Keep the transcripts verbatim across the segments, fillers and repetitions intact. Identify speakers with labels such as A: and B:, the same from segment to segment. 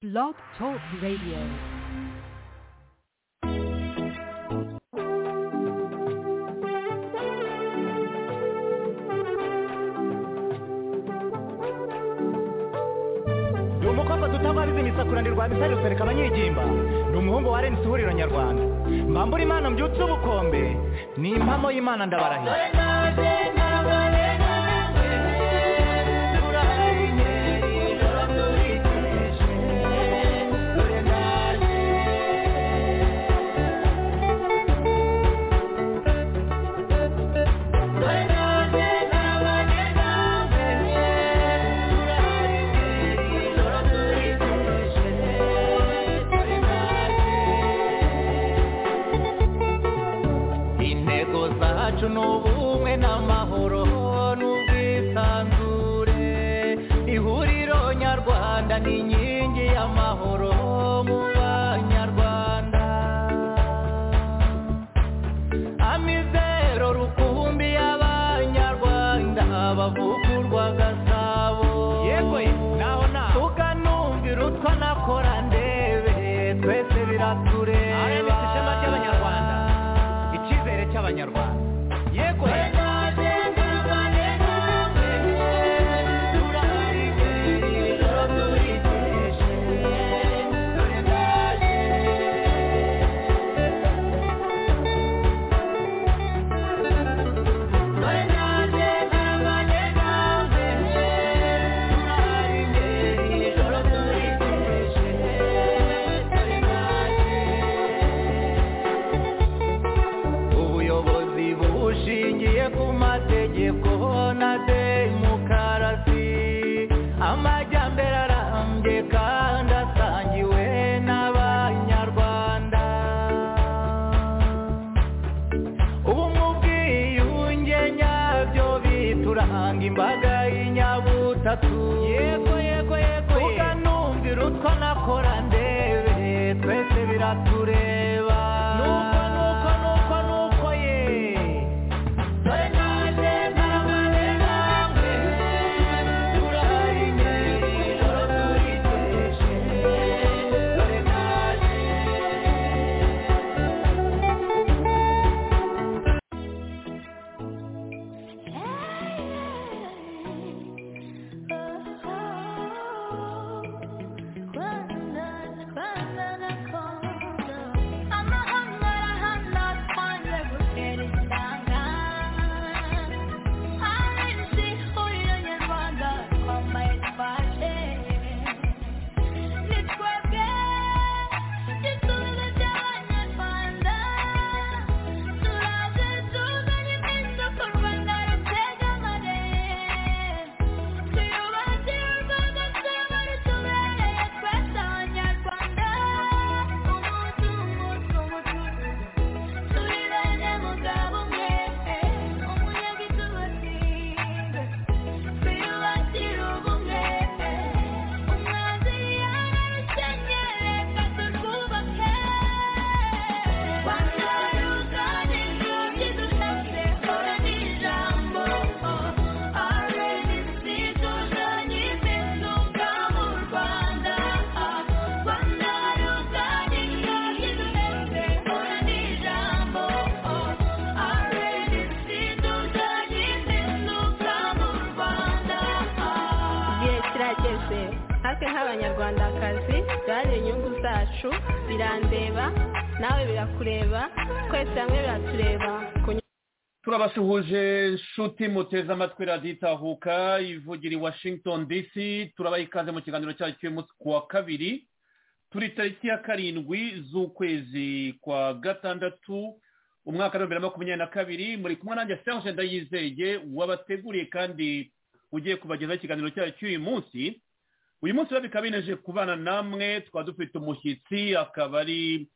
A: Blog Talk Radio.
B: Umukobwa tutabariza imisakuranirwa bisari rusereka abanyigimba ni umuhungu wa Renzi ihuriro nyarwanda mbambura imana mbyutse ubukombe ni impamo y'Imana ndabarahiye n'ubumwe n'amahoro n'ubwisanzure ihuriro nyarwanda ni inkingi y'amahoro mu banyarwanda amizero rukumbi y'abanyarwanda bavugurwa gasabo yego naho naho tukanumvira utwo nakora ndebe twese biratureba ari ishema ry'abanyarwanda icyizere cy'abanyarwanda yego amajyambere arambye kandi asangiwe n'abanyarwanda ubumwe ubwiyunge nyabyo bituranga imbaga y'inyabutatu yego yego yego tukanumvira utwo nakora ndebe twese biratureba nuko nuko nuko nuko ye
C: nk'abanyarwandakazi byari inyungu zacu birandeba nawe birakureba twese hamwe biratureba.
D: turabasuhuje nshuti muteze amatwi radiyo itahuka ivugira i Washington D C turabaha ikaze mu kiganiro cyacu cy'umunsi ku wa kabiri turi tariki ya karindwi z'ukwezi kwa gatandatu umwaka wa bibiri na makumyabiri na kabiri muri kumwe nanjye Serge Ndayizeye wabateguriye kandi ugiye kubagezaho ikiganiro cyacu cy'uyu munsi. uyu munsi rero bikaba bineje kubana namwe twaba dufite umushyitsi akaba ari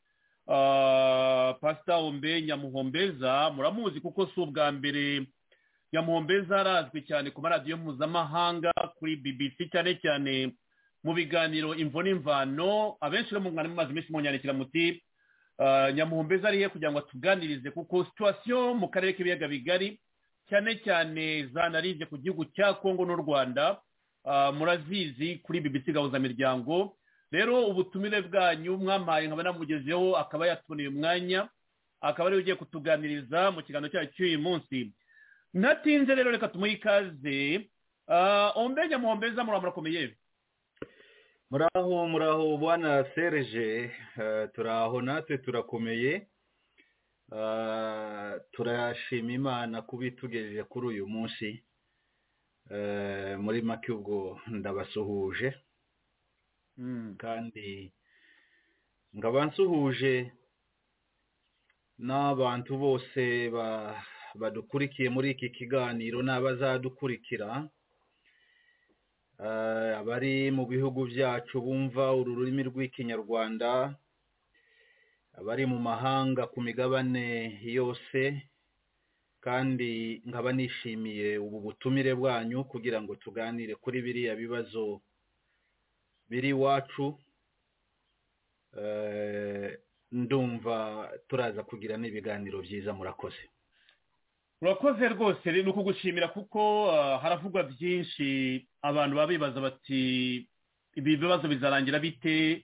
D: Pastor Ombe Nyamuhombeza muramuzi kuko si ubwa mbere Nyamuhombeza arazwi cyane ku maradiyo mpuzamahanga kuri B B C cyane cyane mu biganiro imvo n'imvano abenshi rero mu mwana mumaze iminsi munyandikira muti Nyamuhombeza arihe kugira ngo atuganirize kuko situation mu karere k'ibiyaga bigari cyane cyane zanarize ku gihugu cya Kongo n'u Rwanda murazizi kuri B B C gahuza miryango rero ubutumire bwanyu mwampaye nkaba namugezeho akaba yatuboneye umwanya akaba ari ugiye kutuganiriza mu kiganiro cyacu cy'uyu munsi. Natinze rero reka tumuhe ikaze. Ombenya muhombeza murakomeye?
A: Muraho muraho bwana Serge, turaho natwe turakomeye. Turashima Imana kubitugejeje kuri uyu munsi. Muri make ubwo ndabasuhuje kandi ngaba nsuhuje n'abantu bose badukurikiye muri iki kiganiro n'abazadukurikira, abari mu bihugu byacu bumva ururimi rw'ikinyarwanda, abari mu mahanga ku migabane yose, kandi nkaba nishimiye ubu butumire bwanyu kugira ngo tuganire kuri biriya bibazo biri iwacu. Ndumva turaza kugira n'ibiganiro byiza. Murakoze.
D: Murakoze rwose, ni ukugushimira kuko haravugwa byinshi, abantu babibaza bati ibi bibazo bizarangira bite,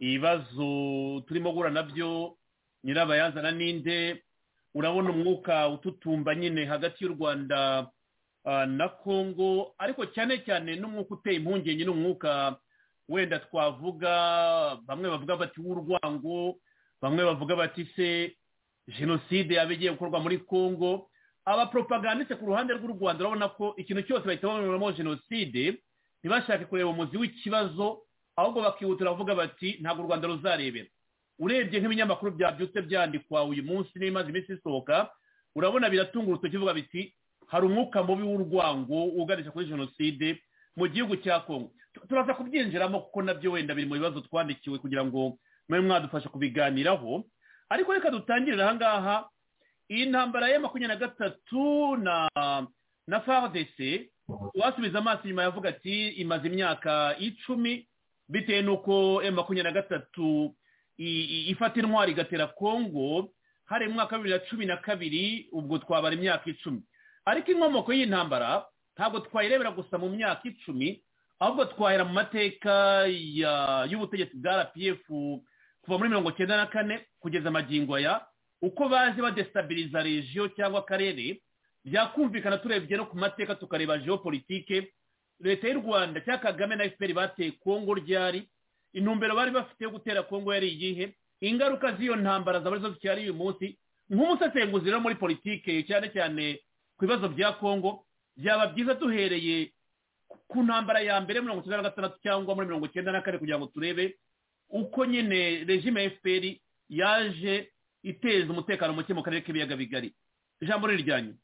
D: ibibazo turimo guhura nabyo nyirabayazana ninde. Urabona umwuka ututumba nyine hagati y'u Rwanda na Kongo, ariko cyane cyane n'umwuka uteye impungenge n'umwuka wenda twavuga bamwe bavuga bati w'urwango, bamwe bavuga bati se jenoside yabigiye gukorwa muri Kongo. Abapropagandiste ku ruhande rw'u Rwanda urabona ko ikintu cyose bahita babonamo jenoside, ntibashake kureba umuzi w'ikibazo, ahubwo bakihutira bavuga bati ntabwo u Rwanda ruzarebera. Urebye nk'ibinyamakuru byabyutse byandikwa uyu munsi n'imaze iminsi isohoka, urabona biratunga urutoki bivuga biti hari umwuka mubi w'urwango uganisha kuri jenoside mu gihugu cya Kongo. Turaza kubyinjiramo kuko nabyo wenda biri mu bibazo twandikiwe kugira ngo mwe mwadufasha kubiganiraho, ariko reka dutangirira aha ngaha. Iyi ntambara ya makumyabiri na gatatu na na F A R D C wasubiza amaso inyuma yavuga ati imaze imyaka icumi, bitewe n'uko M makumyabiri na gatatu ifata intwari igatera Kongo hari mu mwaka wa bibiri na cumi na kabiri, ubwo twabara imyaka icumi. Ariko inkomoko y'intambara ntabwo twayirebera gusa mu myaka icumi, ahubwo twahera mu mateka y'ubutegetsi bwa R P F kuva muri mirongo cyenda na kane kugeza magingo aya, uko baje badestabiliza region cyangwa akarere. Byakumvikana turebye no ku mateka tukareba geopolitike, leta y'u Rwanda cya Kagame na F P R bateye Kongo ryari, intumbero bari bafite yo gutera Kongo yari iyihe, ingaruka z'iyo ntambara zaba zo cyari uyu munsi. Nk'umusesenguzi rero muri politike cyane cyane ku bibazo bya Kongo, byaba byiza duhereye ku ntambara ya mbere mirongo icyenda na gatandatu cyangwa muri mirongo icyenda na kane kugira ngo turebe uko nyine regime ya F P R yaje iteza umutekano muke mu karere k'ibiyaga bigari. Ijambo riryanyu.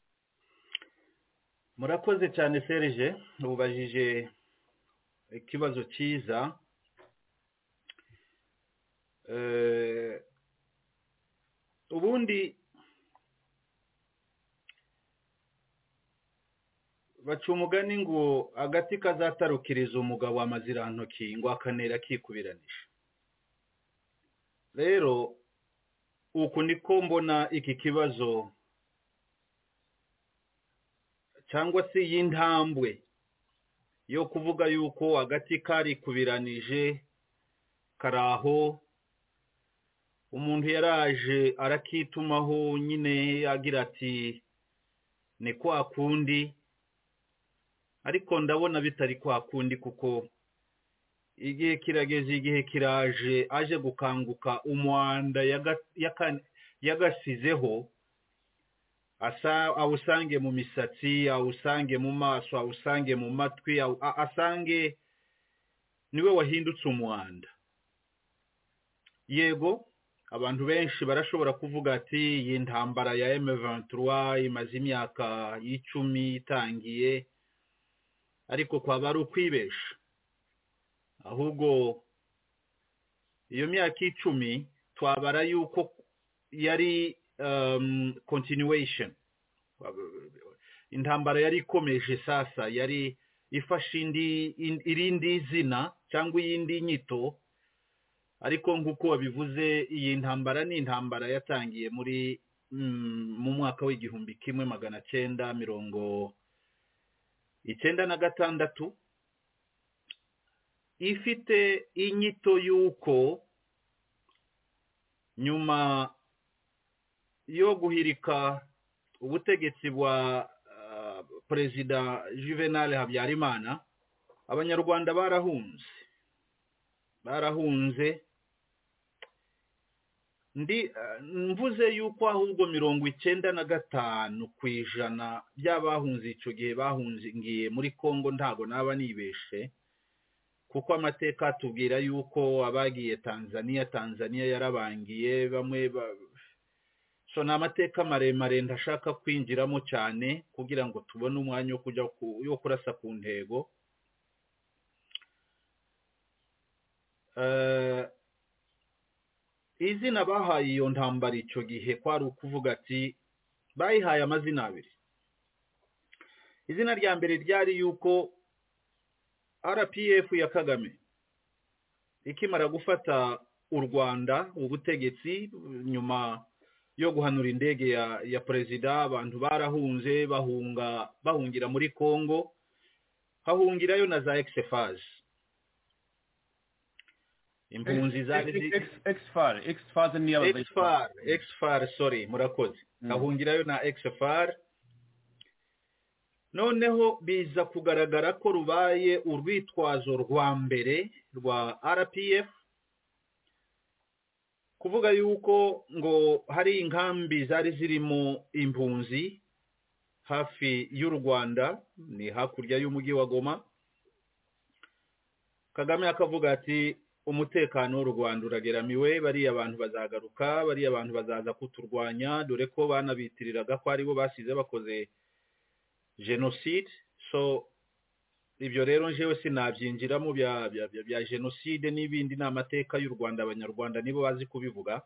A: Murakoze cyane Serge, ubajije ikibazo cyiza. Eh ubundi baca umugani ngo agati kazatarukiriza umugabo amazirantoki ngo akanera kikubiranisha. Rero uku niko mbona iki kibazo cyangwa se y'intambwe yo kuvuga yuko agati kari kubiranije karaho, umuntu yaraje arakitumaho nyine agira ati ni kwa kundi, ariko ndabona bitari kwa kundi kuko igihe kirageze, igihe kiraje aje gukanguka umwanda yagasizeho, asa awusange mu misatsi, awusange mu maso, awusange mu matwi, asange niwe wahindutse umwanda. Yego abantu benshi barashobora kuvuga ati iyi ntambara ya M vingt-trois imaze imyaka icumi itangiye, ariko kwaba ari ukwibesha. Ahubwo iyo myaka icumi twabara yuko yari um, continuation, intambara yari ikomeje sasa, yari ifashe indi irindi zina cyangwa iyindi nyito. Ariko nk'uko wabivuze, iyi ntambara ni intambara yatangiye muri mm, mu mwaka w'igihumbi kimwe magana cyenda mirongo icyenda na gatandatu. ifite inyito y'uko nyuma yo guhirika ubutegetsi bwa uh, Perezida Juvenal Habyarimana, abanyarwanda barahunze barahunze ndi uh, mvuze yuko ahubwo mirongo icyenda na gatanu kwijana by'abahunze ico gihe bahunze ngiye muri Kongo, ntago naba nibeshe, kuko amateka atubwira yuko abagiye Tanzania Tanzania yarabangiye bamwe ba... so na amateka maremare ndashaka kwinjiramo cyane kugira ngo tubone umwanya wo kujya yo kurasa ku ntego. Uh, izina bahaye iyo ntambara icyo gihe kwari ukuvuga ati bayihaye amazina abiri. Izina rya mbere ryari yuko R P F ya Kagame ikimara gufata u Rwanda ubutegetsi nyuma yo guhanura indege ya ya perezida, abantu barahunze bahunga bahungira muri Kongo, hahungirayo na za Exfaz, impunzi zari
D: Exfar Exfaz ni aba
A: Exfar Exfar sorry murakoze hahungirayo na Exfar. Noneho biza kugaragara ko rubaye urwitwazo rwa mbere rwa R P F kuvuga yuko ngo hari inkambi zari zirimo impunzi hafi y'u Rwanda, ni hakurya y'umujyi wa Goma. Kagame akavuga ati umutekano w'u Rwanda urageramiwe, bari abantu bazagaruka, bari abantu bazaza kuturwanya, dore ko banabitiriraga ko ari bo basize bakoze genocide. So ibyo rero njewe sinabyinjiramo bya bya bya genocide n'ibindi n'amateka y'u Rwanda, abanyarwanda nibo bazi kubivuga.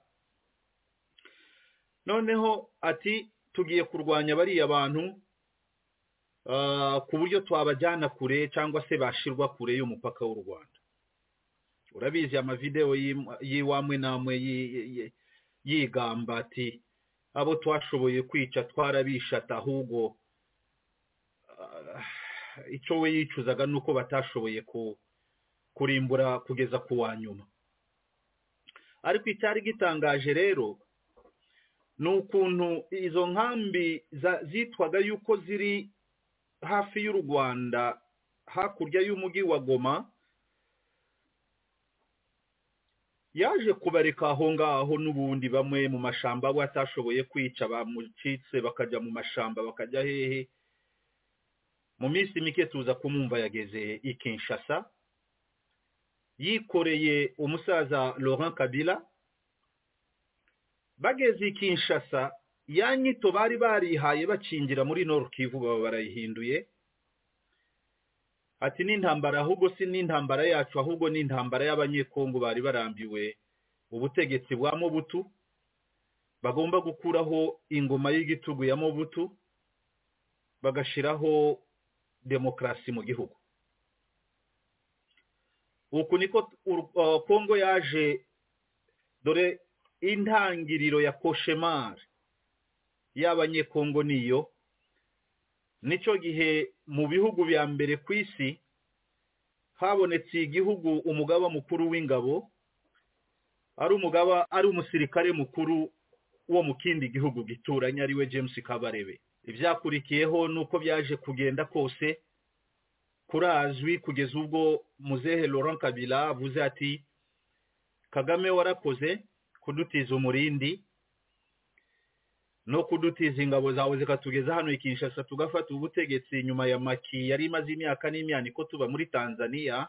A: Noneho ati tugiye kurwanya bari abantu uh, ku buryo twabajyana kure cyangwa se bashirwa kure y'umupaka w'u Rwanda. Urabizi ama video yiwamwe namwe yigamba ati abo twashoboye kwica twarabishata, ahubwo icyo we yicuzaga nuko batashoboye ku kurimbura kugeza ku wanyuma. Ariko icyari gitangaje rero nukuntu izo nkambi zitwaga yuko ziri hafi y'u Rwanda hakurya y'umujyi wa Goma, yaje kubareka aho ngaho n'ubundi bamwe mu mashamba abo atashoboye kwica bamucitse bakajya mu mashamba bakajya hehe. Mu minsi mike tuza kumumva yageze i Kinshasa yikoreye umusaza Laurent Kabila. Bageze i Kinshasa yanyito bari barihaye bacingira muri Nord Kivu baba barayihinduye, ati n'intambara ahubwo si n'intambara yacu ahubwo n'intambara y'abanyekongo bari barambiwe ubutegetsi bwa Mobutu, bagomba gukuraho ingoma y'igitugu ya Mobutu bagashiraho demokrasi mu gihugu. Uku niko uh, Kongo yaje, dore intangiriro ya cauchemar y'abanyekongo niyo. Nico gihe mu bihugu bya mbere ku isi habonetse igihugu umugaba mukuru w'ingabo ari umugaba ari umusirikare mukuru wo mu kindi gihugu gituranye ari we James Kabarebe. Ibyakurikiyeho nuko byaje kugenda kose kurazwi kugeza ubwo muzehe Laurent Kabila avuze ati Kagame warakoze kudutiza umurindi no kudutiza ingabo zawe zikatugeza hano i Kinshasa tugafata ubutegetsi nyuma ya Maki yari imaze imyaka n'imyaniko tuba muri Tanzania.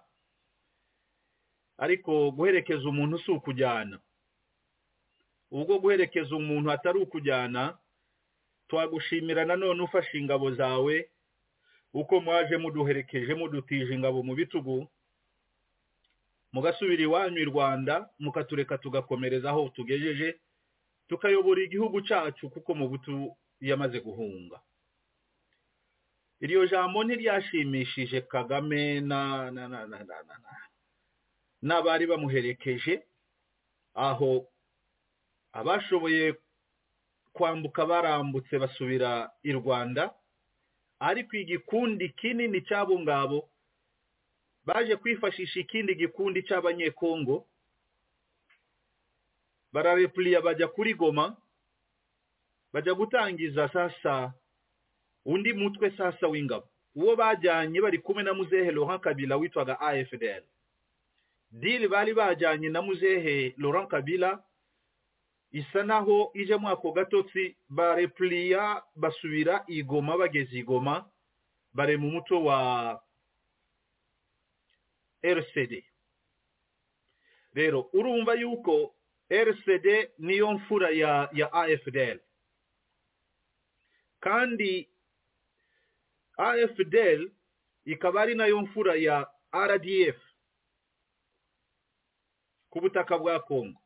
A: Ariko guherekeza umuntu si ukujyana, ubwo guherekeza umuntu atari ukujyana twagushimira nanone ufashe ingabo zawe uko mwaje muduherekeje mudutije ingabo mu bitugu mugasubira iwanyu i Rwanda mukatureka tugakomereza aho tugejeje tukayobora igihugu cyacu kuko mu butu yamaze guhunga. Iryo jambo ntiryashimishije Kagame na na na na na n'abari bamuherekeje, aho abashoboye kwambuka barambutse basubira i Rwanda, ariko igikundi kinini cyabo ngabo baje kwifashisha ikindi gikundi cy'abanyekongo bararepliya bajya kuri Goma bajya gutangiza sasa undi mutwe sasa w'ingabo uwo bajyanye bari kumwe na muzehe Laurent Kabila witwaga A F D L. Dili bali bajyanye na muzehe Laurent Kabila isa naho ije mwako gatotsi barepliya basubira igoma bageze igoma bare mu muto wa R C D. Rero urumva yuko R C D niyo mfura ya ya A F D L kandi A F D L ikaba ari nayo mfura ya R D F ku butaka bwa Kongo.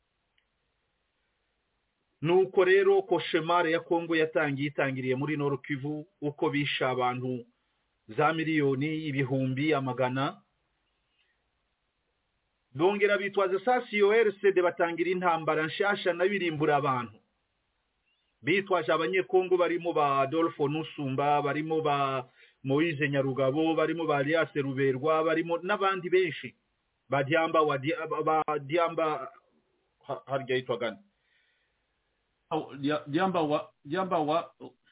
A: Nuko rero ko shemare ya Kongo yatangiye itangiriye muri Nord Kivu uko bisha abantu za miliyoni ibihumbi amagana dongera bitwaza sasi yo R C D batangira intambara nshasha nabirimbura abantu bitwaje abanyekongo barimo ba Adolphe Nusumba barimo ba Moise Nyarugabo barimo ba Alias Ruberwa barimo nabandi benshi ba Diamba wa ba Diamba harya yitwagana
D: Diamba wa Diamba wa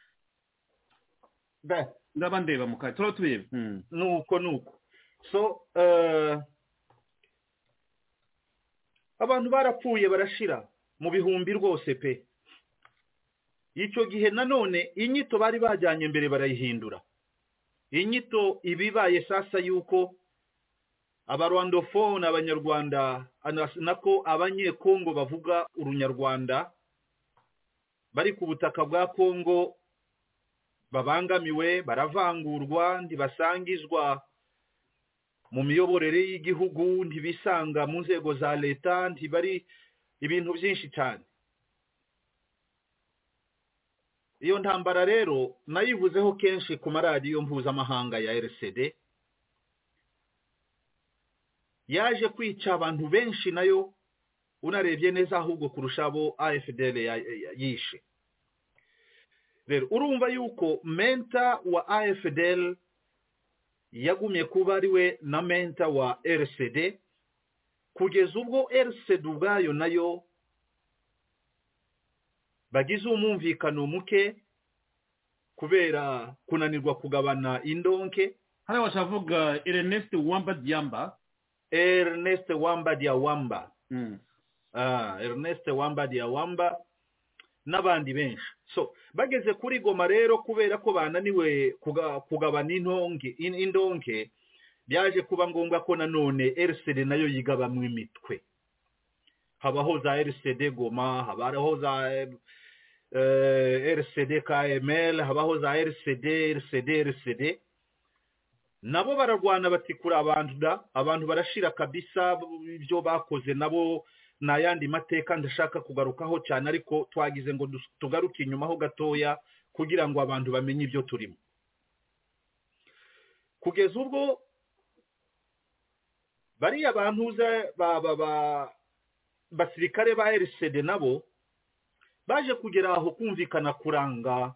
A: be
D: ndabandeba mukaye turo tubebe
A: nuko nuko so uh, abantu barapfuye barashira mu bihumbi rwose pe. Icyo gihe nanone inyito bari bajyanye mbere barayihindura. Inyito ibibaye sasa yuko abarwandofone abanyarwanda nako abanyekongo bavuga urunyarwanda bari ku butaka bwa Kongo babangamiwe baravangurwa ntibasangizwa mu miyoborere y'igihugu ntibisanga mu nzego za leta ntibari ibintu byinshi cyane. Iyo ntambara rero nayivuzeho kenshi ku maradiyo mpuzamahanga ya R C D yaje kwica abantu benshi nayo unarebye neza ahubwo kurushabo A F D L yishe. Rero urumva yuko menta wa A F D L yagumye kuba ariwe na menta wa R C D kugeza ubwo R C D ubwayo nayo bagize umumvikano muke kubera kunanirwa kugabana indonke.
D: Hano washavuga Ernest Wamba Diamba
A: Ernest Wamba Diawamba
D: mm.
A: ah Ernest Wamba Diawamba nabandi benshi. So bageze kuri Goma rero kubera ko bananiwe kuga, kugabana indonke in, indonke byaje kuba ngombwa ko nanone R C D nayo yigabamwe imitwe. Habaho za R C D Goma, habaho za Uh, R C D K M L, habaho za R C D R C D R C D nabo bararwana batikura abantu da abantu barashira kabisa ibyo bakoze nabo nayandi mateka ndashaka kugarukaho cyane ariko twagize ngo tugaruke inyuma ho gatoya kugira ngo abantu bamenye ibyo turimo. Kugeza ubwo bari abantu za ba ba, ba basirikare ba R C D nabo baje kugera aho kumvikana kuranga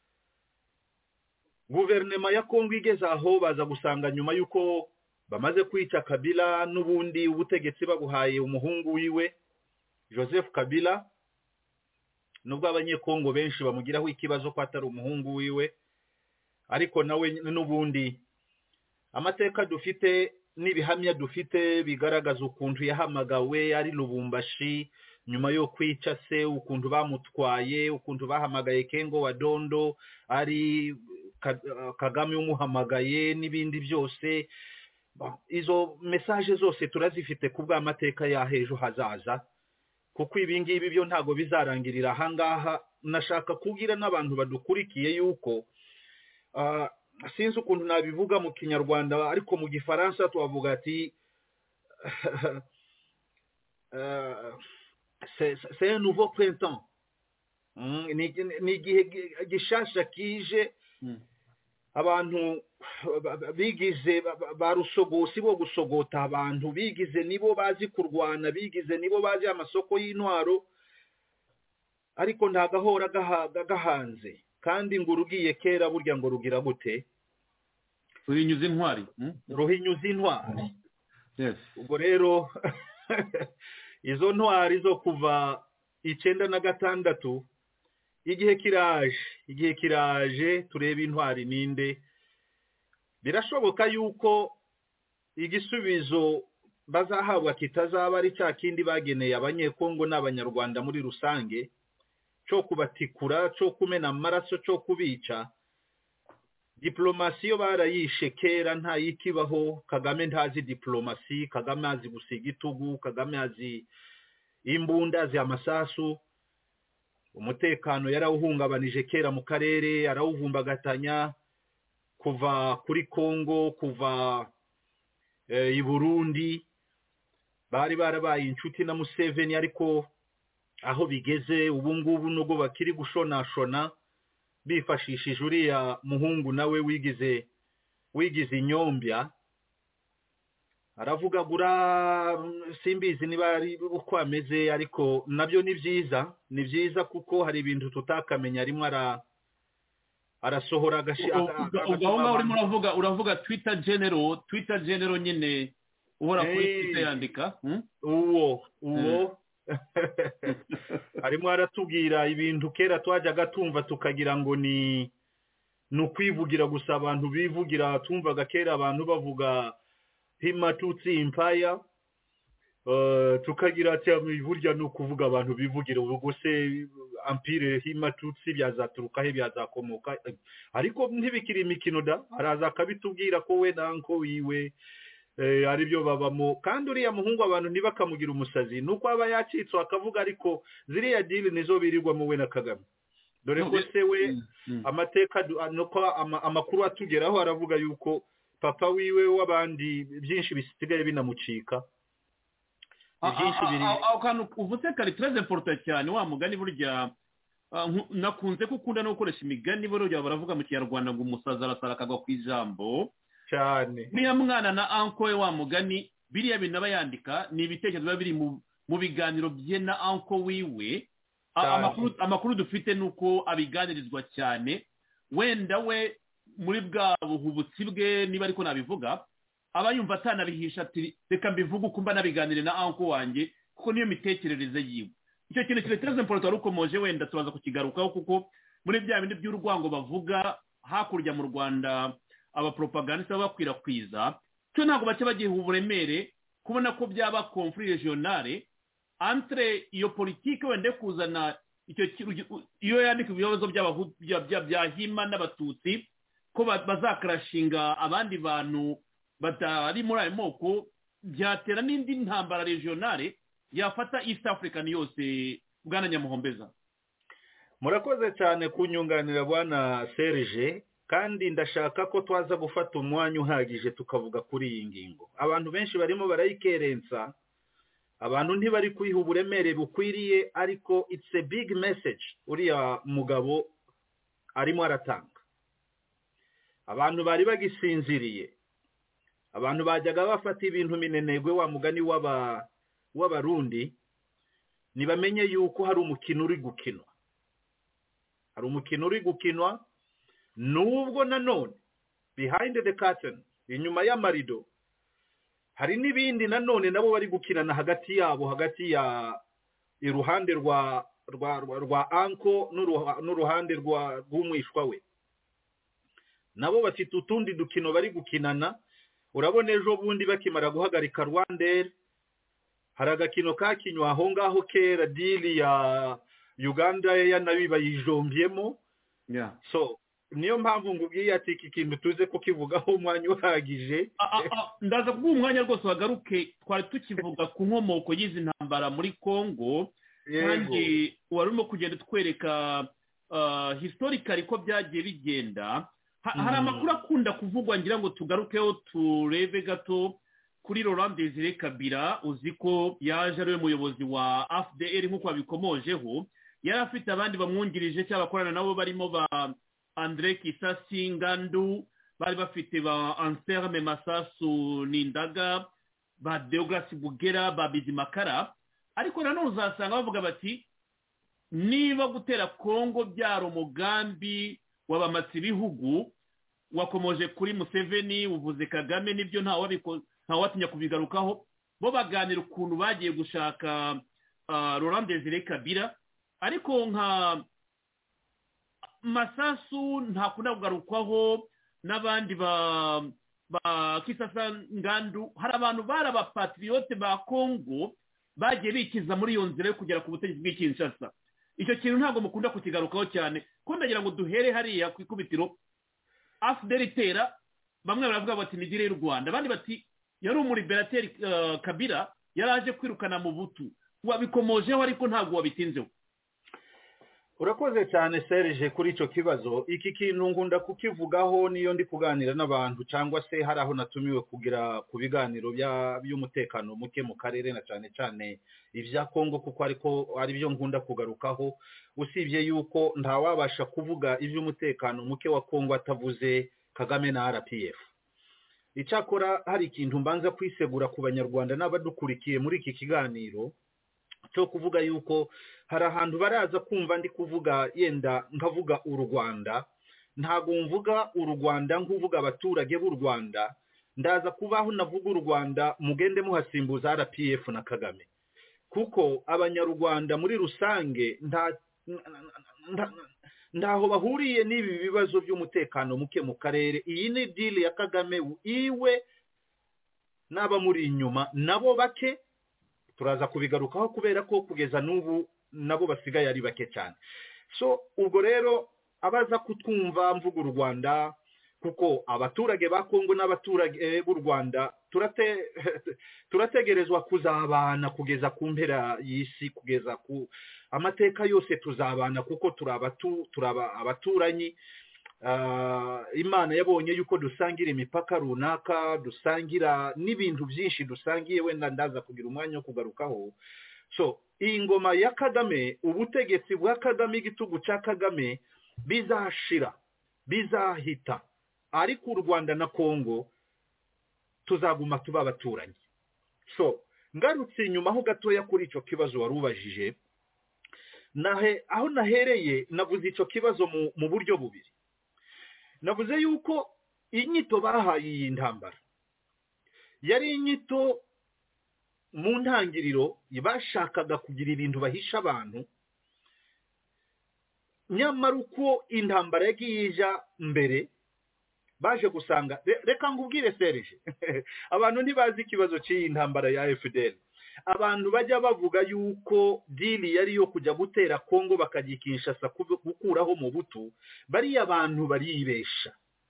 A: guverinoma ya Kongo igeze aho baza gusanga nyuma yuko bamaze kwica Kabila n'ubundi ubutegetsi babuhaye umuhungu wiwe Joseph Kabila nubwo abanyekongo benshi bamugiraho ikibazo ko atari umuhungu wiwe ariko nawe n'ubundi amateka dufite n'ibihamya dufite bigaragaza ukuntu yahamagawe ari Lubumbashi nyuma yo kwica se ukuntu bamutwaye ukuntu bahamagaye Kengo wa Dondo ari Kagame umuhamagaye n'ibindi byose. Izo message zose turazifite kubwa amateka ya hejo hazaza kuko ibingibi byo ntago bizarangirira hangaha. Nashaka kugira n'abantu badukurikiye yuko uh, sinzi ukuntu nabivuga mu Kinyarwanda ariko mu Gifaransa twavuga ati uh, c'est c'est un nouveau printemps. Mm, ni ni gishasha kije mm. Abantu bigize barusogosi bo gusogota abantu bigize nibo bazi kurwana bigize nibo bazi amasoko y'intwaro ariko ntagahora gahanze kandi ngo urugiye kera burya ngo rugira gute.
D: ruhinyuza intwari
A: ruhinyuza intwari.
D: yes
A: ubwo rero izo ntwari zo kuva icyenda na gatandatu igihe kiraje igihe kiraje turebe intwari ninde. Birashoboka yuko igisubizo bazahabwa kitazaba ari cya kindi bageneye abanyekongo n'abanyarwanda muri rusange cyo kubatikura, cyo kumena amaraso, cyo kubica. Diplomasi yo barayishe kera nta yikibaho. Kagame ntazi diplomasi, Kagame azi gusiga itugu, Kagame azi imbunda, azi amasasu. Umutekano yarawuhungabanije kera mu karere, arawuvumbagatanya kuva kuri Kongo, kuva e, i Burundi. Bari barabaye inshuti na Museveni, ariko aho bigeze ubu ngubu nubwo bakiri gushonashona bifashishije uriya muhungu nawe wigize wigize inyombya. Aravuga gura simbizi niba ari uko ameze, ariko nabyo ni byiza ni byiza kuko hari ibintu tutakamenya rimwe ara arasohora agashaka.
D: ubwo urimo uravuga uravuga Twitter general Twitter general nyine uhora kuri Twitter yandika
A: uwo uwo harimo aratubwira ibintu kera twajyaga tumva tukagira ngo ni nukwivugira gusa, abantu bivugira. Tumvaga kera abantu bavuga Himatutsi Empire, uh, tukagira ati burya no kuvuga abantu bivugira. Ubwo se Empire Himatutsi byazaturuka he, byazakomoka? Ariko ntibikiri imikino da, araza akabitubwira ko we nanko wiwe eh ari byo babamo. Kandi uriya muhungu abantu ntibakamugira umusazi, nuko aba yacitswe akavuga, ariko ziriya deal nizo birirwa mu we na Kagame. Dore ko se we amateka nuko amakuru atugeraho aravuga yuko papa wiwe w'abandi byinshi bisigaye binamucika.
D: byinshi biri aho kantu uvuze kari très important cyane. Wa mugani burya nakunze kukunda no gukoresha imigani burya baravuga mu Kinyarwanda ngo umusaza arasara akagwa ku ijambo
A: cyane.
D: Niya mwana na uncle we wa mugani biriya bintu abayandika ni ibitekerezo biba biri mu mu biganiro bye na uncle wiwe. Amakuru amakuru dufite nuko abiganirizwa cyane, wenda we muri bwa buhubutsi bwe niba ariko nabivuga aba yumva atanabihisha ati reka mbivuga uko mba nabiganire na uncle wanjye, kuko niyo mitekerereze yiwe. Icyo kintu kire très important ari ukomoje, wenda tubaza kukigarukaho, kuko muri bya bindi by'urwango bavuga hakurya mu Rwanda aba propagandiste bakwirakwiza cyo ntabwo bace bagiye uburemere kubona ko byaba conflit regionale entre iyo politique wende kuzana icyo iyo yandika ibibazo bya Hima n'Abatutsi ko bazakrashinga abandi bantu batari muri ayo moko, byatera n'indi ntambara regionale yafata East African yose. Bwana Nyamuhombeza,
A: murakoze cyane kunyunganira bwana Serge, kandi ndashaka ko twaza gufata umwanya uhagije tukavuga kuri iyi ngingo. Abantu benshi barimo barayikerensa, abantu ntibari kuyiha uburemere bukwiriye, ariko it's a big message uriya mugabo arimo aratanga. Abantu bari bagisinziriye, abantu bajyaga bafata ibintu minenegwe, wa mugani w'aba w'abarundi, nibamenye yuko hari umukino uri gukinwa hari umukino uri gukinwa nubwo nanone behind the curtain, inyuma y'amarido, hari n'ibindi nanone nabo bari gukinana hagati yabo, hagati ya iruhande rwa rwa rwa anko n'uruhande rwa rw'umwishwa we. Nabo bafite utundi dukino bari gukinana. Urabona ejo bundi bakimara guhagarika Rwandair, hari agakino kakinywa aho ngaho kera deal ya Uganda ya nabi bayijombyemo.
D: Yeah.
A: So niyo mpamvu ngubwiye ati iki kintu tuze kukivugaho umwanya uhagije.
D: Ndaza kuba umwanya rwose wagaruke twari tukivuga ku nkomoko y'izi ntambara muri Kongo, kandi warimo kugenda twereka uh, historically ko byagiye bigenda. Hari amakuru akunda kuvugwa, ngira ngo tugarukeho turebe gato kuri Laurent Désiré Kabila. Uziko yaje ari umuyobozi wa F D L nk'uko babikomojeho, yari afite abandi bamwungirije cyangwa bakorana nabo barimo ba André Kisasi Ngandu, bari bafite ba Anselme Masasu Nindaga, ba Deogras Bugera, ba Bizimakara. Ariko nanone uzasanga bavuga bati niba gutera Kongo byaro umugambi w'abamatsi bihugu, wakomoje kuri Museveni uvuze Kagame nibyo nta watinya kubigarukaho bo baganira ukuntu bagiye gushaka Laurent Desire Kabila ariko nka Masasu nta kuna kugarukwaho n'abandi ba ba Kisasa Ngandu hari abantu bara ba patriote ba Congo bagiye bikiza muri iyo nzira yo kugera ku butegetsi bw'Kinshasa. Icyo kintu ntabwo mukunda kukigarukaho cyane ko ndagira ngo duhere hariya ku ikubitiro F D L itera bamwe baravuga bati nigire y'u Rwanda abandi bati yari umuliberateur uh, Kabila yaraje kwirukana mu butu wabikomojeho ariko ntabwo wabitinzeho.
A: Urakoze cyane Serge kuri ico kibazo. Iki kintu ngunda kukivugaho niyo ndi kuganira n'abantu cyangwa se hari aho natumiwe kugira ku biganiro by'umutekano muke mu karere na cyane cyane ivya Kongo kuko ariko ari byo ngunda kugarukaho usibye yuko nta wabasha kuvuga ivy'umutekano muke wa Kongo atavuze Kagame na R P F. Icyakora hari ikintu mbanza kwisegura ku banyarwanda n'abadukurikiye muri iki kiganiro cyo kuvuga yuko hari ahantu baraza kumva ndi kuvuga yenda nkavuga u Rwanda ntago mvuga u Rwanda nkuvuga abaturage b'u Rwanda ndaza kubaho navuga u Rwanda mugende muhasimbuza R P F na Kagame kuko abanyarwanda muri rusange nta ndaho bahuriye n'ibi bibazo by'umutekano muke mu karere. Iyi ni deal ya Kagame iwe naba muri inyuma nabo bake turaza kubigarukaho kubera ko kugeza n'ubu nabo basigaye ari bake cyane. So ubwo rero abaza kutwumva mvuga u Rwanda kuko abaturage ba Kongo n'abaturage b'u Rwanda turate turategerezwa kuzabana kugeza ku mpera y'isi kugeza ku amateka yose tuzabana kuko turabatu turaba abaturanyi. Uh, Imana yabonye yuko dusangira imipaka runaka dusangira n'ibintu byinshi dusangiye wenda ndaza kugira umwanya wo kugarukaho. So ingoma ya Kagame ubutegetsi bwa Kagame igitugu cya Kagame bizashira bizahita ariko u Rwanda na Kongo tuzaguma tuba abaturanyi. So ngarutse inyuma ho gatoya kuri ico kibazo warubajije nahe aho nahereye navuze ico kibazo mu, mu buryo bubiri. Navuze yuko inyito bahaye iyi ntambara yari inyito mu ntangiriro bashakaga kugira ibintu bahisha abantu nyamara uko intambara yagiye ija mbere baje gusanga reka ngubwire Serge abantu ntibazi ikibazo cy'iyi ntambara ya F D L. Abantu bajya bavuga yuko deal yari yo kujya gutera Kongo bakagikinshasa gukuraho mu butu bari abantu baribesha.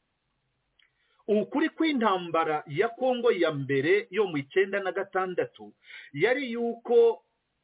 A: Ukuri kw'intambara ya Kongo ya mbere yo mu icyenda na gatandatu yari yuko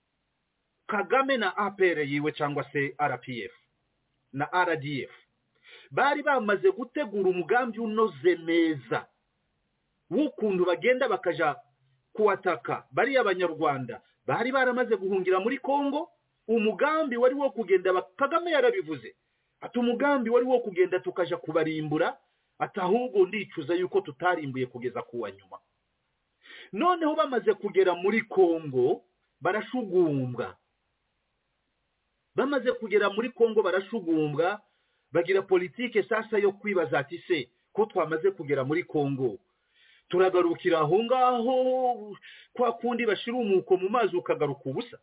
A: Kagame na A P R yiwe cyangwa se R P F na R D F bari bamaze gutegura umugambi unoze neza w'ukuntu bagenda bakaja kuwataka bari abanyarwanda bari baramaze guhungira muri Kongo. Umugambi wari wo kugenda Kagame yarabivuze ati umugambi wari wo kugenda tukaja kubarimbura atahubwo ndicuza yuko tutarimbuye kugeza kuwa nyuma. Noneho bamaze kugera muri Kongo barashugumbwa bamaze kugera muri Kongo barashugumbwa bagira politike sasa yo kwibaza ati se ko twamaze kugera muri Kongo turagarukira aho ngaho kwa kundi bashira umuko mu mazi ukagaruka ubusa.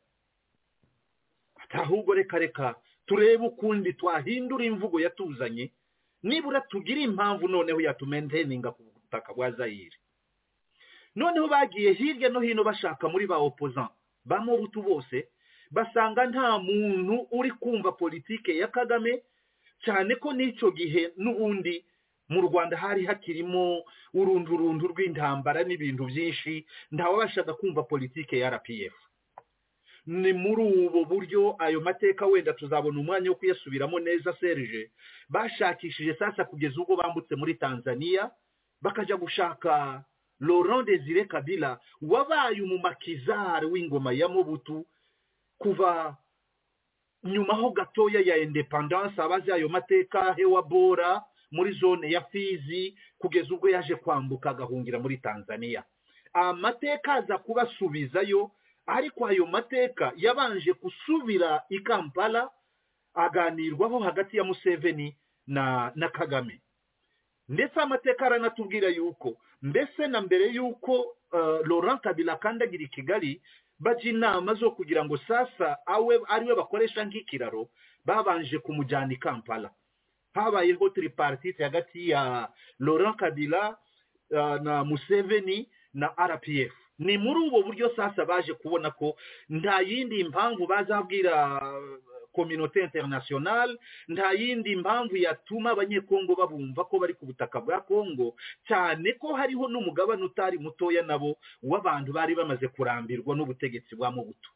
A: Atahubwo reka reka turebe ukundi twahindura imvugo yatuzanye nibura tugira impamvu noneho yatumaintaininga ku butaka bwa Zaire. Noneho bagiye hirya no hino bashaka muri ba opposant bamo butu bose basanga nta muntu uri kumva politike ya Kagame cyane ko nico gihe n'ubundi mu Rwanda hari hakirimo urundurundu rw'intambara n'ibintu byinshi ntawabashaga kumva politike ya R P F. Ni muri ubu buryo ayo mateka wenda tuzabona umwanya wo kuyasubiramo neza Serge bashakishije sasa kugeza ubwo bambutse muri Tanzania bakaja gushaka Laurent Desire Kabila wabaye umumakizari w'ingoma ya Mobutu kuva nyuma ho gatoya ya independence abazi ayo mateka hewa bora muri zone ya Fizi kugeza ubwo yaje kwambuka gahungira muri Tanzania. Amateka aza kubasubizayo ariko ayo mateka yabanje kusubira i Kampala aganirwaho hagati ya Museveni na na Kagame. ndetse amateka aranatubwira yuko mbese na mbere yuko uh, Laurent Kabila kandagira i Kigali baje inama zo kugira ngo sasa awe ariwe bakoresha nk'ikiraro babanje kumujyana i Kampala. Habayeho tripartite hagati ya Laurent Kabila uh, na Museveni na R P F. Ni muri ubu buryo sasa baje kubona ko nta yindi impamvu bazabwira communauté internationale, nta yindi impamvu yatuma abanyekongo babumva ko bari ku butaka bwa Kongo, cyane ko hariho n'umugabane utari mutoya nabo w'abantu bari bamaze kurambirwa n'ubutegetsi bwa Mobutu.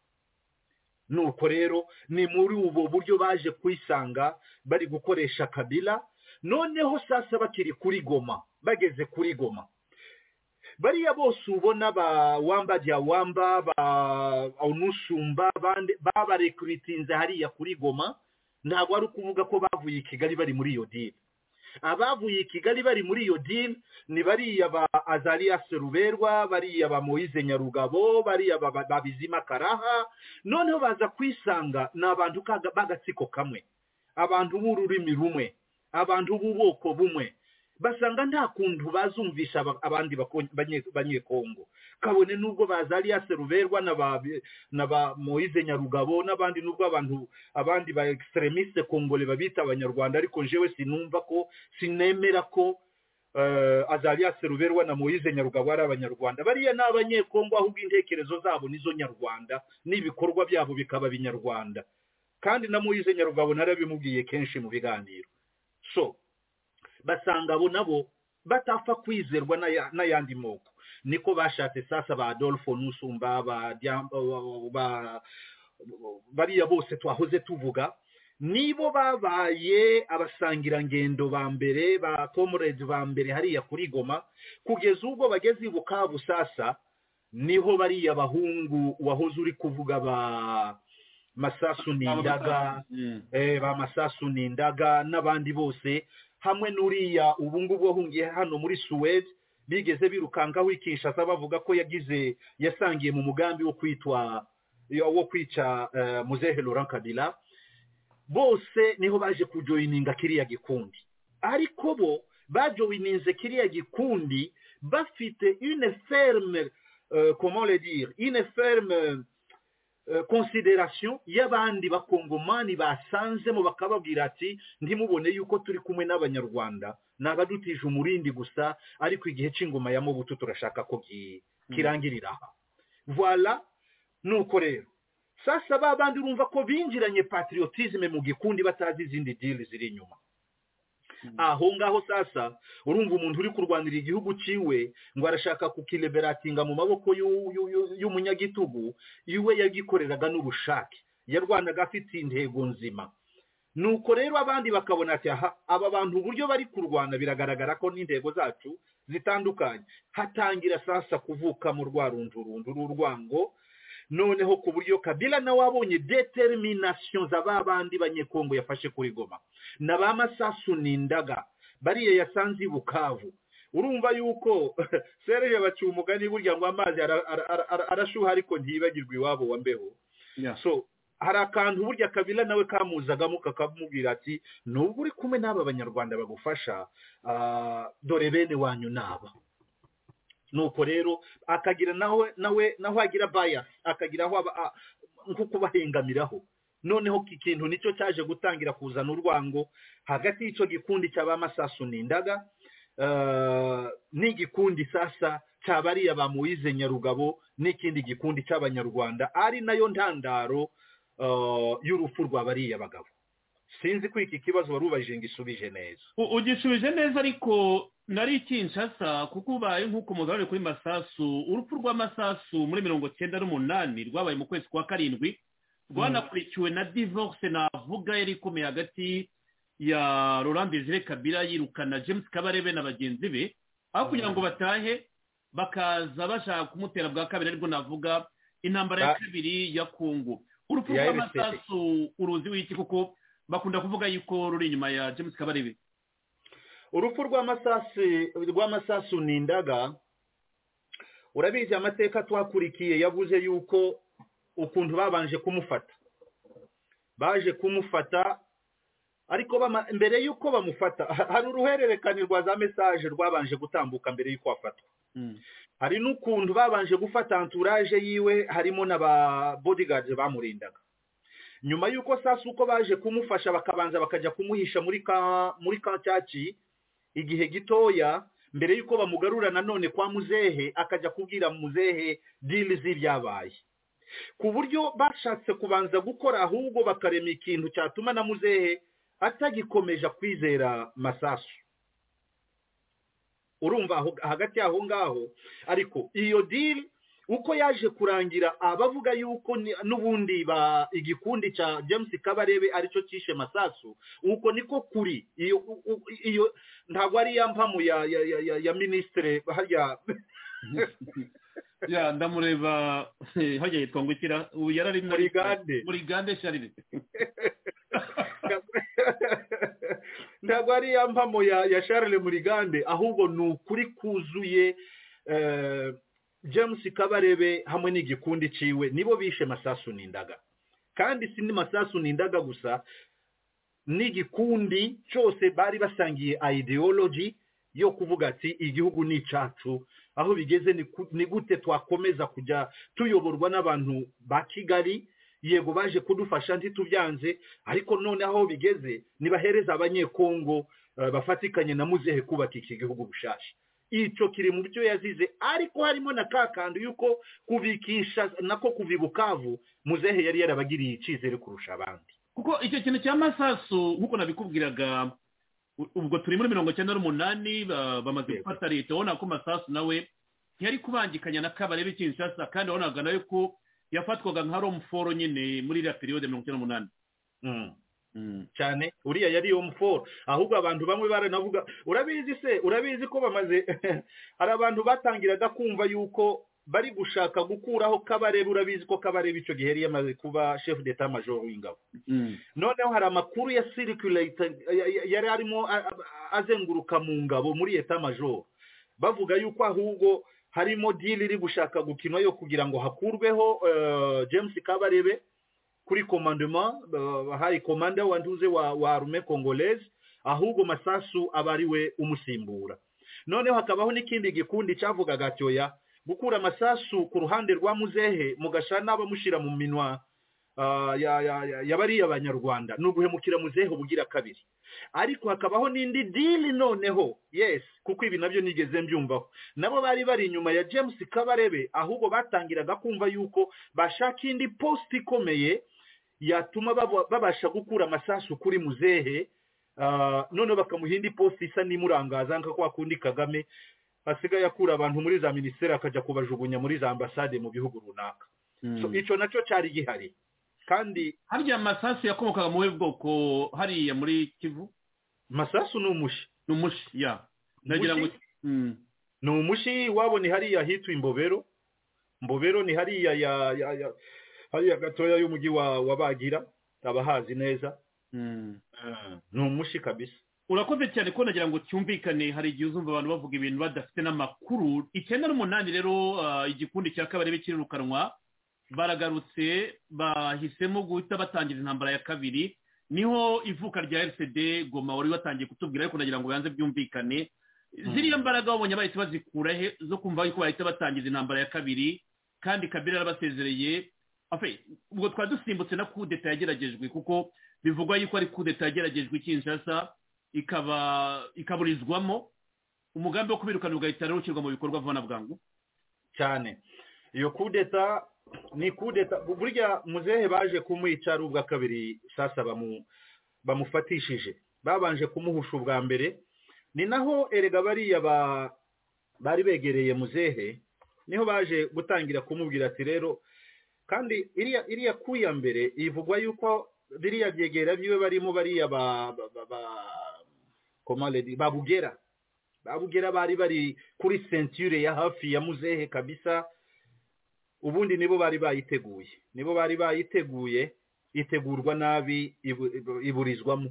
A: Nuko rero ni muri ubu buryo baje kwisanga bari gukoresha Kabila. Noneho sasa bakiri kuri Goma, bageze kuri Goma, bariya bose ubona ba Wamba Dia Wamba, ba Onusumba, bande baba recruitinze hariya kuri Goma, ntabwo ari kuvuga ko bavuye i Kigali bari muri iyo deal. Abavuye i Kigali bari muri iyo deal ni bariya ba Azarias Ruberwa, bariya ba Moise Nyarugabo, bariya ba Babizima Karaha. Noneho baza kwisanga n'abantu bagatsiko kamwe, abantu b'ururimi rumwe, abantu b'ubwoko bumwe, basanga nta kuntu bazumvisha abandi banyekongo. Kabone nubwo Bazarias Ruberwa na ba na ba Moise Nyarugabo n'abandi nubwo abantu abandi ba extremiste kongole babita abanyarwanda, ariko jewe sinumva ko sinemera ko uh, Azarias Ruberwa na Moise Nyarugabo ari abanyarwanda. Bariya n'abanyekongo ahubwo intekerezo zabo nizo nyarwanda n'ibikorwa byabo bikaba binyarwanda. Kandi na Moise Nyarugabo narabimubwiye kenshi mu biganiro. So basanga abo nabo batapfa kwizerwa na yandi moko. Niko bashatse sasa ba Adolfo Nusumba, ba ba bariya bose twahoze tuvuga, nibo babaye abasangira ngendo ba mbere, ba comrades ba mbere hariya kuri Goma, kugeza ubwo bageze Bukavu. Sasa niho bariya bahungu wahoze uri kuvuga ba Masasu Nindaga, eh ba Masasu Nindaga n'abandi bose, hamwe n'uriya ubungubu wahungiye hano muri Suède, bigeze birukangaho Kinshasa bavuga ko yagize yasangiye mu mugambi wo kwitwa wo kwica uh, Muzehe Laurent Kabila. Bose niho baje kujoininga kiriya gikundi, ariko bo bajoininze kiriya gikundi bafite une ferme uh, comment le dire une ferme Uh, consideration y'abandi bakongomani basanze mu bakababwira ati ntimubone yuko turi kumwe n'abanyarwanda nabadutije umurindi gusa, ariko igihe c'ingoma ya Mobutu turashaka ko kirangirira. mm. Voilà. Nuko rero sasa babandi urumva ko binjiranye patriotisme mu gikundi batazi izindi deal ziri inyuma. mm. Aho ngaho sasa urumva umuntu uri kurwanira igihugu ciwe ngo arashaka kukiliberatinga mu maboko y'umunyagitugu, iwe yagikoreraga n'ubushake, yarwanaga afite intego nzima. Nuko rero abandi bakabona ati aha aba bantu uburyo bari kurwana biragaragara ko n'intego zacu zitandukanye. Hatangira sasa kuvuka mu rwarundurundu rurwango. Noneho ku buryo Kabila na wabonye determination z'ababandi banyekongo yafashe kuri Goma na ba Masasu Nindaga bariye yasanze Bukavu. Urumva yuko Serge Bacumugani burya ngo amazi arashuha ariko ntibagirwa iwabo wa mbeho. yeah. So hari akantu burya Kabila nawe kamuzagamo kakamubwira ati nubwo uri kumwe n'aba banyarwanda bagufasha, uh, dore bene wanyu naba. Nuko rero akagira nawe nawe naho agira bias, akagira aho nko kubahengamiraho. Noneho ikintu nicyo cyaje gutangira kuzana urwango hagati y'ico gikundi cy'aba Masasu Nindaga uh, n'igikundi sasa cyabari aba Moise Nyarugabo n'ikindi gikundi cy'abanyarwanda, ari nayo ntandaro uh, y'urupfu rw'abariya bagabo. Sinzi ko iki kibazo warubajije ngisubije neza.
D: Ugisubije neza, ariko nari Kinshasa kuko ubaye nk'uko mugabane kuri Masasu. Urupfu rwa Masasu muri mirongo cyenda n'umunani rwabaye mu kwezi kwa karindwi, rwanakurikiwe na divorce navuga yari ikomeye hagati ya Laurent Desire Kabila yirukana James Kabarebe na bagenzi be, aho kugira ngo batahe bakaza bashaka kumutera bwa kabiri, ariko navuga intambara ya kabiri ya Kongo. Urupfu rwa Masasu uruzi w'iki kuko bakunda kuvuga yuko ruri inyuma ya James Kabarebe?
A: Urupfu rwa Masasu rwa Masasu Nindaga, urabizi amateka twakurikiye yavuze yuko ukuntu babanje kumufata, baje kumufata ariko mbere y'uko bamufata hari uruhererekane rwa za message rwabanje gutambuka mbere y'uko afatwa hari n'ukuntu babanje gufata entourage yiwe harimo n'aba bodyguards bamurindaga nyuma y'uko sasa uko baje kumufasha bakabanza bakajya kumuhisha muri ka muri ka cyaci igihe gitoya mbere y'uko bamugarura nanone kwa muzehe akajya kubwira muzehe deal z'ibyabaye ku buryo bashatse kubanza gukora ahubwo bakarema ikintu cyatuma na muzehe atagikomeje kwizera Masasu urumva hagati yaho ngaho ariko iyo deal uko yaje kurangira abavuga yuko n'ubundi ba igikundi cha James Kabarebe arico kishe Masasu uko niko kuri iyo iyo ntabwo ari yampamo ya ya, ya, ya ministre harya
D: ya ndamureba hajya yitwa ngukira yarari muri
A: gande
D: muri gande sharire
A: ntabwo ari yampamo ya ya Charles Murigande ahubwo nukuri kuzuye eh James Kabarebe hamwe n'igikundi ciwe nibo bishe Masasu Nindaga kandi si ni Masasu Nindaga gusa n'igikundi cyose bari basangiye ideology yo kuvuga ati igihugu ni cacu aho bigeze ni gute twakomeza kujya tuyoborwa n'abantu ba Kigali yego baje kudufasha ntitubyanze ariko none aho bigeze nibahereza abanyekongo uh, bafatikanye na muzehe kubaka iki gihugu bushasha ico kiri mu byo yazize ariko harimo na kakandi yuko kubikisha nako kuvibukavu muzehe yari yarabagiriye icizere kurusha abandi
D: kuko icyo kintu cya Masasu nkuko nabikubwiraga ubwo turi muri mirongo icyenda n'umunani bamaze gufata leta ubona ko Masasu nawe ntiyari kubangikanya na Kabarebe Kinshasa kandi wabonaga nawe ko yafatwaga nka romforo nyine muri iriya periode mirongo icyenda n'umunani
A: cyane uriya yari romforo ahubwo abantu bamwe baranavuga urabizi se urabizi ko bamaze hari abantu batangiraga kumva yuko bari gushaka gukuraho Kabarebe urabizi ko Kabarebe icyo gihe yari yamaze kuba chef d'état major w'ingabo noneho hari amakuru ya circulate yari arimo azenguruka mu ngabo muri état major bavuga yuko ahubwo harimo deal iri gushaka gukinwa yo kugira ngo hakurweho uh, James Kabarebe kuri commandement uh, high commander wanduze wa, wa armée congolaise ahubwo Masasu abariwe umusimbura noneho hakabaho n'ikindi gikundi cyavugaga cyoya gukura Masasu ku ruhande rwa muzehe mugashana bamushira mu minwa uh, ya ya, ya, ya bari abanyarwanda n'uguhemukira muzehe bugira kabiri ariko hakabaho n'indi deal noneho yes kuko ibi nabyo nigeze mbyumvaho nabo bari bari inyuma ya James Kabarebe ahubwo batangiraga kumva yuko bashaka indi post ikomeye yatuma babasha gukura Masasu kuri muzehe uh, none bakamuhindi post isa nimurangaza nka kwa kundi Kagame asigaye akura abantu muri za ministeri akaja kubajugunya muri za ambassade mu bihugu runaka mm. so ico naco cyari gihari kandi
D: harya Masasu yakomokaga mu bwoko hariya muri Kivu
A: Masasu n'umushi
D: n'umushi ya ndagira ngo
A: mm. n'umushi wabo ni hariya hitwa Imbobero Mbobero ni hariya ya, ya, ya hariya gatoya y'umugi wa wabagira abahazi neza mm. uh, n'umushi kabisa
D: urakoze cyane ko nagira ngo cyumvikane hari igihe uzumva abantu bavuga ibintu badafite n'amakuru icyenda n'umunani rero uh, igikundi cya Kabarebe kirirukanwa baragarutse bahisemo guhita batangira intambara ya kabiri niho ivuka rya R C D Goma wari watangiye kutubwira ariko nagira ngo banze byumvikane ziriya mbaraga babonye bahise bazikura he zo kumva yuko bahita batangiza intambara ya kabiri kandi Kabila yarabasezereye afe ubwo twadusimbutse na coup d'etat yageragejwe kuko bivugwa yuko ari coup d'etat yageragejwe Kinshasa ikaba ikaburizwamo umugambi wo kubirukana ugahita rero ukirwa mu bikorwa vana bwangu
A: cyane iyo coup d'etat ni coup d'etat burya muzehe baje kumwica rubwa kabiri sasa bamu bamufatishije babanje kumuhusha ubwa mbere ni naho erega bari ba bari begereye muzehe niho baje gutangira kumubwira ati rero kandi iriya iriya kuya mbere ivugwa yuko biriya byegera biwe barimo bariya ba, ba, ba, ba komale babugera babugera bari bari kuri ceinture ya hafi ya muzehe kabisa ubundi nibo bari bayiteguye nibo bari bayiteguye itegurwa nabi iburizwamo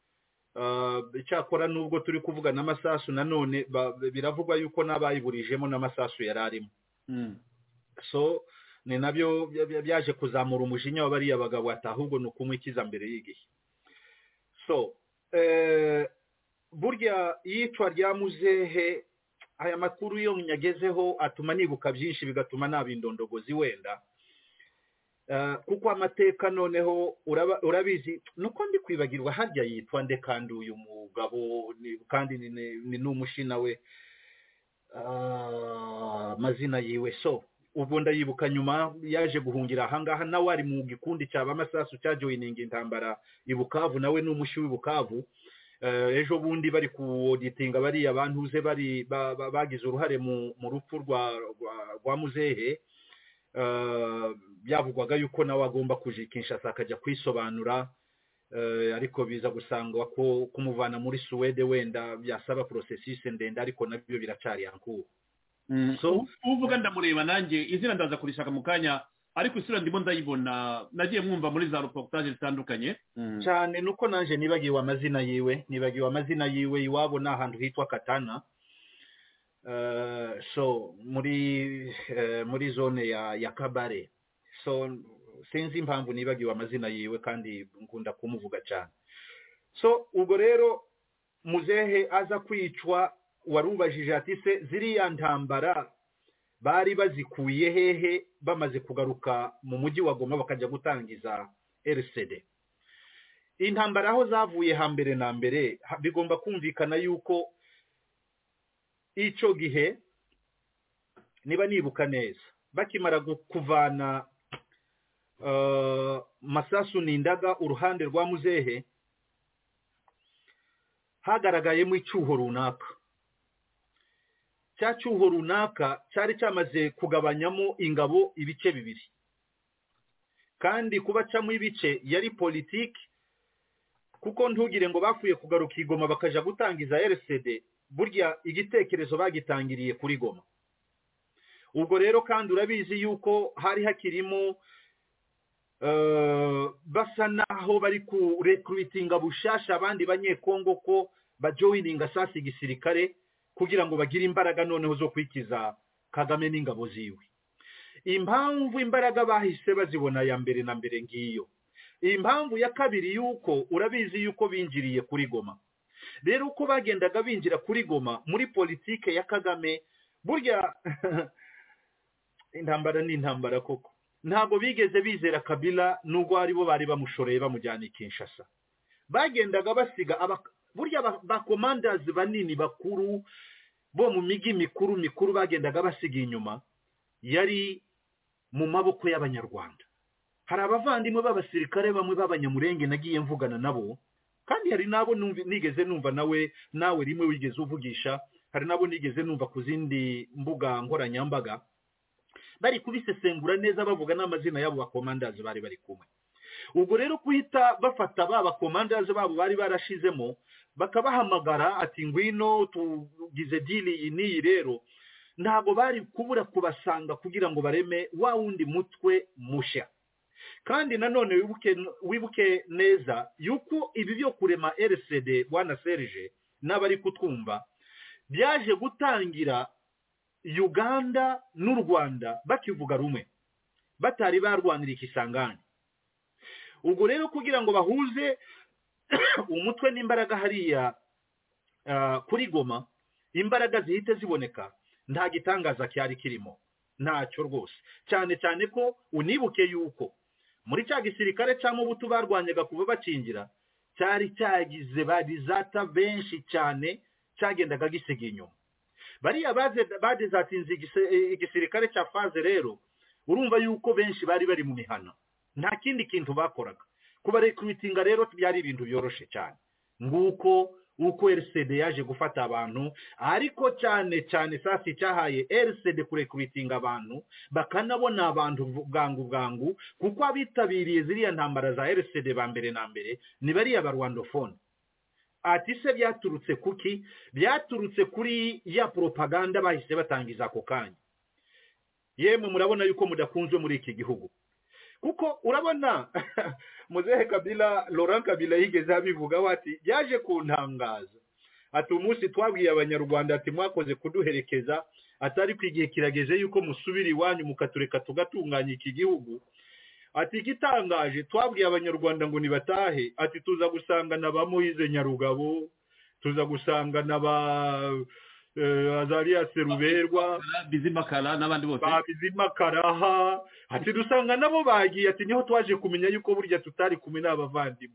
A: uh, cyakora nubwo turi kuvuga n'amasasu nanone biravugwa yuko nabayiburijemo n'amasasu yararimo mm. so ni nabyo byaje kuzamura umujinya w'abari abagabo atahubwo nukumwikiza mbere y'igihe so eh, burya iyicwa rya muzehe aya makuru yo nyagezeho atuma nibuka byinshi bigatuma nabindondogozi wenda uh, kuko amateka noneho uraba, urabizi nuko ndi kwibagirwa harya yitwa nde kandi uyu mugabo ni, kandi ni, ni, ni n'umushina we uh, mazina yiwe so ubu ndayibuka nyuma yaje guhungira ahangaha nawe ari mu gikundi cyaba amasasu cya joining intambara i Bukavu nawe n'umushi w'i Bukavu. Uh, ejo bundi bari ku auditinga bari abantuze bari bagize uruhare mu rupfu rwa rwa muzehe uh, byavugwaga yuko nawe agomba kujikisha akajya kwisobanura uh, ariko biza gusangwa ko kumuvana muri Suwede wenda byasaba processus ndende ariko nabyo biracari yanku.
D: Mm. So uvuga ndamureba nanjye izina ndaza kurishaka mu kanya ariko isura ndimo ndayibona nagiye mwumva muri za reportage zitandukanye
A: cyane mm. nuko nanje nibagiwe amazina yiwe nibagiwe amazina yiwe iwabo na hantu hitwa Katana uh, so muri uh, muri zone ya ya Kabare so sinzi impamvu nibagiwe amazina yiwe kandi ngunda kumuvuga cyane. So ubwo rero muzehe aza kwicwa warubajije ati se ziriya ntambara bari bazikuye hehe bamaze kugaruka mu mujyi wa Goma bakajya gutangiza R C D. Intambara aho zavuye hambere na mbere bigomba kumvikana yuko ico gihe niba nibuka neza bakimara kuvana uh, masasu nindaga uruhande rwa muzehe hagaragayemo icyuho runaka cya cyuho runaka cyari cyamaze kugabanyamo ingabo ibice bibiri kandi kubacamo ibice yari politiki kuko ntugire ngo bafuye kugaruka igoma bakaja gutangiza R C D burya igitekerezo bagitangiriye kuri Goma. Ubwo rero kandi urabizi yuko hari hakirimo uh, basa naho bari ku recruitinga bushasha abandi banyekongo ko bajoininga sasi gisirikare kugira ngo bagire imbaraga noneho zo kwikiza Kagame n'ingabo ziwe. Impamvu imbaraga bahise bazibona ya mbere na mbere ngiyo. Impamvu ya kabiri yuko urabizi yuko binjiriye kuri Goma. Rero uko bagendaga binjira kuri Goma muri politike ya Kagame burya intambara ni intambara koko. Ntabwo bigeze bizera Kabila nubwo ari bo bari bamushoreye bamujyana Kinshasa. Bagendaga basiga aba burya ba, ba commanders banini bakuru bo mu migi mikuru mikuru bagendaga basiga inyuma yari mu maboko y'abanyarwanda. Hari abavandimwe b'abasirikare bamwe b'abanyamurenge nagiye mvugana nabo kandi hari nabo nigeze numva nawe nawe rimwe wigeze uvugisha hari nabo nigeze numva ku zindi mbuga nkoranyambaga bari kubisesengura neza bavuga n'amazina y'abo ba commanders bari bari kumwe. Ubwo rero kuhita bafata baba commanders babo bari barashizemo bakabahamagara ati ngwino tugize dili ni rero ntago bari kubura kubasanga kugira ngo bareme wa wundi mutwe musha. Kandi nanone wibuke wibuke neza yuko ibi byo kurema R C D bwana Serge n'abari kutwumva byaje gutangira Uganda n'u Rwanda bakivuga rumwe batari barwanira ikisangane. Ubwo rero kugira ngo bahuze umutwe n'imbaraga hariya uh, kuri Goma imbaraga zihite ziboneka nta gitangaza cyari kirimo ntacyo rwose cyane cyane ko unibuke yuko muri cya gisirikare cyangwa ubutu barwanyaga kuva bacingira cyari cyagize badizata benshi cyane cyagendaga gisiga inyuma. Bariya baze badezatinze igisirikare cya faze rero urumva yuko benshi bari bari mu mihana nta kindi kintu bakoraga kuba recruitinga rero byari ibintu byoroshe cyane nguko uko R C D yaje gufata abantu ariko cyane cyane sasi cyahaye R C D kurecruitinga abantu bakanabona abantu bwangu bwangu kuko abitabiriye ziriya ntambara za R C D ba mbere na mbere ni bari abarwandofone. Ati se byaturutse kuki byaturutse kuri ya propaganda bahise batangiza ako kanya. Yemwe murabona yuko mudakunzwe muri iki gihugu kuko urabona muzehe Kabila Laurent Kabila yigeze abivuga wati yaje kuntangaza ati umunsi twabwiye abanyarwanda ati mwakoze kuduherekeza atari kwigihe kirageze yuko musubira iwanyu mukatureka tugatunganya iki gihugu ati igitangaje twabwiye abanyarwanda ngo nibatahe ati tuza gusanga na ba Moise Nyarugabo tuza gusanga na ba Azariya Seruberwa
D: Bizimakara n'abandi bose
A: ba Bizimakara ati dusanga nabo bagiye ati niho twaje kumenya yuko burya tutari kumwe n'abavandimwe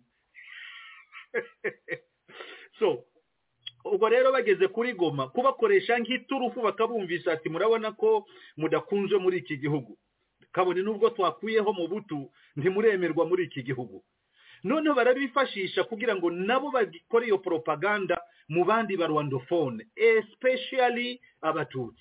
A: so ubwo rero bageze kuri Goma kubakoresha nk'iturufu bakabumvisha ati murabona ko mudakunzwe muri iki gihugu kabone nubwo twakuyeho mu butu ntimuremerwa muri iki gihugu noneho barabifashisha kugira ngo nabo bagikore iyo propaganda mu bandi barwandophone especially abatutsi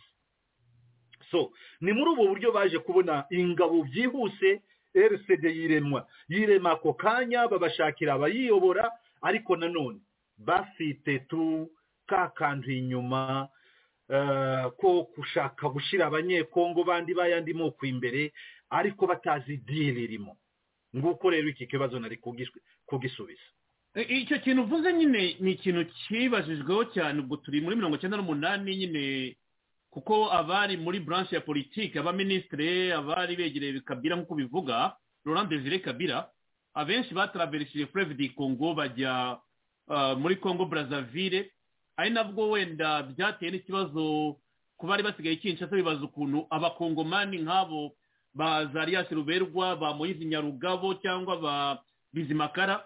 A: so ni muri ubu buryo baje kubona ingabo byihuse R C D yiremwa yirema ako kanya babashakira abayiyobora ariko nanone bafite tu kakantu inyuma uh, ko kushaka gushira abanyekongo bandi bayandimo ku imbere ariko batazi deal irimo nguko rero iki kibazo nari kugisubiza
D: icyo kintu uvuze nyine ni ikintu kibajijweho cyane ubwo turi muri mirongo icyenda n'umunani nyine kuko abari muri branche ya politique abaministre abari begereye Kabila nk'uko bivuga Laurent Désiré Kabila abenshi batraversé fleuve du Congo bajya uh, muri Congo Brazzaville ari nabwo wenda byateye n'ikibazo ku bari basigaye Kinshasa bibaza ukuntu abakongomani nk'abo ba Azariya Seruberwa ba Moise Nyarugabo cyangwa ba Bizimakara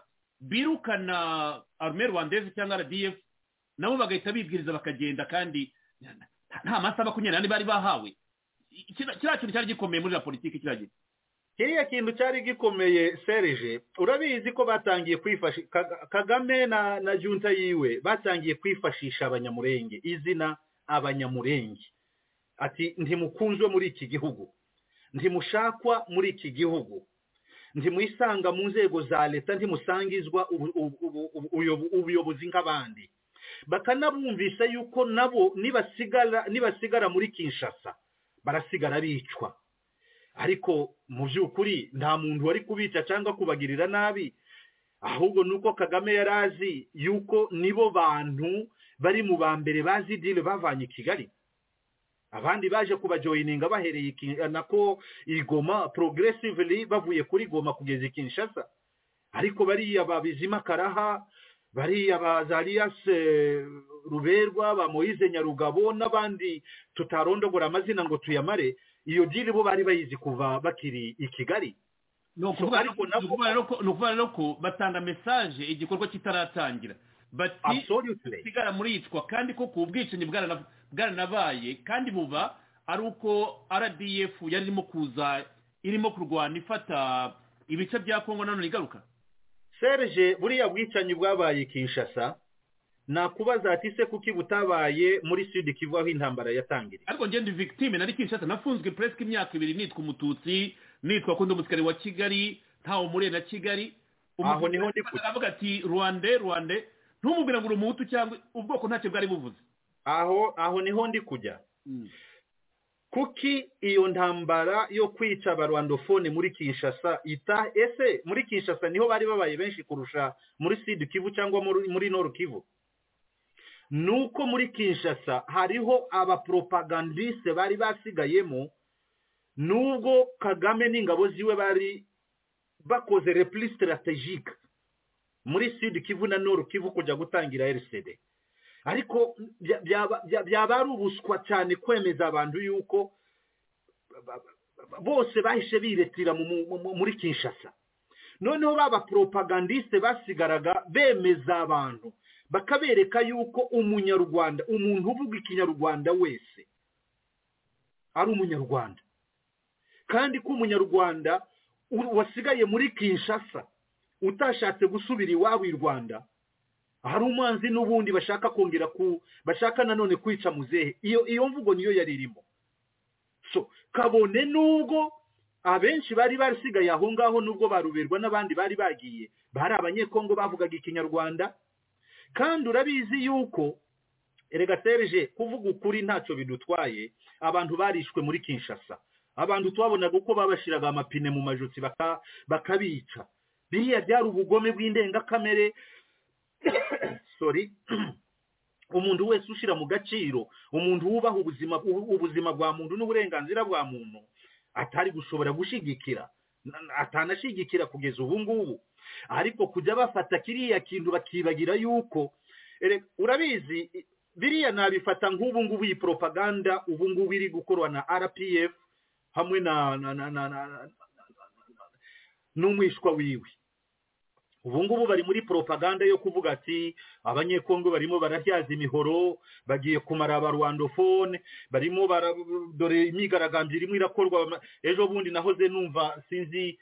D: birukana armée rwandaise cyangwa R D F nabo bagahita bibwiriza bakagenda kandi nta masaha makumyabiri bari bahawe kiriya kintu cyari gikomeye muri la politiki kiragira
A: kiriya kintu cyari gikomeye Serge urabizi ko batangiye kwifashisha Kagame na na junta yiwe batangiye kwifashisha abanyamurenge izina abanyamurenge ati ntimukunzwe muri iki gihugu ntimushakwa muri iki gihugu ntimwisanga mu nzego za leta ntimusangizwa ubuyobozi nk'abandi bakanabumvisa yuko nabo nibasigara nibasigara muri Kinshasa barasigara bicwa ariko mu by'ukuri nta muntu wari kubica cyangwa kubagirira nabi ahubwo nuko Kagame yarazi yuko nibo bantu bari mu bambere bazi deal bavanye Kigali abandi baje kubajoininga bahereye nako igoma progressively bavuye kuri Goma kugeza Kinshasa ariko bari ababizima karaha bari abazalias Ruberwa ba Moise Nyarugabo n'abandi tutarondogora amazina ngo tuyamare iyo deal bo bari bayizi kuva bakiri i Kigali
D: no kuvuga ariko no ko batanga message igikorwa kitaratangira bati sigara muri yitwa kandi ko kubwicanyi bwana bwaranabaye kandi buba ari uko R D F yarimo kuza irimo kurwana ifata ibice bya Kongo none igaruka
A: Serge buriya bwicanyi bwabaye Kinshasa nakubaza ati se kuki butabaye muri Sud Kivu aho intambara yatangiriye
D: ariko ngende victime nari Kinshasa nafunzwe presque imyaka ibiri nitwa umututsi nitwa kundo musikari wa Kigali ntawo muri na Kigali
A: aho niho ndi
D: kuvuga ati Rwanda Rwanda ntumubwira ngo umuhutu cyangwa ubwoko ntacyo bwari buvuze
A: aho aho niho ndi kujya kuki iyo ntambara yo kwica abarwandophone muri Kinshasa ita ese muri Kinshasa niho bari babaye benshi kurusha muri Sud Kivu cyangwa muri, muri Nord Kivu nuko muri Kinshasa hariho abapropagandiste bari basigayemo nubwo Kagame n'ingabo ziwe bari bakoze repli strategique muri Sud Kivu na Nord Kivu kujya gutangira R C D ariko byaba ari ubuswa cyane kwemeza abantu yuko bose bahishe biretira muri Kinshasa noneho baba propagandiste basigaraga bemeza abantu bakabereka yuko umunyarwanda umuntu uvuga ikinyarwanda wese ari umunyarwanda kandi ko umunyarwanda wasigaye muri Kinshasa utashatse gusubira iwabo i Rwanda hari umwanzi n'ubundi bashaka kongera ku bashaka nanone kwica muzehe iyo iyo mvugo niyo yaririmo so kabone nubwo abenshi bari basigaye aho ngaho nubwo baruberwa n'abandi bari bagiye bari abanyekongo bavugaga ikinyarwanda kandi urabizi yuko erega Serge kuvuga ukuri ntacyo bidutwaye abantu barishwe muri Kinshasa abantu twabonaga uko babashiraga amapine mu majotsi baka bakabica biriya byari ubugome bw'indengakamere sorry umuntu wese ushira mu gaciro umuntu wubaha ubuzima ubuzima bwa muntu n'uburenganzira bwa muntu atari gushobora gushigikira atanashigikira kugeza ubu ngubu, ariko kujya bafata kiriya kintu bakibagira yuko urabizi biriya nabifata nk'ubu ngubu iyi propaganda ubu ngubu iri gukorwa na R P F hamwe na n'umwishwa wiwe. Ubu ngubu bari muri propaganda yo kuvuga ati abanyekongo barimo barahyaza imihoro, bagiye kumara abarwandofone, barimo dore imigaragambyo irimo irakorwa. Ejo bundi nahoze numva sinzi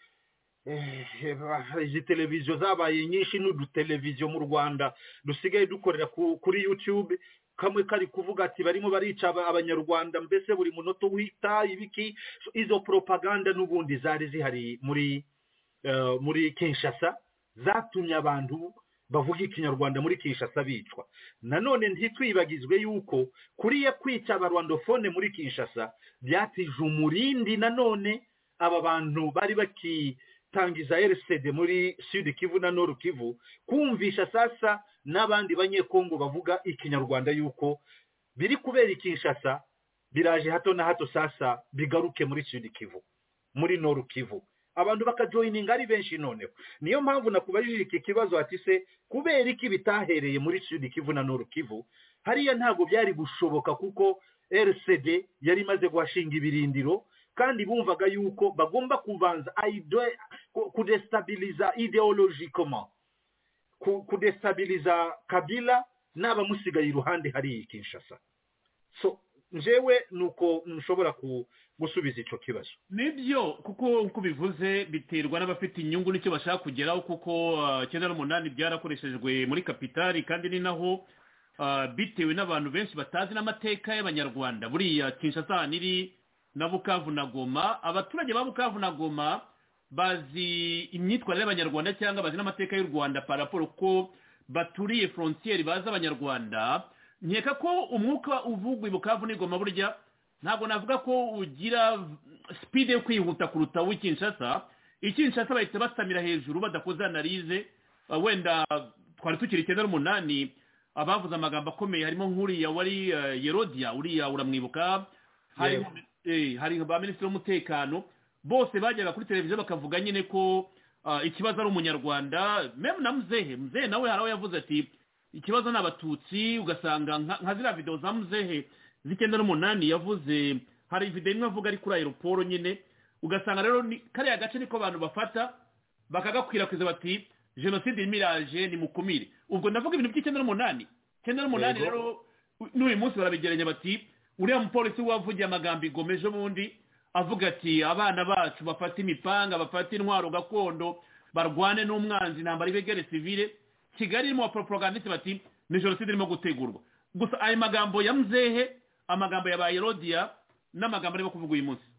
A: izi televiziyo zabaye nyinshi n'uduteleviziyo mu Rwanda dusigaye dukorera kuri YouTube, kamwe kari kuvuga ati barimo barica abanyarwanda mbese buri munota wita ibiki. Izo propaganda n'ubundi zari zihari muri uh, muri Kinshasa, zatumye abantu bavuga ikinyarwanda muri Kinshasa bicwa. Nanone ntitwibagizwe yuko kuriye kwica abarwandofone muri Kinshasa byatije umurindi nanone aba bantu bari bakitangiza R C D muri Sud Kivu na Nord Kivu kumvisha sasa n'abandi banyekongo bavuga ikinyarwanda yuko biri kubera Kinshasa biraje hato na hato sasa bigaruke muri Sud Kivu, muri Nord Kivu. Abantu bakajoininga ari benshi noneho. Niyo mpamvu nakubajije iki kibazo ati se kubera iki bitahereye muri Sud Kivu na Nord Kivu, hariya ntago byari gushoboka kuko R C D yari maze guhashinga ibirindiro kandi bumvaga yuko bagomba kubanza kudestabiliza ideologically, kudestabiliza Kabila n'abamusigaye iruhande hari Kinshasa. So njewe nuko nshobora gusubiza ico kibazo.
D: Nibyo kuko uko bivuze biterwa n'abafite inyungu n'icyo bashaka kugeraho, kuko cyenda n'umunani byarakoreshejwe muri kapitali kandi ni naho bitewe n'abantu benshi batazi n'amateka y'abanyarwanda. Buriya Kinshasa niri na Bukavu na Goma, abaturage ba Bukavu na Goma bazi imyitwarire y'abanyarwanda cyangwa bazi n'amateka y'u Rwanda par rapport ko baturiye frontière baza abanyarwanda. Nkeka ko umwuka uvugwa Bukavu ni Goma burya ntabwo navuga ko ugira speed yo kwihuta kuruta w'Kinshasa. Ikinshasa bahita basamira hejuru badakoze analize. Uh, wenda twari tukiri cyenda n'umunani abavuze amagambo akomeye harimo nk'uriya wari uh, Yerodia, uriya uramwibuka, hari yeah. eh hari ba minisitiri w'umutekano bose bajyaga kuri televiziyo bakavuga nyine ko uh, ikibazo ari umunyarwanda. Meme na Muzehe Muzehe nawe haraho yavuze ati ikibazo n'abatutsi, ugasanga nka zira video za Muzehe zikenda n'umunani yavuze hari video imwe avuga ari kuri aeroport nyine, ugasanga rero kare agace niko abantu bafata bakagakwirakwiza bati genocide imiraje ni mukumire. Ubwo ndavuga ibintu by'ikenda n'umunani cyenda n'umunani rero n'uyu munsi barabigeranya bati uriya mupolisi wavugiye amagambo igomeje bundi avuga ati abana bacu bafata imipanga bafata intwaro gakondo barwane n'umwanzi intambara ibegere civile. Kigali irimo propagandiste bati ni genocide irimo gutegurwa. Gusa ayo magambo ya Muzehe, amagambo ya Yerodia n'amagambo arimo kuvuga uyu munsi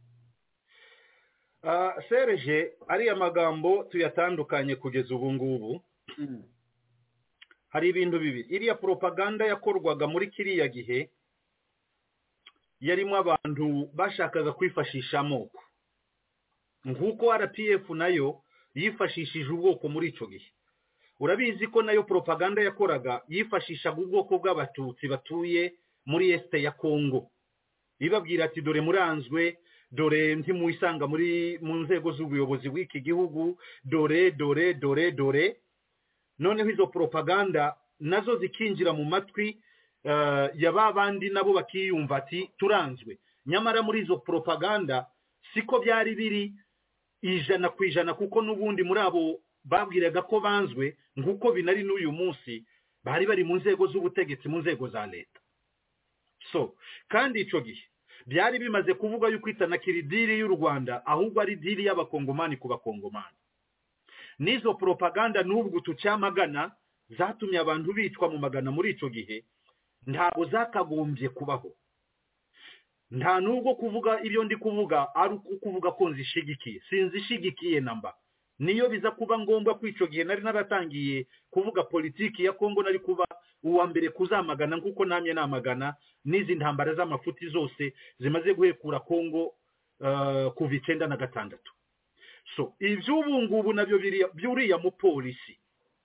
A: Uh, Serge, ari amagambo tuyatandukanye kugeza ubu ngubu. Mm. Hari ibintu bibiri. Iriya propaganda yakorwaga muri kiriya gihe yarimo abantu bashakaga kwifashisha amoko, nkuko R P F nayo yifashishije ubwoko muri ico gihe. Urabizi ko nayo propaganda yakoraga yifashishaga ubwoko bw'abatutsi batuye muri este ya Kongo, ibabwira ati dore muranzwe, dore ntimuisanga muri mu nzego z'ubuyobozi bw'iki gihugu, dore dore dore dore. Noneho izo propaganda nazo zikinjira mu matwi uh, yababandi nabo bakiyumva ati turanzwe. Nyamara muri izo propaganda siko byari biri ijana ku ijana, kuko nubundi muri abo babwiraga ko banzwe nguko binari n'uyu munsi bari bari mu nzego z'ubutegetsi, mu nzego za leta. So kandi ico gihe byari bimaze kuvuga yuko itanakiri diri y'u Rwanda ahubwo ari diri y'abakongomani ku bakongomani. Nizo propaganda n'ubwo tucyamagana zatumye abantu bitwa mu magana muri ico gihe ntabwo zakagombye kubaho. Nta nubwo kuvuga ibyo ndi kuvuga ari kuvuga ko nzishigikiye, sinzishigikiye namba. Niyo biza kuba ngombwa kwico gihe nari naratangiye kuvuga politiki ya Kongo, nari kuba uwa mbere kuzamagana nkuko namye namagana nizi ntambara z'amafuti zose zimaze guhekura Kongo uh, kuva icyenda na gatandatu. So ivy'ubu ngubu nabyo byuriya mu polisi.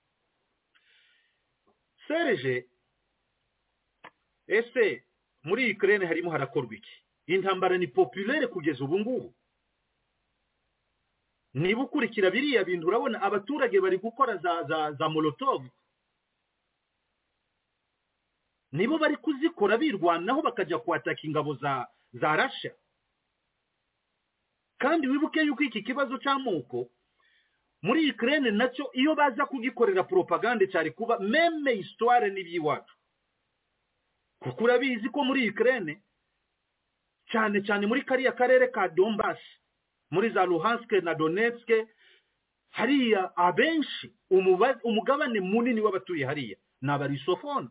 A: Serge, ese muri Ukraine harimo harakorwa iki? Intambara ni populaire kugeza ubu ngubu. niba ukurikira biriya bintu urabona abaturage bari gukora za za za molotov nibo bari kuzikora birwanaho bakajya kwataka ingabo za za Russia kandi wibuke yuko iki kibazo cy'amoko muri Ukraine nacyo iyo baza kugikorera propaganda cyari kuba meme histoire n'ibiwacu kuko urabizi ko muri Ukraine cyane cyane muri kariya karere ka Donbass muri za Luhansk na Donetsk hariya abenshi umugabane munini w'abatuye hariya n'abarisofone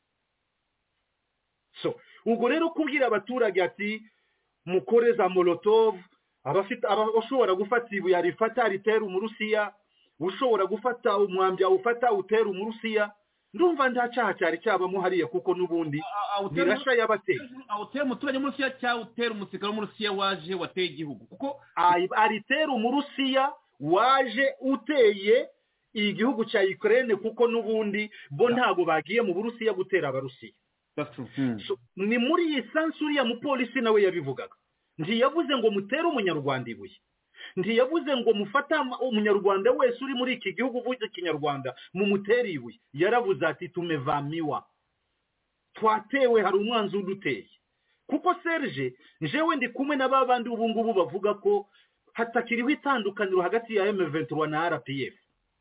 A: so ubwo rero kubwira abaturage ati mukore za molotov abafite abashobora gufata ibuye arifata ritera umurusiya ushobora gufata umwambya ufata utera umurusiya ndumva ndacaha cyari cyabamo hariya kuko nubundi birasha yabateye
D: awutera umuturage murusiya cyangwa utera umusikaro murusiya waje wateye igihugu kuko
A: aritera umurusiya waje uteye igihugu cya Ukraine kuko nubundi bo ntago bagiye mu Burusiya gutera abarusiya so, ni muri iyi sansuri ya mupolisi nawe yabivugaga ntiyavuze ngo mutere umunyarwanda ibuye ntiyavuze ngo mufata umunyarwanda wese uri muri iki gihugu uvuze ikinyarwanda mu muteri ibuye yaravuze ati tumevamiwa twatewe hari umwanzi uduteye kuko Serge njewe ndi kumwe n'ababandi ubu ngubu bavuga ko hatakiriho itandukaniro hagati ya M vingt-trois na R P F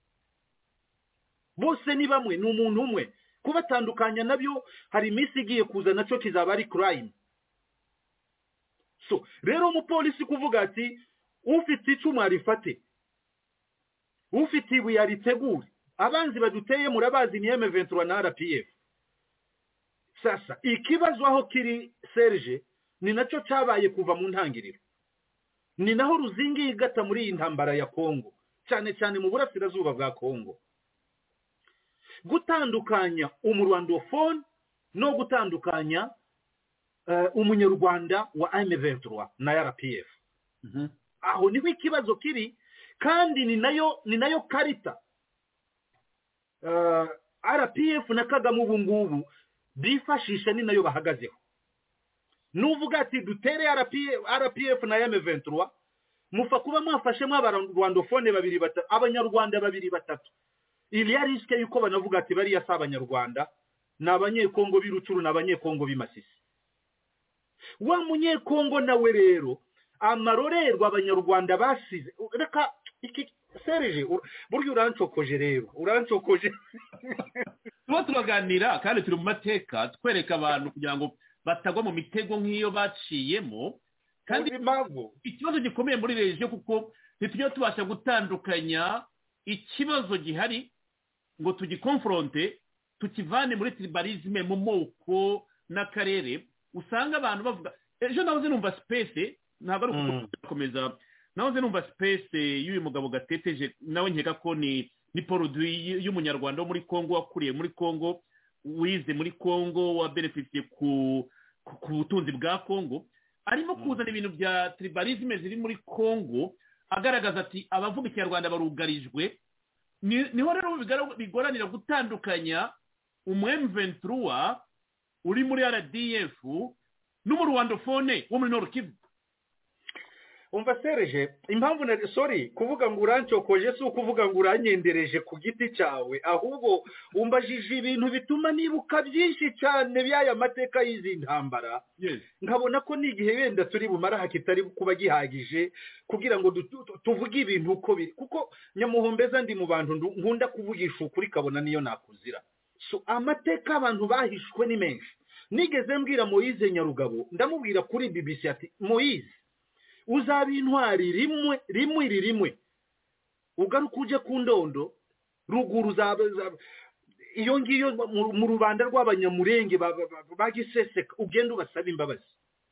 A: bose ni bamwe ni umuntu umwe kubatandukanya nabyo hari imisi igiye kuza naco kizaba ari crime so rero umupolisi kuvuga ati ufite icumu arifate ufite ibuye aritegure abanzi baduteye murabazi ni M vingt-trois na R P F sasa ikibazo aho kiri Serge ni naco cyabaye kuva mu ntangiriro ni naho ruzingi igata muri iyi ntambara ya Kongo cyane cyane mu burasirazuba bwa Kongo gutandukanya umurwandofone no gutandukanya uh, umunyarwanda wa M vingt-trois na R P F mm -hmm. aho niho ikibazo kiri kandi ni nayo ni nayo karita uh, R P F na Kagame ubu ngubu bifashisha ni nayo bahagazeho nuvuga ati dutere R P F na M vingt-trois mufa kuba mwafashemo abarwandofone babiri batatu abanyarwanda babiri batatu ili ya riske yuko banavuga ati bari yasa abanyarwanda n'abanyekongo birucuru n'abanyekongo bimasisi wa munyekongo nawe rero amarorerwa abanyarwanda basize reka iki Serge buryo urancokoje rero urancokoje
D: tuba turaganira kandi turi mu mateka twereka abantu kugira ngo batagwa mu mitego nk'iyo baciyemo kandi ikibazo gikomeye muri region kuko ntitujya tubasha gutandukanya ikibazo gihari ngo tugikonfronte tukivane muri tribalisme mu moko n'akarere usanga abantu bavuga ejo nahoze numva space ntabwo ari ukukomeza nahoze numva space y'uyu mugabo gateteje nawe nkeka ko ni ni produit y'umunyarwanda wo muri Kongo wakuriye muri Kongo wize muri Kongo wa benefitiye ku ku butunzi bwa Kongo arimo kuzana ibintu bya tribalisme ziri muri Kongo agaragaza ati abavuga ikinyarwanda barugarijwe niho rero bigoranira gutandukanya umu M vingt-trois uri muri R D F n'umurwandofone wo muri Nord Kivu
A: umva Serge impamvu na sorry kuvuga ngo urancokoje si ukuvuga ngo uranyendereje ku giti cyawe ahubwo umbajije ibintu bituma nibuka byinshi cyane by'aya mateka y'izi ntambara
D: yes.
A: nkabona ko n'igihe wenda turi bumara hakitari kuba gihagije kugira ngo tuvuge ibintu uko biri kuko nyamuhombeza ndi mu bantu nkunda kuvugisha ukuri kabona niyo nakuzira so amateka abantu bahishwe ni menshi nigeze mbwira Moise Nyarugabo ndamubwira kuri B B C ati Moise uzaba intwari rimwe rimwe rimwe ugaruka uje ku ndondo ruguru zaba iyo ngiyo mu rubanda rw'abanyamurenge bagiseseka ugenda ubasaba imbabazi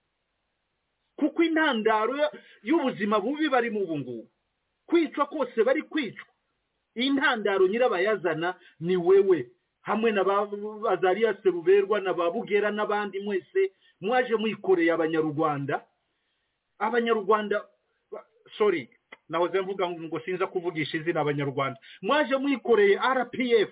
A: kuko intandaro y'ubuzima bubi bari mu bungu kwicwa kose bari kwicwa intandaro nyirabayazana ni wewe hamwe na Azariya Seruberwa na Babugera n'abandi mwese mwaje mwikoreye abanyarwanda abanyarwanda sorry nahoze mvuga ngo sinza kuvugisha izina abanyarwanda mwaje mwikoreye R P F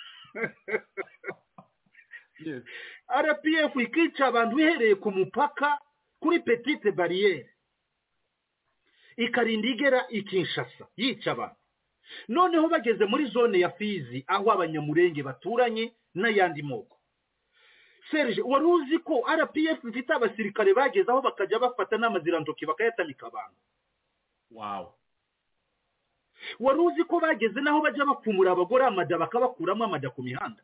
D: yes.
A: R P F ikica abantu bihereye ku mupaka kuri petite barriere ikarinda igera ikinshasa yica abantu. Noneho bageze muri zone ya Fizi aho abanyamurenge baturanye n'ayandi moko. Serge, wari uzi ko R P F ifite abasirikare bageze aho bakajya bafata n'amazirantoki bakayatamika abantu?
D: Wow.
A: Wari uzi ko bageze naho bajya bapfumura abagore amada bakabakuramo amada ku mihanda?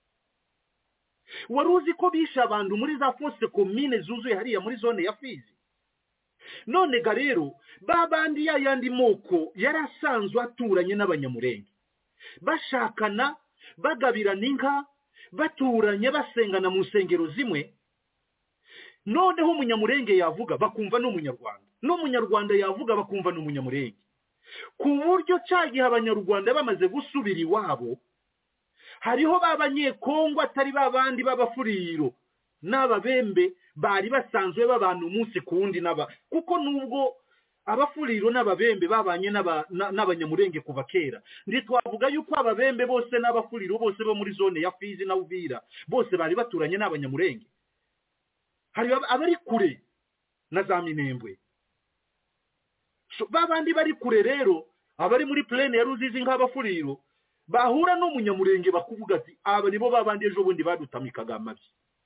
A: Wari uzi ko bisha abantu muri za fosse commune zuzuye hariya muri zone ya Fizi? None ga rero babandi ya yandi moko yarasanzwe aturanye n'abanyamurenge, bashakana bagabirana inka, baturanye basengana mu nsengero zimwe. Noneho umunyamurenge yavuga bakumva n'umunyarwanda, n'umunyarwanda yavuga bakumva n'umunyamurenge, ku buryo cyagihe abanyarwanda bamaze gusubira iwabo hariho babanyekongo atari babandi babafuriro n'ababembe bari basanzwe babana umunsi kundi naba, kuko nubwo abafuriro n'ababembe babanye n'abanyamurenge kuva kera, ndi twavuga yuko ababembe bose n'abafuriro bose bo muri zone ya Fizi na Uvira bose bari baturanye n'abanyamurenge. Hari abari kure na za Minembwe, so babandi bari kure rero abari muri plaine ya Ruzizi nk'abafuriro bahura n'umunyamurenge bakuvuga ati aba nibo babandi ejo bundi badutamikaga amabi.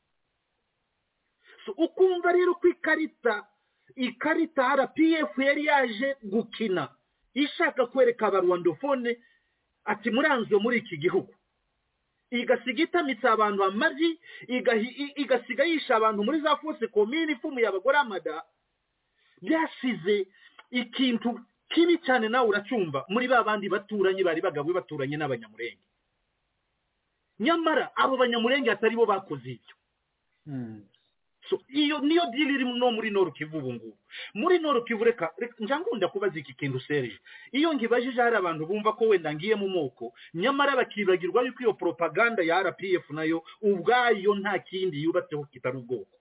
A: So ukumva rero kwikarita ikarita R P F yari yaje gukina ishaka kwereka abarwandofone ati muranzwe muri iki gihugu, igasiga itamitse abantu amazi, igasiga yisha abantu muri za fosse commune ifumu y'abagore amada. Byasize ikintu kibi cyane nawe uracumva muri babandi baturanye bari bagabwe baturanye n'abanyamurenge. Nyamara abo banyamurenge atari bo bakoze ibyo.
D: Mm.
A: So iyo niyo deal iri no muri Nord Kivu ubungubu. Muri Nord Kivu reka njangunda kubaza iki kintu Serge. Iyo ngibajije hari abantu bumva ko wenda ngiye mu moko, nyamara bakibagirwa yuko iyo propaganda ya R P F nayo ubwayo nta kindi yubatseho kitari ubwoko.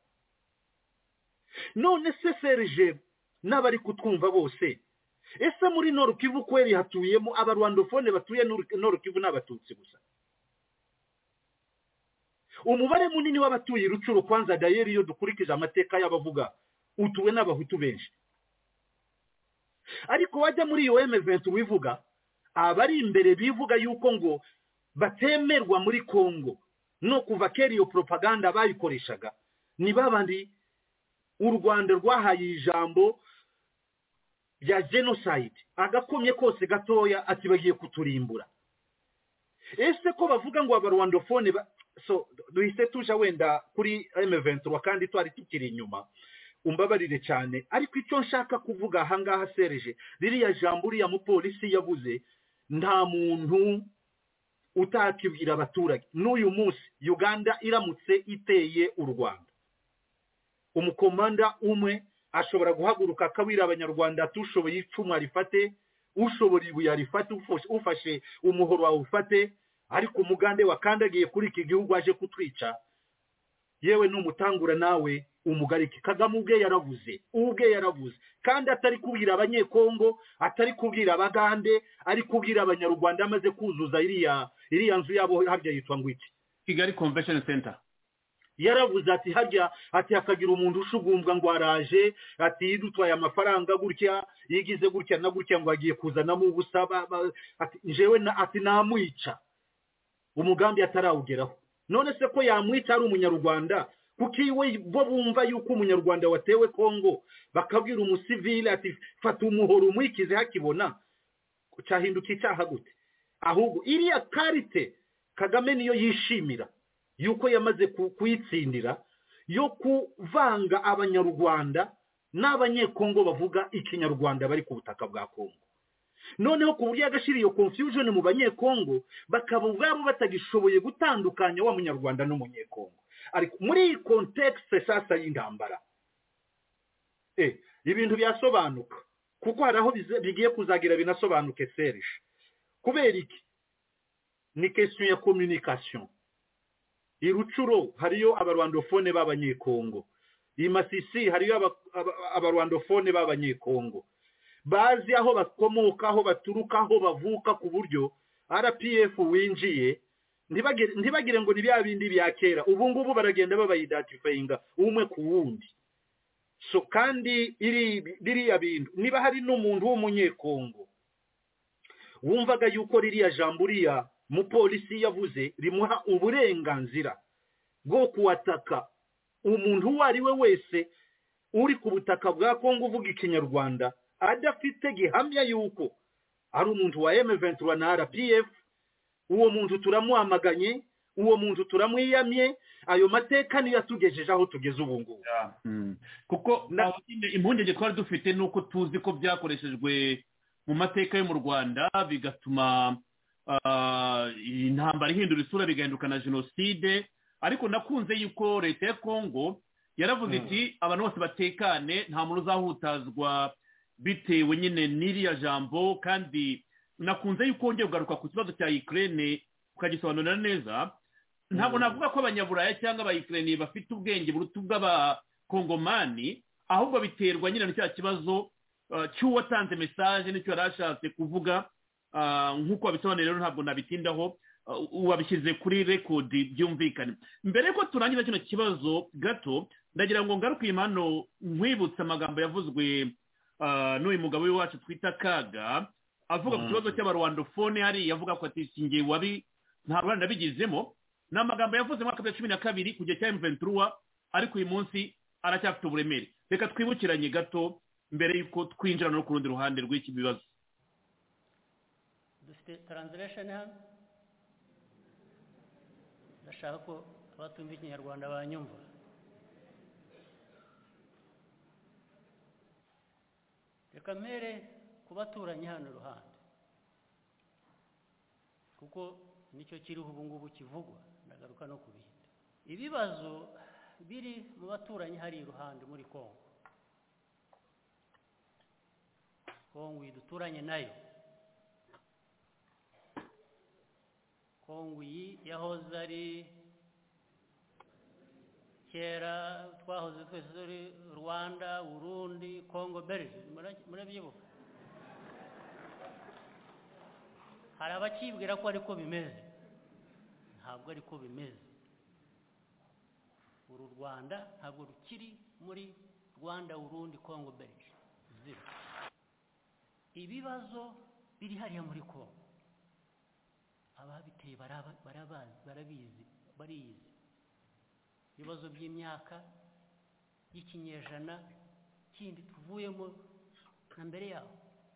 A: None se Serge n'abari kutwumva bose, ese muri Nord Kivu kweri hatuyemo abarwandofone batuye Nord Kivu n'abatutsi gusa? Umubare munini w'abatuye Rucuro kwanza dayeri yo dukurikije amateka y'abavuga utuwe n'abahutu benshi. Ariko wajya muri iyo M vingt-trois wivuga abari imbere bivuga yuko ngo batemerwa muri Kongo no kuva kera iyo propaganda bayikoreshaga ni babandi u Rwanda rwahaye ijambo bya genocide agakomye kose gatoya ati bagiye kuturimbura. Ese ko bavuga ngo abarwandofone ba so duhise tuja wenda kuri M vingt-trois kandi twari tukiri inyuma umbabarire cyane, ariko icyo nshaka kuvuga ahangaha Serge ririya jambo ya mupolisi yavuze nta muntu utakibwira abaturage. N'uyu munsi Uganda iramutse iteye u Rwanda, umukomanda umwe ashobora guhaguruka akabwira abanyarwanda tushoboye icumu arifate, ushobora ibuye arifate, ufashe umuhoro wawe ufate, ariko umugande wakandagiye kuri iki gihugu aje kutwica yewe n'umutangura nawe umugarike. Kagame ubwe yaravuze, ubwe yaravuze kandi atari kubwira abanyekongo, atari kubwira abagande, ari kubwira abanyarwanda amaze kuzuza iriya iriya nzu yabo harya yitwa ngwiki
D: Kigali Convention Center.
A: Yaravuze ati harya ati hakagira umuntu ushugumbwa ngo araje ati dutwaye amafaranga gutya yigize gutya na gutya ngo agiye kuzanamo ubusaba ati jewe na ati namwica umugambi atarawugeraho. None se ko yamwica ari umunyarwanda kuki we bo bumva yuko umunyarwanda watewe Kongo bakabwira umusivile ati fata umuhoro umwikize hakibona cyahinduka icyaha gute? Ahubwo iriya karite Kagame niyo yishimira yuko yamaze kuyitsindira yo kuvanga abanyarwanda n'abanyekongo bavuga ikinyarwanda bari ku butaka bwa Kongo. Noneho ku buryo agashira iyo confusion mu banyekongo bakaba ubwabo batagishoboye gutandukanya wa munyarwanda n'umunyekongo. Ariko muri context sasa y'indambara eh ibintu byasobanuka kuko haraho bigiye kuzagira binasobanuke Serge. Kubera iki? Ni question ya communication. Irucuro hariyo abarwandofone b'abanyekongo, imasisi hariyo abarwandofone b'abanyekongo bazi aho bakomoka, aho baturuka, aho bavuka, ku buryo R P F winjiye ntibagire ntibagire ngo ni bya bindi bya kera. Ubu ngubu baragenda babayidatifyinga umwe ku wundi. so kandi iri ririya bintu niba hari n'umuntu w'umunyekongo wumvaga yuko ririya jambo uriya mupolisi yavuze rimuha uburenganzira bwo kuwataka umuntu uwo ari we wese uri ku butaka bwa Kongo uvuga ikinyarwanda adafite gihamya yuko ari umuntu wa M vingt-trois na R P F, uwo muntu turamuhamaganye, uwo muntu turamwiyamye, ayo mateka niyo yatugejeje aho tugeze ubu ngubu.
D: Kuko impungenge twari dufite nuko tuzi ko byakoreshejwe mu mateka yo mu Rwanda bigatuma intambara ihindura isura bigahinduka na jenoside, ariko nakunze yuko leta ya Kongo yaravuze iti abantu bose batekane, nta muntu uzahutazwa bitewe nyine n'iriya jambo. Kandi nakunze yuko wongeye kugaruka ku kibazo cya Ukraine ukagisobanurira neza. Ntabwo navuga ko abanyaburaya cyangwa aba Ukraine bafite ubwenge buruta ubw'abakongomani, ahubwo biterwa nyine n'icya kibazo cy'uwatanze message n'icyo yarashatse kuvuga. Nk'uko wabisobanuriye rero ntabwo nabitindaho, wabishyize kuri record byumvikane. Mbere yuko turangiza kino kibazo gato, ndagira ngo ngaruke impano nkwibutsa amagambo yavuzwe n'uyu mugabo wacu twita Kaga, avuga ku kibazo cy'abarwandofone hari yavuga ko ati singiye wabi nta Rwanda bigizemo. N'amagambo yavuze mu mwaka wa cumi na kabiri kujya cya M vingt-trois, ariko uyu munsi aracyafite uburemere. Reka twibukiranye gato mbere yuko twinjira no ku rundi ruhande rw'iki bibazo.
E: Dufite translation hano, ndashaka ko abatumva ikinyarwanda banyumva. Reka mbere kubaturanye hano iruhande, kuko nicyo kiriho ubu ngubu kivugwa. Ndagaruka no ku bindi ibibazo biri mu baturanyi hari iruhande muri Kongo. Kongo iduturanye nayo, Kongo iyi yahoze ari kera twahoze twese turi Rwanda, Burundi, Kongo, Belgium, murabyibuka. Hari abakibwira ko ariko bimeze, ntabwo ariko bimeze. Uru Rwanda ntabwo rukiri muri Rwanda, Burundi, Kongo, Belgium. Zero. Ibibazo biri hariya muri Kongo, ababiteye barabazi, barabizi, barizi. Ibibazo by'imyaka y'ikinyejana kindi tuvuyemo na mbere yaho.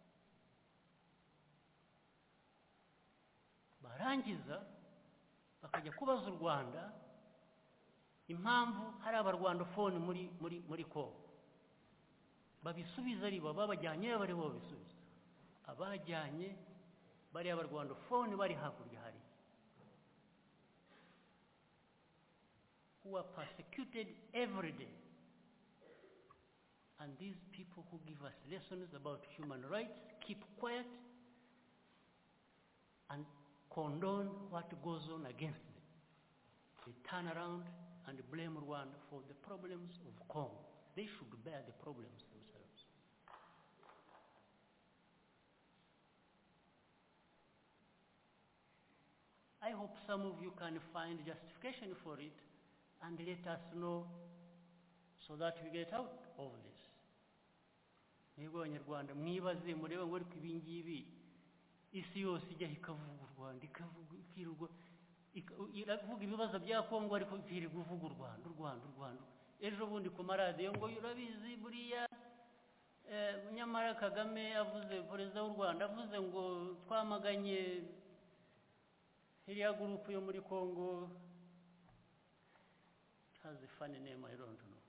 E: Barangiza bakajya kubaza u Rwanda impamvu hari abarwandofone muri muri muri Kongo. Babisubiza ari bo babajyanye, bari bo bisubiza. Abajyanye bari abarwandofone bari hakurya hari, who are persecuted every day. And these people who give us lessons about human rights keep quiet and condone what goes on against them. They turn around and blame Rwanda for the problems of Congo. They should bear the problems themselves. I hope some of you can find justification for it and let us know so that we get out of this. Niba abanyarwanda mwibaze murebe ngo ariko ibi ngibi isi yose ijya ikavuga u Rwanda, ikavuga ikirwa iravuga ibibazo bya Kongo, ariko ikirwa uvuga u Rwanda, u Rwanda, u Rwanda. Ejo bundi ku maradiyo ngo urabizi buriya nyamara Kagame avuze, perezida w'u Rwanda avuze ngo twamaganye iriya gurupu yo muri Kongo. Has a funny name, I don't know.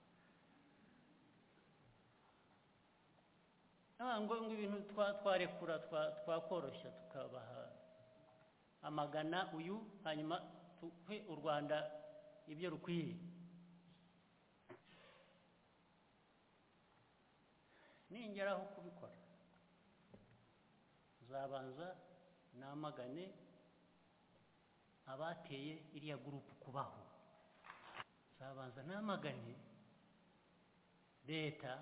E: Ah, ngo ngo ibintu twarekura twakoroshya tukabaha amagana uyu, hanyuma tuhe u Rwanda ibyo rukwiye. Ningeraho kubikora zabanza namagane abateye iriya gurupu kubaho. Zabanza namagane leta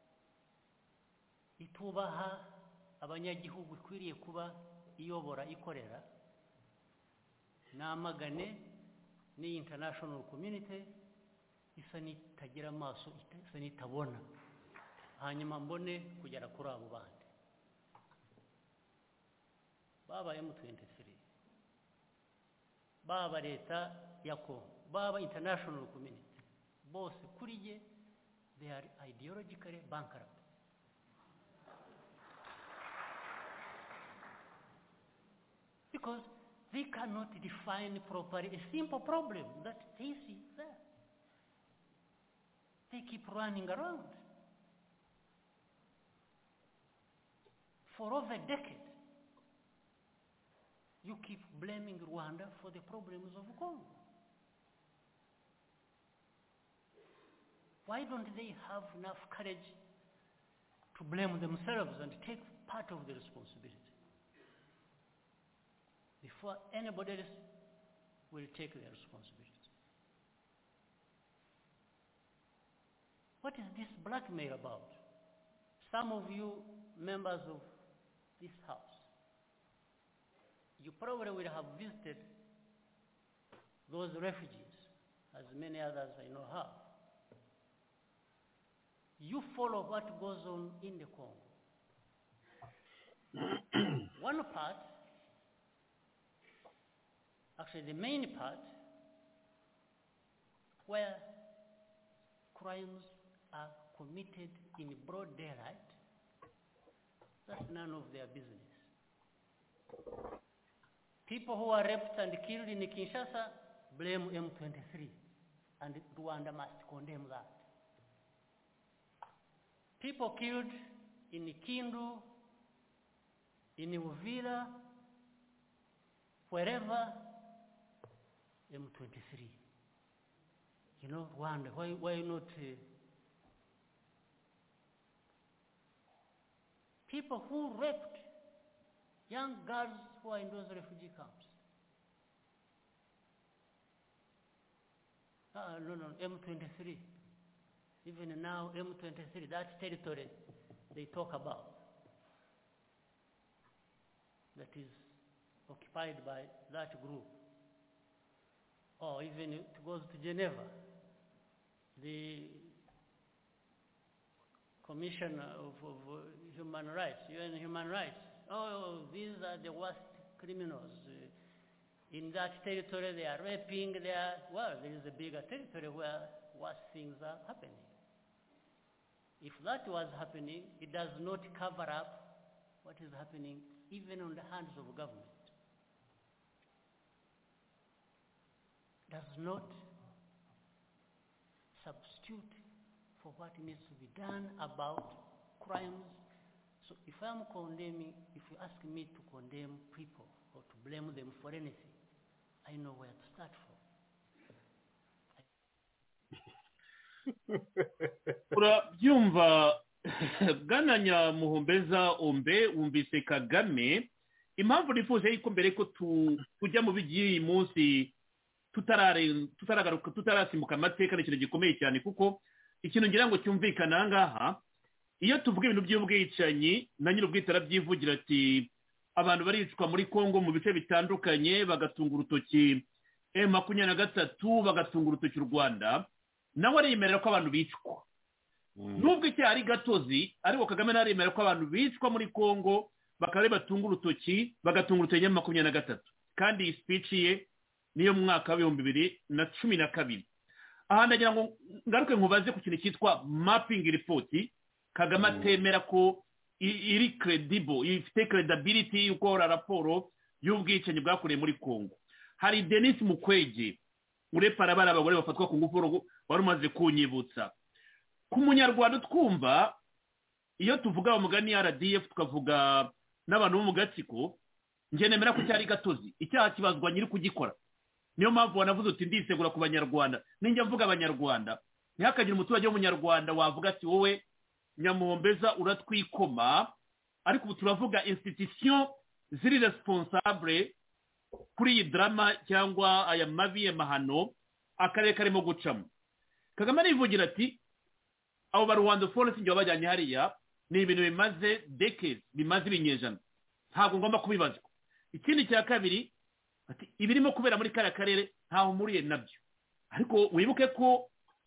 E: itubaha abanyagihugu ikwiriye kuba iyobora ikorera. Namagane ni international community isa n'itagira amaso isa n'itabona hanyuma mbone kugera kuri abo bandi baba M twenty-three baba leta ya Congo baba international community bose kuri je they are ideologically bankrupt. Because they cannot define properly a simple problem that they see there. They keep running around. For over a decade, you keep blaming Rwanda for the problems of Congo. Why don't they have enough courage to blame themselves and take part of the responsibility before anybody else will take their responsibility? What is this blackmail about? Some of you members of this house, you probably will have visited those refugees, as many others I know have. You follow what goes on in the Congo. One part, actually the main part, where crimes are committed in broad daylight, that's none of their business. People who are raped and killed in Kinshasa blame M twenty-three, and Rwanda must condemn that. People killed in Kindu, in Uvira, wherever, M twenty-three. You know, Rwanda, why, why not? Uh, people who raped young girls who are in those refugee camps. Uh, no, no, M twenty-three. Even now, M twenty-three, that territory they talk about, that is occupied by that group. Or even it goes to Geneva. The Commission of, of uh, Human Rights, U N Human Rights, oh, these are the worst criminals. Uh, in that territory they are raping, they are, well, there is a bigger territory where worse things are happening. If that was happening, it does not cover up what is happening even on the hands of government. Does not substitute for what needs to be done about crimes. So if I'm condemning, if you ask me to condemn people or to blame them for anything, I know where to start from.
D: Urabyumva Bwana Nyamuhombeza Ombe wumvise Kagame impamvu nifuje yuko mbere ko tujya mu bigiye munsi tutarare tutaragaruka tutarasimbuka amateka n'ikintu gikomeye cyane kuko ikintu ngira ngo cyumvikana ngaha iyo tuvuga ibintu by'ubwicanyi na nyiri ubwitara byivugira ati abantu baricwa muri Kongo mu bice bitandukanye bagatunga urutoki M makumyabiri na gatatu bagatunga urutoki u Rwanda nawe aremerera ko abantu bicwa nubwo icyo ari gatozi ariko Kagame naremera ko abantu bicwa muri Kongo bakare batunga urutoki bagatunga urutoki M makumyabiri na gatatu kandi speech ye niyo mwaka wa bibiri na cumi na kabiri aha ndagira ngo ngaruke nkubaze ku kintu cyitwa mapping report Kagame atemera ko iri credible ifite credibility yuko raporo y'ubwicanyi bwakorewe muri Kongo. Hari Denis Mukwege urepara bara abagore bafatwa ku ngufu wari umaze kunyibutsa ku munyarwanda twumva iyo tuvuga umugani ya R D F tukavuga n'abantu bo mu gatsiko nge nemera ko cyari gatozi icyaha kibazwa nyiri kugikora niyo mpamvu wanavuze uti ndisegura ku banyarwanda ninjye mvuga abanyarwanda ntihakagira umuturage w'umunyarwanda wavuga ati wowe Nyamuhombeza uratwikoma ariko ubu turavuga institution ziri responsable kuri iyi drama cyangwa aya mabi y'amahano akarere karimo gucamo. Kagame arivugira ati abo Rwanda Forest ngiye bajyanye hariya ni ibintu bimaze decades bimaze ibinyejana ntabwo ngomba kubibazwa. Ikindi cya kabiri ati ibirimo kubera muri kara karere ntaho muriye nabyo ariko wibuke ko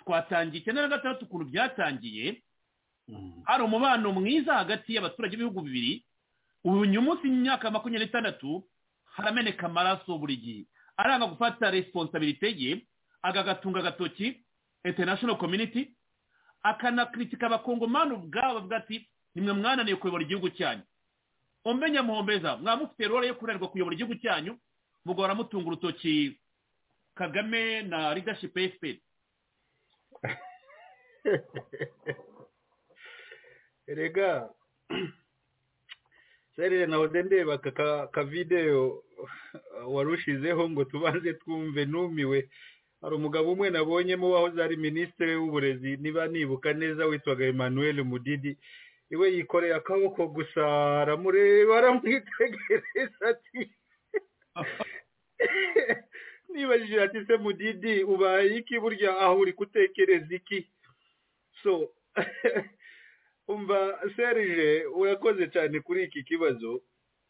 D: twatangiye icyenda na gatandatu ukuntu byatangiye hari umubano mwiza hagati y'abaturage b'ibihugu bibiri uyu munsi imyaka makumyabiri n'itandatu harameneka amaraso buri gihe aranga gufata responsibility ye agagatunga agatoki international community akanakritika abakongomani ubwabo bavuga ati nimwe mwananiye kuyobora igihugu cyanyu umenya muhombeza mwamufite role yo kurerwa kuyobora igihugu cyanyu mugora mutunga urutoki Kagame na leadership expert
A: Erega Serere na odendeba ka ka video warushizeho ngo tubanze twumve numiwe hari umugabo umwe nabonyemo waho zari ministre w'uburezi niba nibuka neza witwaga Emmanuel Mudidi iwe yikoreye akaboko gusa aramureba aramwitegereza ati nibajije ati se Mudidi ubaye iki burya aho uri gutekereza iki so umva Serge urakoze cyane kuri iki kibazo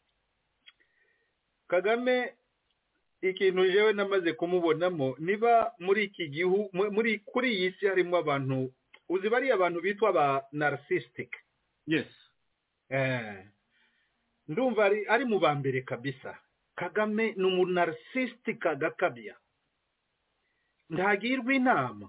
A: Kagame ikintu jewe namaze kumubonamo niba muri iki gihu muri kuri iyi si harimo abantu uzi bari abantu bitwa ba narcissistic
D: yes
A: eh ndumva ari ari mu bambere kabisa Kagame ni umu narcissistic agakabya ndagirwa inama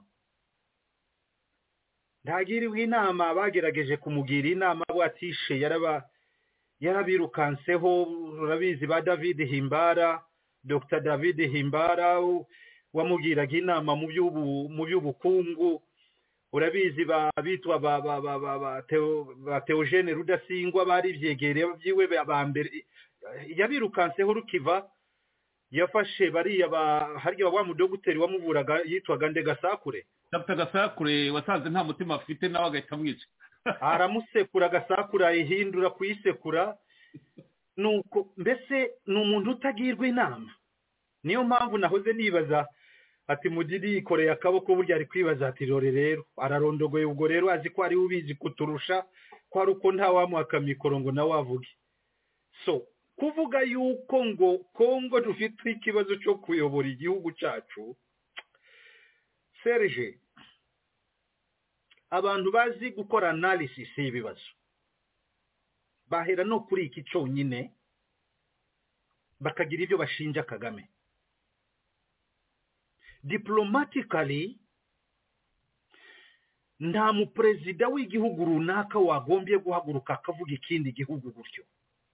A: ndagirwa inama bagerageje kumugira inama bwatishe yaraba yarabirukanseho urabizi ba David Himbara Doctor David Himbara wamugiraga inama mu by'ubu mu by'ubukungu urabizi ba bitwa ba ba ba ba, ba, Theo, ba Theogene Rudasingwa bari byegereye byiwe bambere yabirukanseho rukiva yafashe bari aba harya wa mudogiteri wamuvuraga yitwaga Ndegasakure
D: Doctor Gasakure wasanze nta mutima afite nawe agahita mwica
A: aramusekura Gasakura ihindura kuyisekura nuko mbese numuntu utagirwa inama niyo mpamvu nahoze nibaza ati Mudidi yikoreye akaboko burya ari kwibaza ati rore rero ararondogoye ubwo rero azi ko ari ubizi kuturusha ko ari uko nta wamuhaka mikoro ngo nawe avuge so kuvuga yuko ngo Kongo dufite ikibazo cyo kuyobora igihugu cyacu Serge abantu bazi gukora analysis y'ibibazo bahera no kuri iki cyonyine bakagira ibyo bashinja Kagame diplomatically nta mu president w'igihugu runaka wagombye guhaguruka akavuga ikindi gihugu gutyo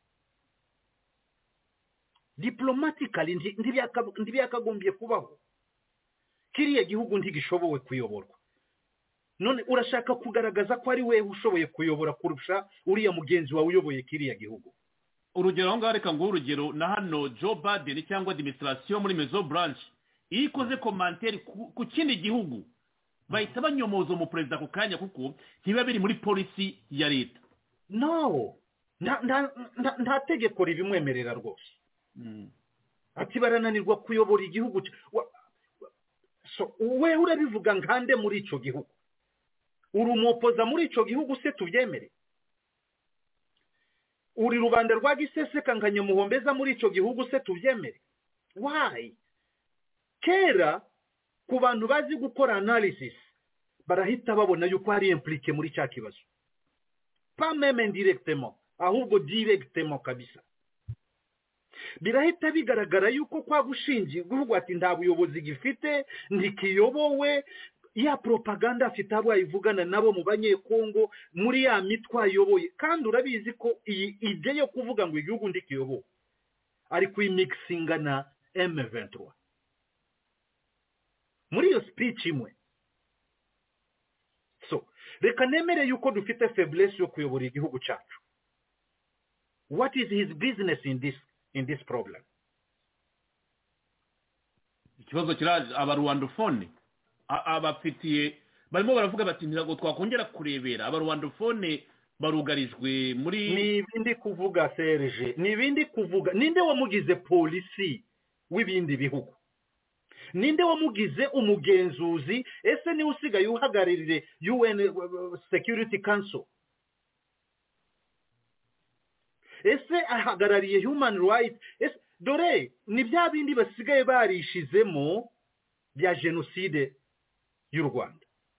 A: diplomatically ndibyakagombye kubaho kiriya gihugu ntigishobowe kuyoborwa none urashaka kugaragaza ko ari wewe ushoboye kuyobora kurusha uriya mugenzi wawe uyoboye kiriya gihugu
D: urugero aho ngaho reka ngo urugero na hano Joe Biden cyangwa administration muri Mezo branch ikoze commentaire ku kindi gihugu bahita banyomoza mu president ku kanya kuko ntiba biri muri policy ya leta
A: no nta nta tegeko ribimwemerera rwose ati barananirwa kuyobora igihugu so we urabivuga nkande muri ico gihugu uri umupoza muri ico gihugu se tubyemere uri rubanda rwa giseseka nganye muhombeza muri ico gihugu se tubyemere why kera ku bantu bazi gukora analysis barahita babona yuko ari impliqué muri cya kibazo pas même indirectement ahubwo directement kabisa birahita bigaragara yuko kwa gushingi guhugu ati nta buyobozi gifite ndikiyobowe ya propaganda afite abo ayivugana nabo mu banyekongo muri ya mitwa yoboye kandi urabizi ko iyi ide yo kuvuga ngo igihugu ndikiyobowe ari kwimixinga na M vingt-trois muri iyo speech imwe so reka nemere yuko dufite faiblesse yo kuyobora igihugu cyacu what is his business in this in this problem
D: ikibazo kiraje abarwandofone abafitiye barimo baravuga bati ntago twakongera kurebera abarwandofone barugarijwe muri
A: nibindi kuvuga Serge nibindi kuvuga ninde wamugize polisi w'ibindi bihugu ninde wamugize umugenzuzi ese ni usigaye uhagararire U N Security Council ese ahagarariye human rights ese dore ni bya bindi basigaye barishizemo bya genocide y'u Rwanda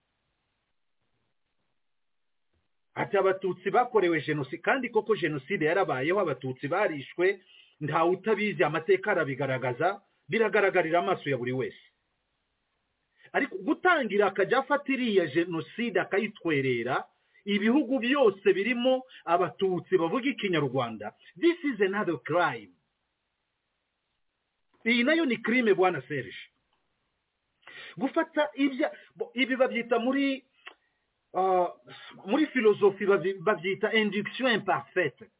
A: ati abatutsi bakorewe jenoside kandi koko jenoside yarabayeho abatutsi barishwe nta utabizi amateka arabigaragaza biragaragarira amaso ya buri wese ariko gutangira akajya afatiriya jenoside akayitwerera ibihugu byose birimo abatutsi bavuga ikinyarwanda this is another crime iyi nayo ni crime bwana Serge gufata ibya ibi babyita muri uh, muri filosofi babyita induction imparfaite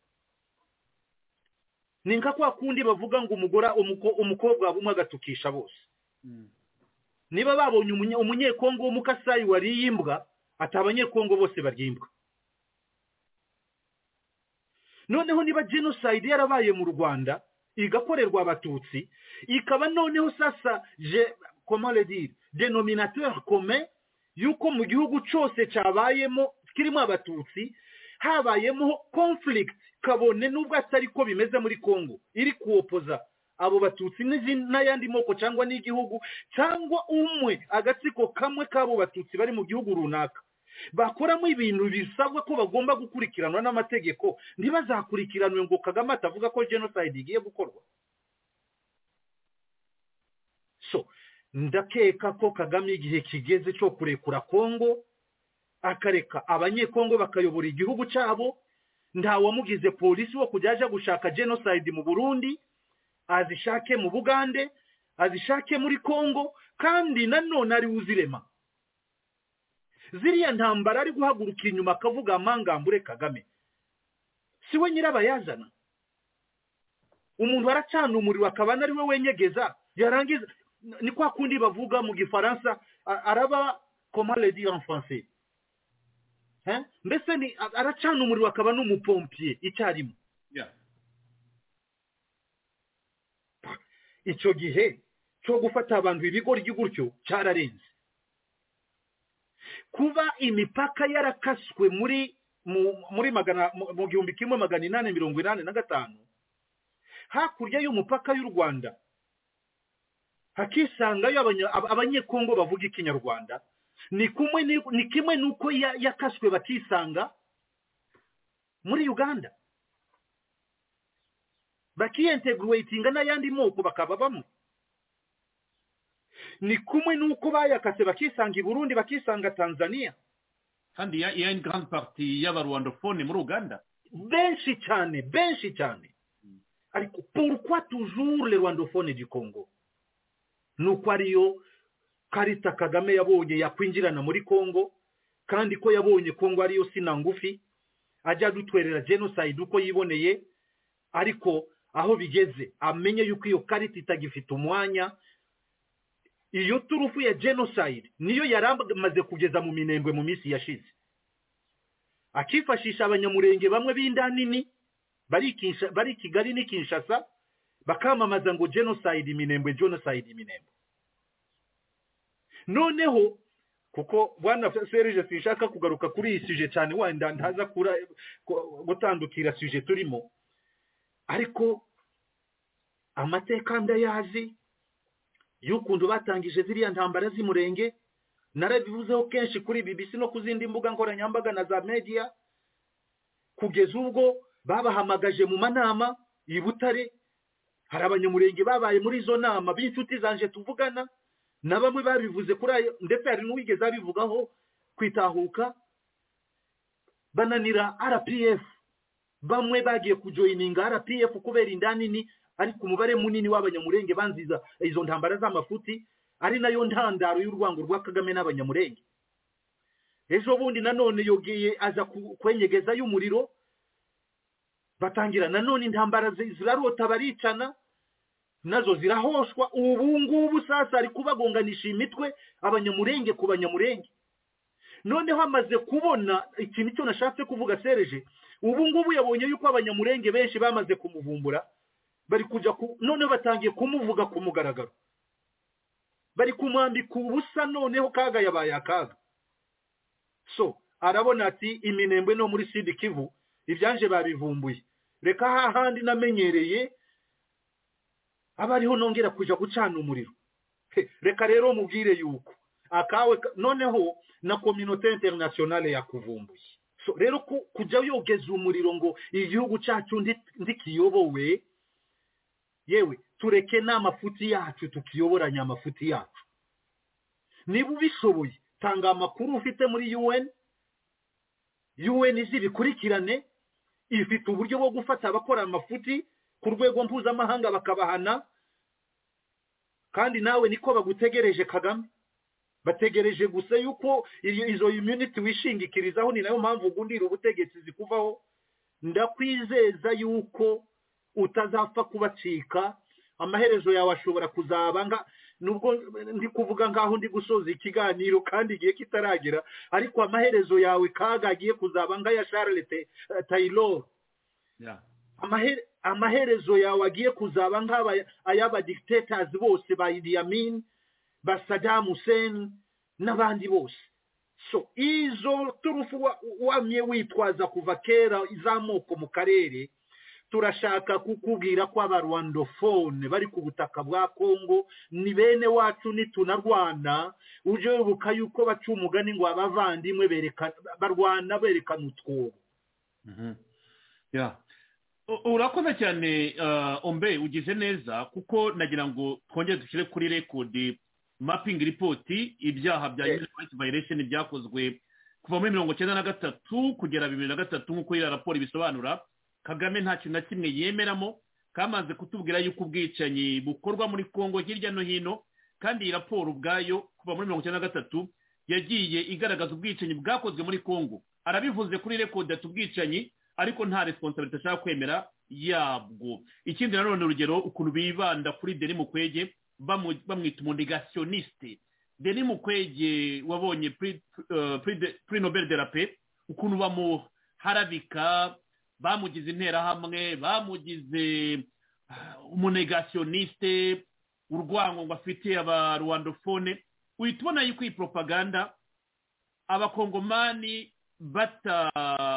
A: ninka kwa kundi bavuga ngo umugora umukobwa bumwe agatukisha bose mm. niba babonye umunyekongo w'umukasayi wari imbwa atabanyekongo bose baryimbwa noneho niba genocide yarabaye mu Rwanda igakorerwa abatutsi ikaba noneho sasa je comment le dire dénominateur commun yuko mu gihugu cyose cyabayemo kirimo abatutsi habayemo conflict kabone nubwo atari ko bimeze muri Kongo iri kuopoza abo batutsi n'ayandi moko cyangwa n'igihugu cyangwa umwe agatsiko kamwe kabo batutsi bari mu gihugu runaka bakoramo ibintu bisabwa ko bagomba gukurikiranwa n'amategeko ntibazakurikiranwe ngo Kagame atavuga ko genocide igiye gukorwa so ndakeka ko Kagame igihe kigeze cyo kurekura Kongo akareka abanyekongo bakayobora igihugu cyabo nta wamugize polisi wo kujaja gushaka genocide mu Burundi azishake mu Bugande azishake muri Kongo kandi nanone ari uzirema ziriya ntambara ari guhaguruka inyuma akavuga amangambure Kagame siwe nyirabayazana umuntu aracana umuriro akabana ari we wenyegeza yarangiza ni kwa kundi bavuga mu gifaransa araba comment le dire en français hein mbese ni aracana umuriro akaba n'umupompier icyarimo
D: yeah.
A: icyo gihe cyo gufata abantu ibigoryi gutyo cyararenze kuba imipaka yarakaswe muri muri magana mu gihumbi kimwe magana inani mirongo inani na gatanu hakurya y'umupaka y'u Rwanda hakisangayo abanyekongo bavuga ikinyarwanda ni kumwe ni kimwe nuko yakaswe bakisanga muri Uganda bakiintegratinga n'ayandi moko bakaba bamwe ni kumwe nuko bayakase bakisanga i Burundi bakisanga Tanzania
D: kandi ya ya une grande partie y'abarwandophone muri Uganda
A: benshi cyane benshi cyane ariko pourquoi toujours les rwandophones du Congo nuko ariyo karita Kagame yabonye yakwinjirana muri Congo kandi ko yabonye Congo ariyo sina ngufi ajya dutwerera genocide uko yiboneye ariko aho bigeze amenye yuko iyo karita itagifite umwanya iyo turufu ya genocide niyo yaramaze kugeza mu minembwe mu misi yashize akifashisha abanyamurenge bamwe b'indanini bari Kinsha bari Kigali ni Kinshasa bakamamaza ngo genocide minembwe genocide minembwe noneho kuko bwana Serge sinshaka kugaruka kuri iyi sujet cyane wanda ndaza kura gutandukira sujet turimo ariko amateka ndayazi yukundu batangije ziriya ntambara z'imurenge narabivuzeho kenshi kuri B B C no kuzindi mbuga nkoranyambaga na za media kugeza ubwo babahamagaje mu manama y'Ibutare hari abanyamurenge babaye muri zo nama b'inshuti zanje tuvugana na bamwe babivuze kuri ayo ndetse hari n'uwigeze abivugaho kwitahuka bananira R P F bamwe bagiye kujoininga R P F kubera indanini ariko umubare munini w'abanyamurenge banziza izo ntambara z'amafuti ari nayo ntandaro y'urwango rwa Kagame n'abanyamurenge ejo bundi nanone yogiye aza kwenyegeza y'umuriro batangira nanone intambara zirarota baricana nazo zirahoshwa ubu ngubu sasa ari kubagonganisha imitwe abanyamurenge ku banyamurenge noneho amaze kubona ikintu cyo nashatse kuvuga Serge ubu ngubu yabonye yuko abanyamurenge benshi bamaze kumuvumbura bari kuja ku none batangiye kumuvuga ku mugaragaro bari kumwambika ubusa noneho kaga yabaye akaga so arabona ati iminembwe no muri Sud Kivu ibyanje babivumbuye reka hahandi namenyereye abariho nongera kuja gucana umuriro reka rero mubwire yuko akawe noneho na communauté internationale yakuvumbuye so rero kujya yogeza umuriro ngo igihugu cyacu ndikiyobowe yewe tureke n'amafuti yacu tukiyoboranya amafuti yacu niba ubishoboye tanga amakuru ufite muri U N U N izi bikurikirane ifite uburyo bwo gufata abakora amafuti ku rwego mpuzamahanga bakabahana kandi nawe niko bagutegereje Kagame bategereje gusa yuko izo immunity wishingikirizaho ni nayo mpamvu ugundira ubutegetsi zikuvaho ndakwizeza yuko utazapfa kubacika amaherezo yawe ashobora kuzabanga nubwo ndi kuvuga ngaho ndi gusoza ikiganiro kandi igihe kitaragera ariko amaherezo yawe kagagiye kuzabanga ya Charles Taylor
D: yeah.
A: amahere amaherezo yawe agiye kuzaba nk'aba ayaba dictators bose ba Idi Amin ba Saddam Hussein n'abandi bose so izo turufu wamye witwaza kuva kera izamoko mu karere turashaka kukubwira ko abarwandophone bari ku butaka bwa Kongo ni bene wacu ni tunarwana uje wibuka yuko baca umugani ngo abavandimwe bereka barwana berekana utwobo
D: mhm yeah urakoze cyane Ombe ugize neza kuko nagira ngo twongere dushyire kuri record mapping report ibyaha bya human rights violation byakozwe kuva muri mirongo icyenda na gatatu kugera bibiri na gatatu nk'uko iyi raporo ibisobanura Kagame nta kintu na kimwe yemeramo kamaze kutubwira yuko ubwicanyi bukorwa muri Kongo hirya no hino kandi iyi raporo ubwayo kuva muri mirongo icyenda na gatatu yagiye igaragaza ubwicanyi bwakozwe muri Kongo arabivuze kuri record atubwicanyi ariko nta responsibility ashaka kwemera yabwo ikindi nanone urugero ukuntu bibanda kuri Denis Mukwege bamwita umunegationiste Denis Mukwege wabonye prix uh, prix Nobel de la paix ukuntu bamuharabika bamugize intera hamwe bamugize uh, umunegationiste urwango ngo afite aba rwandophone uitubona yuko iyi propaganda abakongomani bata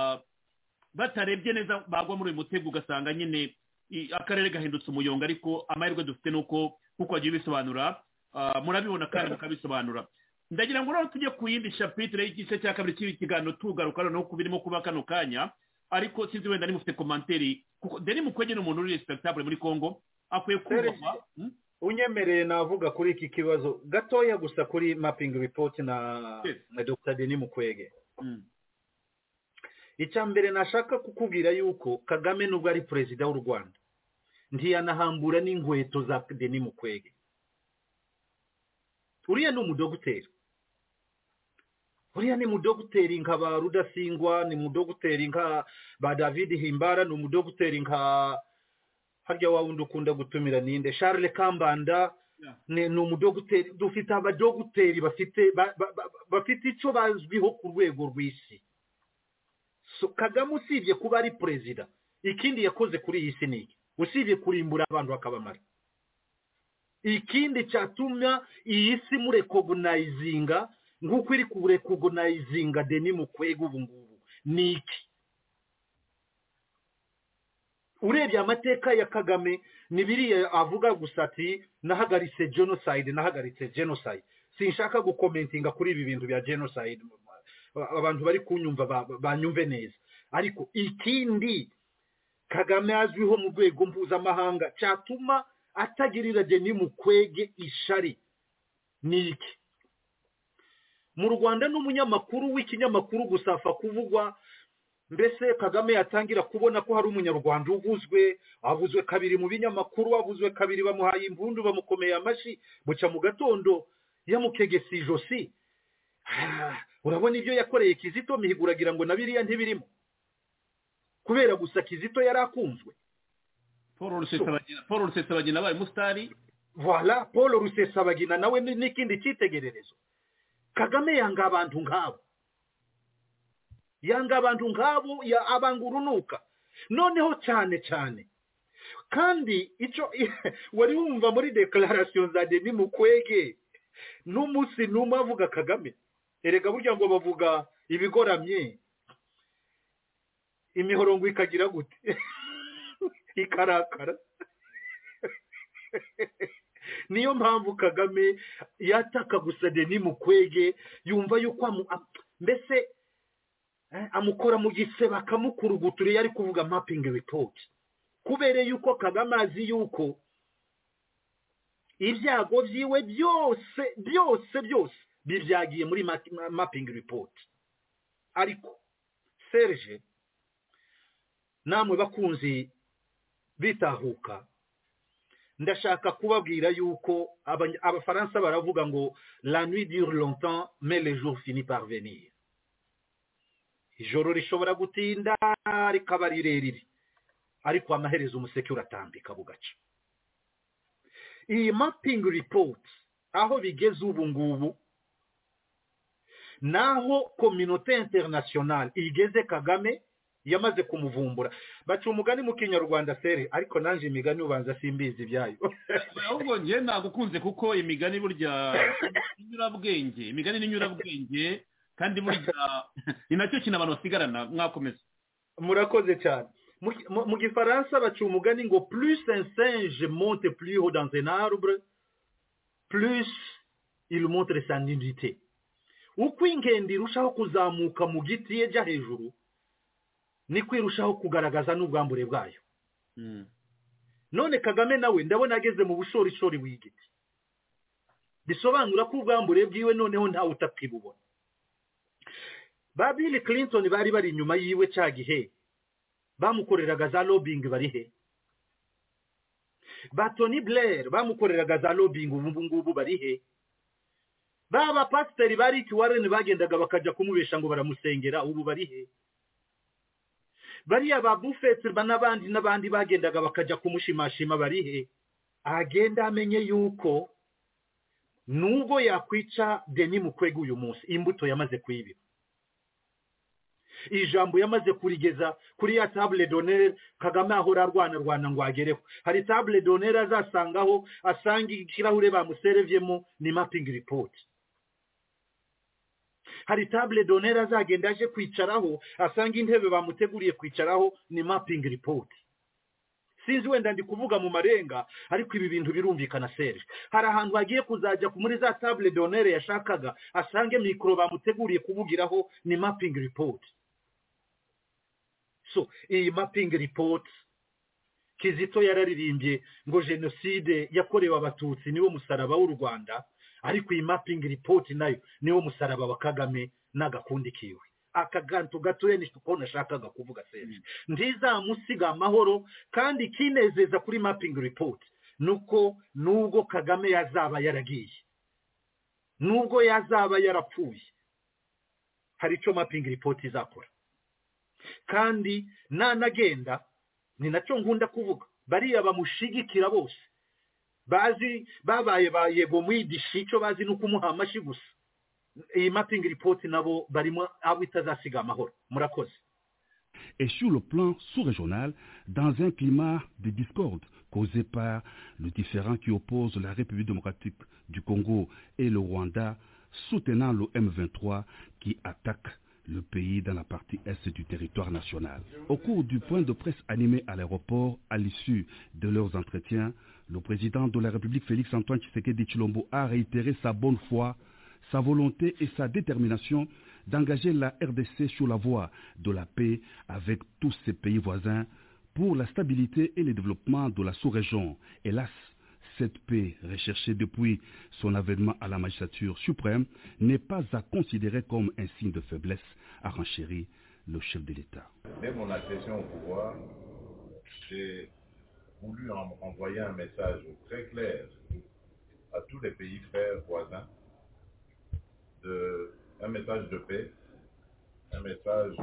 D: batarebye neza bagwa muri uyu mutego ugasanga nyine akarere gahindutse umuyonga ariko amahirwe dufite nuko kuko agiye bisobanura murabibona kandi mukabisobanura ndagira ngo rero tujye ku yindi chapitre y'igice cya kabiri cy'ibi kiganiro tugaruka no kubirimo kuba kano kanya ariko sinzi wenda ni mufite commentary kuko Denis Mukwege n'umuntu uri respectable muri Kongo akwiye kubahwa
A: unyemereye navuga kuri iki kibazo gatoya gusa kuri mapping report na yes. na Dr Denis Mukwege mm. Icyambere nashaka kukubwira yuko Kagame nubwo ari president w'u Rwanda ntiyanahambura n'inkweto za Denis Mukwege uriya ni umudogiteri uriya ni umudogiteri nka ba Rudasingwa ni umudogiteri nka ba David Himbara ni umudogiteri nka harya wawundi ukunda gutumira ninde Charles Kambanda yeah. ni umudogiteri dufite abadogiteri bafite bafite icyo bazwiho ku rwego rw'isi so Kagame usibye kuba ari president ikindi yakoze kuri iyi si niki usibye kurimbura abantu bakabamara ikindi cyatuma iyi si murecognizinga nk'uko iri kurecognizinga Denis Mukwege ubu ngubu niki urebye amateka ya Kagame nibiriye avuga gusa ati nahagaritse genocide nahagaritse genocide sinshaka gukomentinga kuri ibi bintu bya genocide abantu bari kunyumva banyumve neza ariko ikindi Kagame azwiho mu rwego mpuzamahanga cyatuma atagirira Denis Mukwege ishari niki mu Rwanda n'umunyamakuru w'ikinyamakuru gusafa kuvugwa mbese Kagame yatangira kubona ko hari umunyarwanda uvuzwe avuzwe kabiri mu binyamakuru avuzwe kabiri bamuhaye imbundu bamukomeye amashi buca mu gatondo yamukegesi ijosi urabona ibyo yakoreye Kizito Mihigo uragira ngo nabiriya ntibirimo kubera gusa Kizito yarakunzwe
D: Paul Rusesabagina Paul Rusesabagina baye mustari
A: voilà Paul Rusesabagina nawe n'ikindi cyitegererezo Kagame yanga abantu nkabo yanga abantu nkabo ya abangurunuka noneho cyane cyane kandi ico wari wumva muri declaration za Denis Mukwege n'umusi numa avuga Kagame erega burya ngo bavuga ibigoramye imihorongo ikagira gute ikarakara niyo mpamvu Kagame yataka gusa Denis Mukwege yumva yuko mbese eh, amukora mu gisebe akamukuruguturiye ari kuvuga mapping report kubere yuko Kagame azi yuko ibyago byiwe byose byose byose bibyagiye muri mapping report. Ariko Serge namwe bakunzi bitahuka ndashaka kubabwira yuko abafaransa baravuga ngo la nuit dure longtemps mais le jour finit par venir. Ijoro rishobora gutinda rikaba rirerire ariko amaherezo umuseke uratambika bugaca. Iyi mapping report aho bigeze ubu ngubu naho communauté internationale igeze Kagame yamaze kumuvumbura. Baca umugani mu Kinyarwanda Sere ariko nanje imigani ubanza simbizi byayo.
D: Ahubwo nje nagukunze kuko imigani burya inyurabwenge, imigani n'inyurabwenge kandi burya ni nacyo kintu abantu basigarana. Mwakomeza.
A: Murakoze cyane. Mu Gifaransa baca umugani ngo plus un singe monte plus haut dans un arbre, plus il montre sa nudité. Uko ingendo irushaho kuzamuka mu giti yeja hejuru ni kwirushaho kugaragaza n'ubwambure bwayo.
D: Mm.
A: None Kagame nawe ndabona ageze mu bushorishori bw'igiti. Bisobanura ko ubwambure bwiwe noneho nta utakibubona. Ba Bill Clinton bari bari inyuma yiwe cyagihe bamukoreraga za lobbying bari he. Ba Tony Blair bamukoreraga za lobbying ubu ngubu bari he. Baba pasiteri bari ki Warren bagendaga bakaja kumubesha ngo baramusengera ubu bari he. Bariya ba Buffett banabandi nabandi bagendaga bakaja kumushimashima bari he. Agenda amenye yuko nubwo yakwica Denis Mukwege uyu munsi imbuto yamaze kwibiba. Ijambo yamaze kurigeza kuri ya table d'honneur Kagame ahora arwana rwana ngo agereho. Hari table d'honneur azasangaho asanga ikirahure bamuserevyemo ni mapping report. Hari table d'honneur azagenda aje kwicaraho asanga intebe bamuteguriye kwicaraho ni mapping report. Sinzi wenda ndi kuvuga mu marenga ariko ibi bintu birumvikana Serge. Hari ahantu hagiye kuzajya muri za table d'honneur yashakaga asange mikro bamuteguriye kubugiraho ni mapping report. So iyi mapping report Kizito yararirimbye ngo genocide yakorewe abatutsi niwo musaraba w'u Rwanda, ariko iyi mapping report nayo niwo musaraba wa Kagame n'agakundikiwe. Akaganto gatoye ni uko nashakaga kuvuga Serge. Ndiza musiga amahoro kandi kinezeza kuri mapping report nuko nubwo Kagame yazaba yaragiye, nubwo yazaba yarapfuye, hari ico mapping report izakora. Kandi nanagenda ni nacyo nkunda kuvuga bariya bamushigikira bose bazi babaye bayego mwidishico bazi no kumuha amashi gusa. Iyi mapping report nabo barimo abo itazasiga amahoro. Murakoze.
F: Et sur le plan sous-régional, dans un climat de discorde causé par le différend qui oppose la République démocratique du Congo et le Rwanda, soutenant le M vingt-trois qui attaque le pays dans la partie est du territoire national. Au cours du point de presse animé à l'aéroport, à l'issue de leurs entretiens, le président de la République Félix Antoine Tshisekedi Tshilombo a réitéré sa bonne foi, sa volonté et sa détermination d'engager la R D C sur la voie de la paix avec tous ses pays voisins pour la stabilité et le développement de la sous-région. Hélas, cette paix recherchée depuis son avènement à la magistrature suprême n'est pas à considérer comme un signe de faiblesse, a renchéri le chef de l'État.
G: Dès mon accession au pouvoir, j'ai voulu envoyer un message très clair à tous les pays frères voisins, de, un message de paix, un message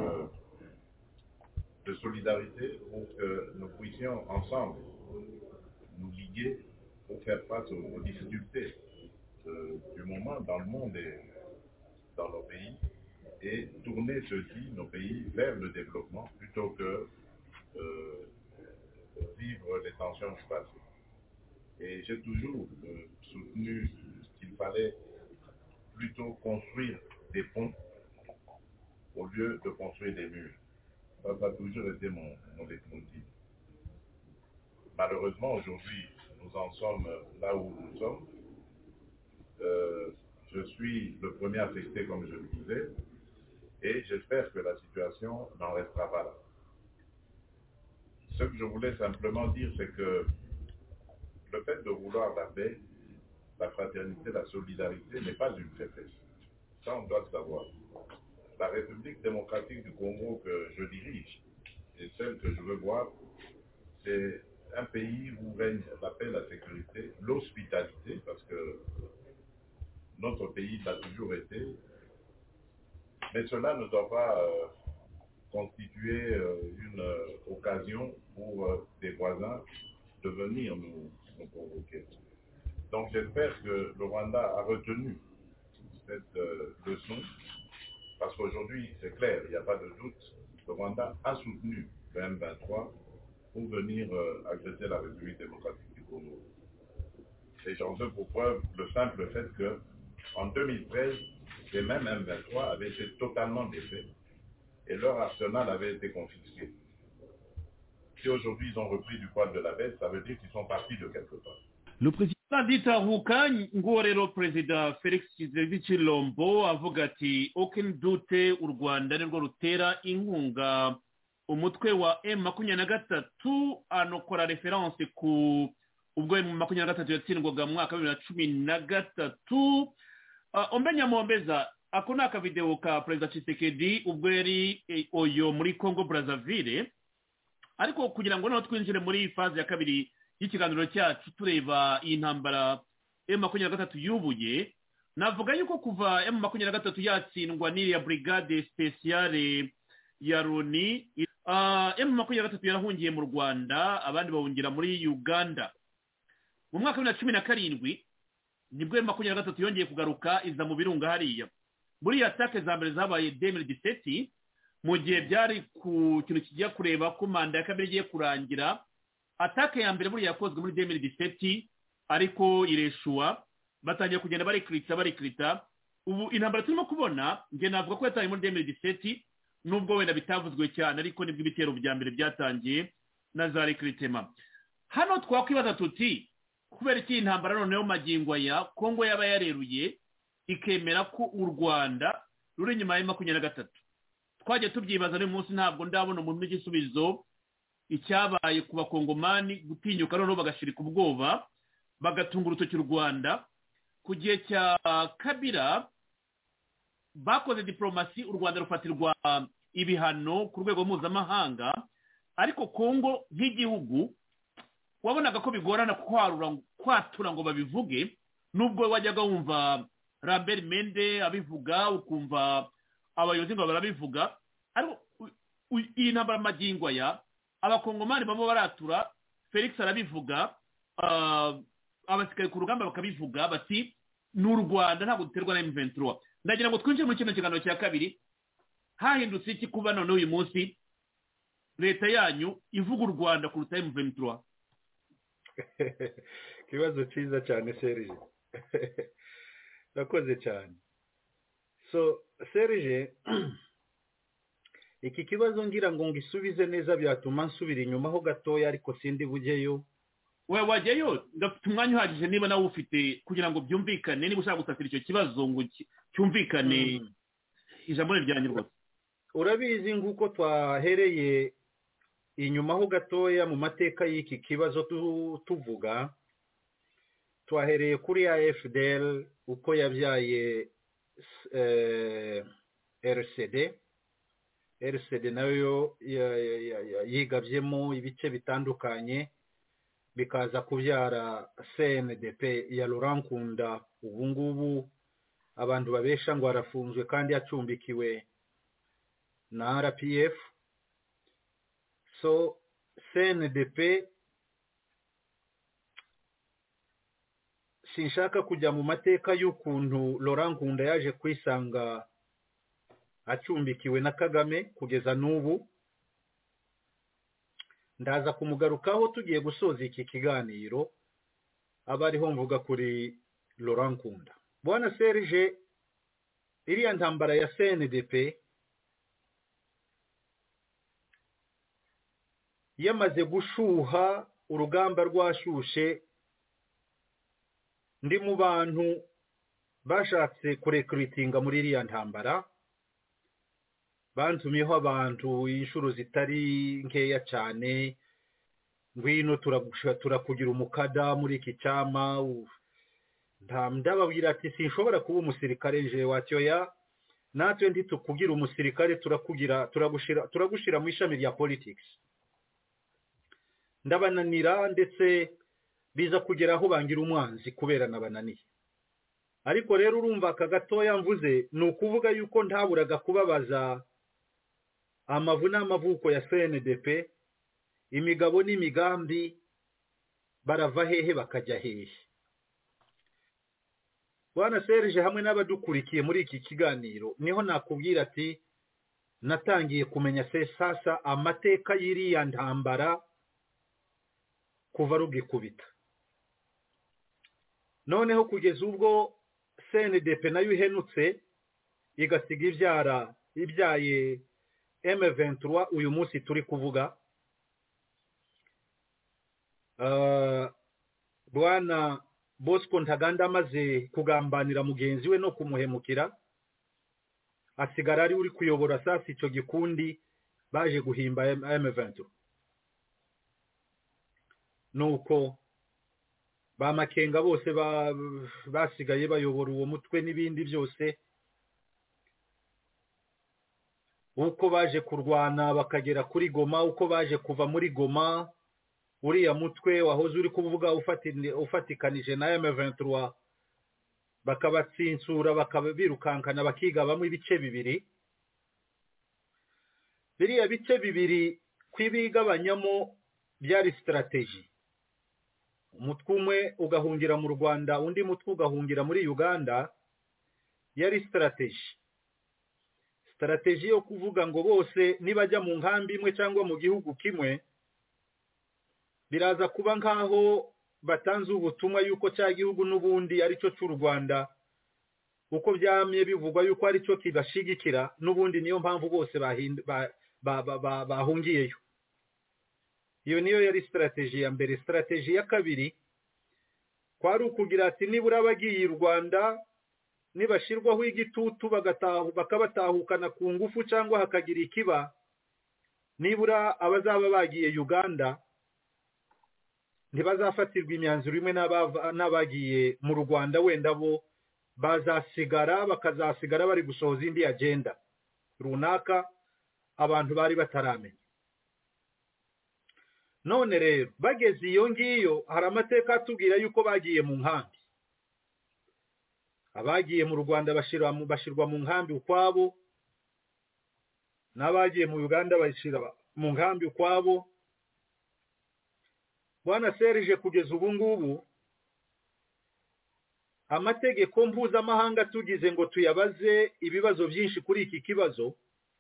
G: de solidarité pour que nous puissions ensemble nous liguer pour faire face aux, aux difficultés euh, du moment dans le monde et dans nos pays et tourner ceux-ci, nos pays, vers le développement plutôt que euh, vivre les tensions du passé. Et j'ai toujours euh, soutenu qu'il fallait plutôt construire des ponts au lieu de construire des murs. Ça, ça a toujours été mon, mon leitmotiv. Malheureusement, aujourd'hui, nous en sommes là où nous sommes. Euh, je suis le premier affecté, comme je le disais, Et j'espère que la situation n'en restera pas là. Ce que je voulais simplement dire, c'est que le fait de vouloir la paix, la fraternité, la solidarité n'est pas une faiblesse. Ça, on doit le savoir. La République démocratique du Congo que je dirige et celle que je veux voir, c'est un pays où règne la paix, la sécurité, l'hospitalité, parce que notre pays l'a toujours été. Mais cela ne doit pas euh, constituer euh, une euh, occasion pour euh, des voisins de venir nous, nous provoquer. Donc j'espère que le Rwanda a retenu cette euh, leçon, parce qu'aujourd'hui, c'est clair, il n'y a pas de doute, le Rwanda a soutenu le M vingt-trois pour venir euh, agresser la République démocratique du Congo. Et j'en veux pour preuve le simple fait que en deux mille treize, les mêmes M vingt-trois avaient été totalement défaits et leur arsenal avait été confisqué. Si aujourd'hui ils ont repris du poil de la bête, ça veut dire qu'ils sont partis de quelque part.
F: Le président
D: nditahuka nguwo rero perezida Felix Tshisekedi Tshilombo avuga ati aucun doute u Rwanda nirwo rutera inkunga umutwe wa M makumyabiri na gatatu, anokora reference ku ubwo M makumyabiri na gatatu yatsindwaga mu mwaka wa bibiri na cumi na gatatu. uh, ombenya mombeza ako ni akavideo ka perezida Tshisekedi ubwo yari eh, oyo muri Congo Brazzaville, ariko kugira ngo noneho twinjire muri faze ya kabiri y'ikiganiro cyacu tureba iyi ntambara M makumyabiri na gatatu yubuye, navuga yuko kuva M makumyabiri na gatatu yatsindwa n'iriya brigade spéciale ya Loni, uh, M makumyabiri na gatatu yarahungiye mu Rwanda, abandi bahungira muri Uganda. Mu mwaka wa bibiri na cumi na karindwi nibwo M makumyabiri na gatatu yongeye kugaruka iza mu birunga hariya. Muri atake za mbere zabaye deux mille dix-sept, mu gihe byari ku kintu kigiye kureba ko manda ya kabiri igiye kurangira. Atake ya mbere muri yakozwe muri deux mille dix-sept, ariko ireshuwa, batangiye kugenda barikrita barikrita. Ubu intambara turimo kubona nge navuga ko yataye muri deux mille dix-sept, nubwo wenda bitavuzwe cyane, ariko nibwo ibitero bya mbere byatangiye na za recrutement. Hano twakwibaza tuti kubera iki intambara noneho magingo ya Kongo yaba yareruye ikemera ko u Rwanda ruri nyuma ya makumyabiri na gatatu. Twaje tubyibaza n'uyu munsi ntabwo ndabona umuntu n'igisubizo icyabaye ku bakongomani gutinyuka noneho bagashirika ubwoba bagatunga urutoki u Rwanda. Ku gihe cya Kabila bakoze diplomasi, u Rwanda rufatirwa ibihano ku rwego mpuzamahanga, ariko Kongo nk'igihugu wabonaga ko bigorana kwarura kwatura ngo babivuge, nubwo wajyaga wumva Lambert Mende abivuga, ukumva abayobozi ngo barabivuga. Ariko iyi ntambara magingo ya abakongomani bamo baratura, Felix arabivuga, uh, abasikare ku rugamba bakabivuga bati n'u Rwanda ntabwo duterwa na M vingt-trois. Ndagira ngo twinjire mu kino kiganiro cya kabiri, hahindutse iki kuba none uyu munsi leta yanyu ivuga u Rwanda kuruta M vingt-trois?
A: Kibazo cyiza cyane Serge. Nakoze cyane. So Serge, iki kibazo ngira ngo ngisubize neza byatuma nsubira inyuma ho gatoya, ariko sindi bugeyo.
D: We wajyayo ndafite umwanya uhagije niba nawe ufite kugira ngo byumvikane, niba ushaka gusatira icyo kibazo ngo cyumvikane. mm. Ijambo ryanyu rwose.
A: Urabizi nguko twahereye inyuma ho gatoya mu mateka y'iki kibazo tu, tuvuga twahereye kuri A F D L uko yabyaye eh, R C D. R C D nayo yigabyemo ibice bitandukanye bikaza kubyara C N D P ya Laurent Nkunda. Ubu ngubu abantu babesha ngo arafunzwe kandi yacumbikiwe na R P F. So C N D P sinshaka kujya mu mateka y'ukuntu Laurent Nkunda yaje kwisanga acumbikiwe na Kagame kugeza n'ubu. Ndaza kumugarukaho tugiye gusoza iki kiganiro, abariho mvuga kuri Laurent Nkunda. Bwana Serge, iriya ntambara ya C N D P yamaze gushuha, urugamba rwashushe, ndi mu bantu bashatse kurekrutinga muri iriya ntambara. bantumiyeho abantu inshuro zitari nkeya cyane, ngwino turakugira umukada muri iki cyama. Ndababwira ati sinshobora kuba umusirikare nje watyoya, natwe ndi tukugira umusirikare, turakugira turagushira turagushira mu ishami rya politics. Ndabananira ndetse biza kugera aho bangira umwanzi kubera nabananiye. Ariko rero urumva aka gatoya mvuze ni ukuvuga yuko ntaburaga kubabaza amavu n'amavuko ya C N D P, imigabo n'imigambi barava hehe bakajya hehe. Bwana Serge hamwe n'abadukurikiye muri iki kiganiro niho nakubwira ati natangiye kumenya se sasa amateka y'iriya ntambara kuva rugikubita. Noneho kugeza ubwo C N D P nayo ihenutse igasiga ibyara ibyaye M vingt-trois uyu munsi turi kuvuga. Uh, Bwana Bosco Ntaganda amaze kugambanira mugenzi we no kumuhemukira, asigara ari uri kuyobora sasa icyo gikundi baje guhimba M vingt-trois. Nuko ba Makenga bose basigaye bayobora uwo mutwe n'ibindi byose, uko baje kurwana bakagera kuri Goma, uko baje kuva muri Goma, uriya mutwe wahoze uri kuvuga ufatikanije na M vingt-trois bakabatsinsura bakabirukankana bakigabamo ibice bibiri. Biriya bice bibiri kwibigabanyamo byari strategy. Umutwe umwe ugahungira mu Rwanda, undi mutwe ugahungira muri Uganda, yari strategy. Strategy yo kuvuga ngo bose nibajya mu nkambi imwe cyangwa mu gihugu kimwe, biraza kuba nkaho batanze ubutumwa yuko cya gihugu n'ubundi ari cyo cy'u Rwanda, uko byamye bivugwa yuko ari cyo kibashigikira, n'ubundi niyo mpamvu bose bahungiyeyo. Iyo niyo yari strategy ya mbere. Strategy ya kabiri kwari ukugira ati nibura bagiye u Rwanda nibashirwaho igitutu bagatahu bakabatahukana ku ngufu cyangwa hakagira ikiba, nibura abazaba bagiye Uganda ntibazafatirwa imyanzuro imwe n'abagiye mu Rwanda, wenda bo bazasigara bakazasigara bari gusohoza indi agenda runaka abantu bari bataramenya. None rero bageze iyo ngiyo hari amateka atubwira yuko bagiye mu nkambi. Abagiye mu Rwanda bashirwa mu bashirwa mu nkambi ukwabo, n'abagiye mu Uganda bashira mu nkambi ukwabo. Bwana Serge kugeza ubu ngubu amategeko mpuzamahanga tugize ngo tuyabaze ibibazo byinshi kuri iki kibazo,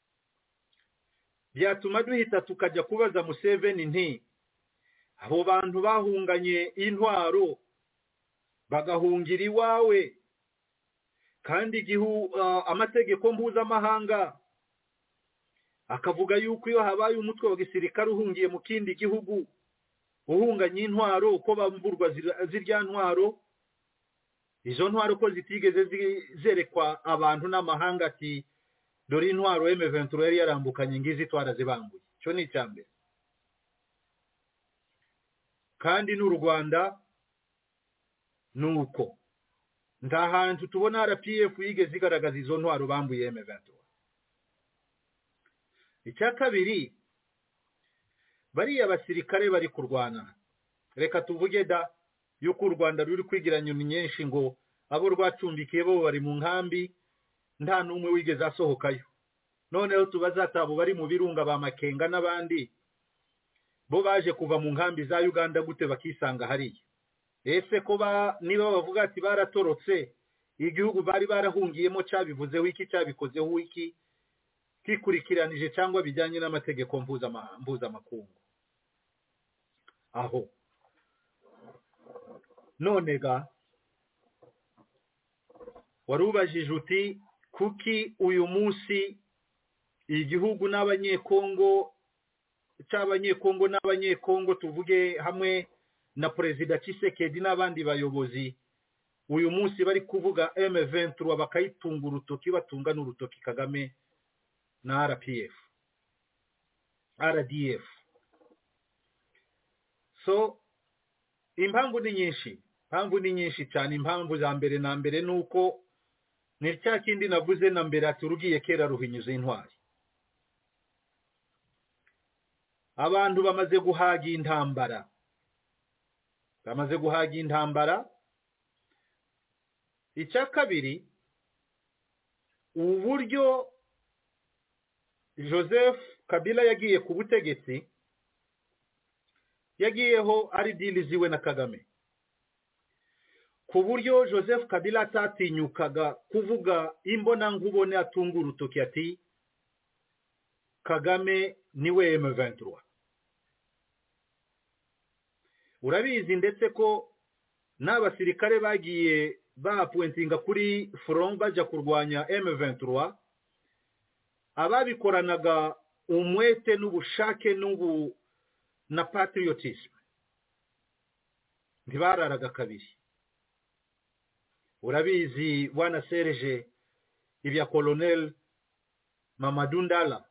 A: byatuma duhita tukajya kubaza Museveni nti abo bantu bahunganye intwaro bagahungira iwawe kandi igihu uh, amategeko mpuzamahanga akavuga yuko iyo habaye umutwe wa gisirikare uhungiye mu kindi gihugu uhunganye intwaro uko bamburwa zirya ntwaro, izo ntwaro ko zitigeze zerekwa abantu n'amahanga ati dore intwaro M vingt-trois yari yarambukanye ngizi twara zibambuye. Cyo ni cyambere. Kandi n'u Rwanda nuko nta hantu tubona R P F yigeze igaragaza izo ntwaro bambuye M vingt-trois. Icya kabiri, bariya basirikare bari kurwana, reka tuvuge da yuko u Rwanda ruri kwigira nyoni nyinshi ngo abo rwacumbikiye bo bari mu nkambi nta numwe wigeze asohokayo. Noneho tubazatabo bari mu birunga ba Makenga n'abandi bo baje kuva mu nkambi za Uganda gute bakisanga hariya. Ese ko ba niba bavuga ati baratorotse igihugu bari barahungiyemo cyabivuzeho iki, cyabikozeho iki, kikurikiranije cyangwa bijyanye n'amategeko mpuzamakungu aho. None ga warubajije uti kuki uyu munsi igihugu n'abanyekongo cy'abanyekongo n'abanyekongo tuvuge hamwe na Perezida Tshisekedi n'abandi bayobozi uyu munsi bari kuvuga M vingt-trois bakayitunga urutoki batunga n'urutoki Kagame na R P F R D F. So impamvu ni nyinshi, impamvu ni nyinshi cyane. Impamvu za mbere na mbere nuko ni cya kindi navuze na mbere ati urugiye kera ruhinyuza intwari. Abantu bamaze guhaga intambara, bamaze guhaga intambara. Icya kabiri, uburyo Joseph Kabila yagiye ku butegetsi, yagiyeho ari dili ziwe na Kagame, ku buryo Joseph Kabila atatinyukaga kuvuga imbona nkubone atunga urutoki ati Kagame niwe M vingt-trois. Urabizi ndetse ko n'abasirikare bagiye bapointinga kuri front baja kurwanya M vingt-trois, ababikoranaga umwete n'ubushake n'ubu na patriotism ntibararaga kabiri. Urabizi bwana Serge ibya Colonel Mamadou Ndala,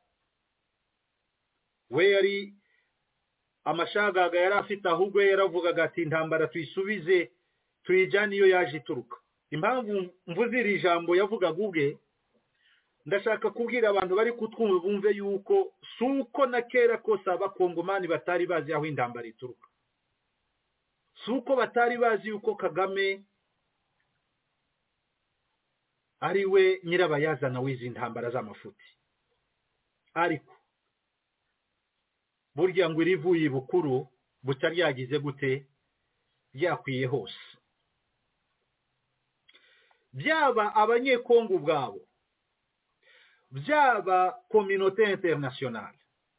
A: we yari amashagaga yari afite ahubwo yaravugaga ati intambara tuyisubize tuyijyane iyo yaje ituruka. Impamvu mvuze iri jambo yavugaga ubwe, ndashaka kubwira abantu bari kutwumva bumve yuko suko na kera kose abakongomani batari bazi aho intambara ituruka, suko batari bazi yuko Kagame ari we nyirabayazana w'izi ntambara z'amafuti. Ariko burya ngo irivuye ibukuru butari yagize gute yakwiye hose. Byaba abanyekongo ubwabo, byaba communauté internationale,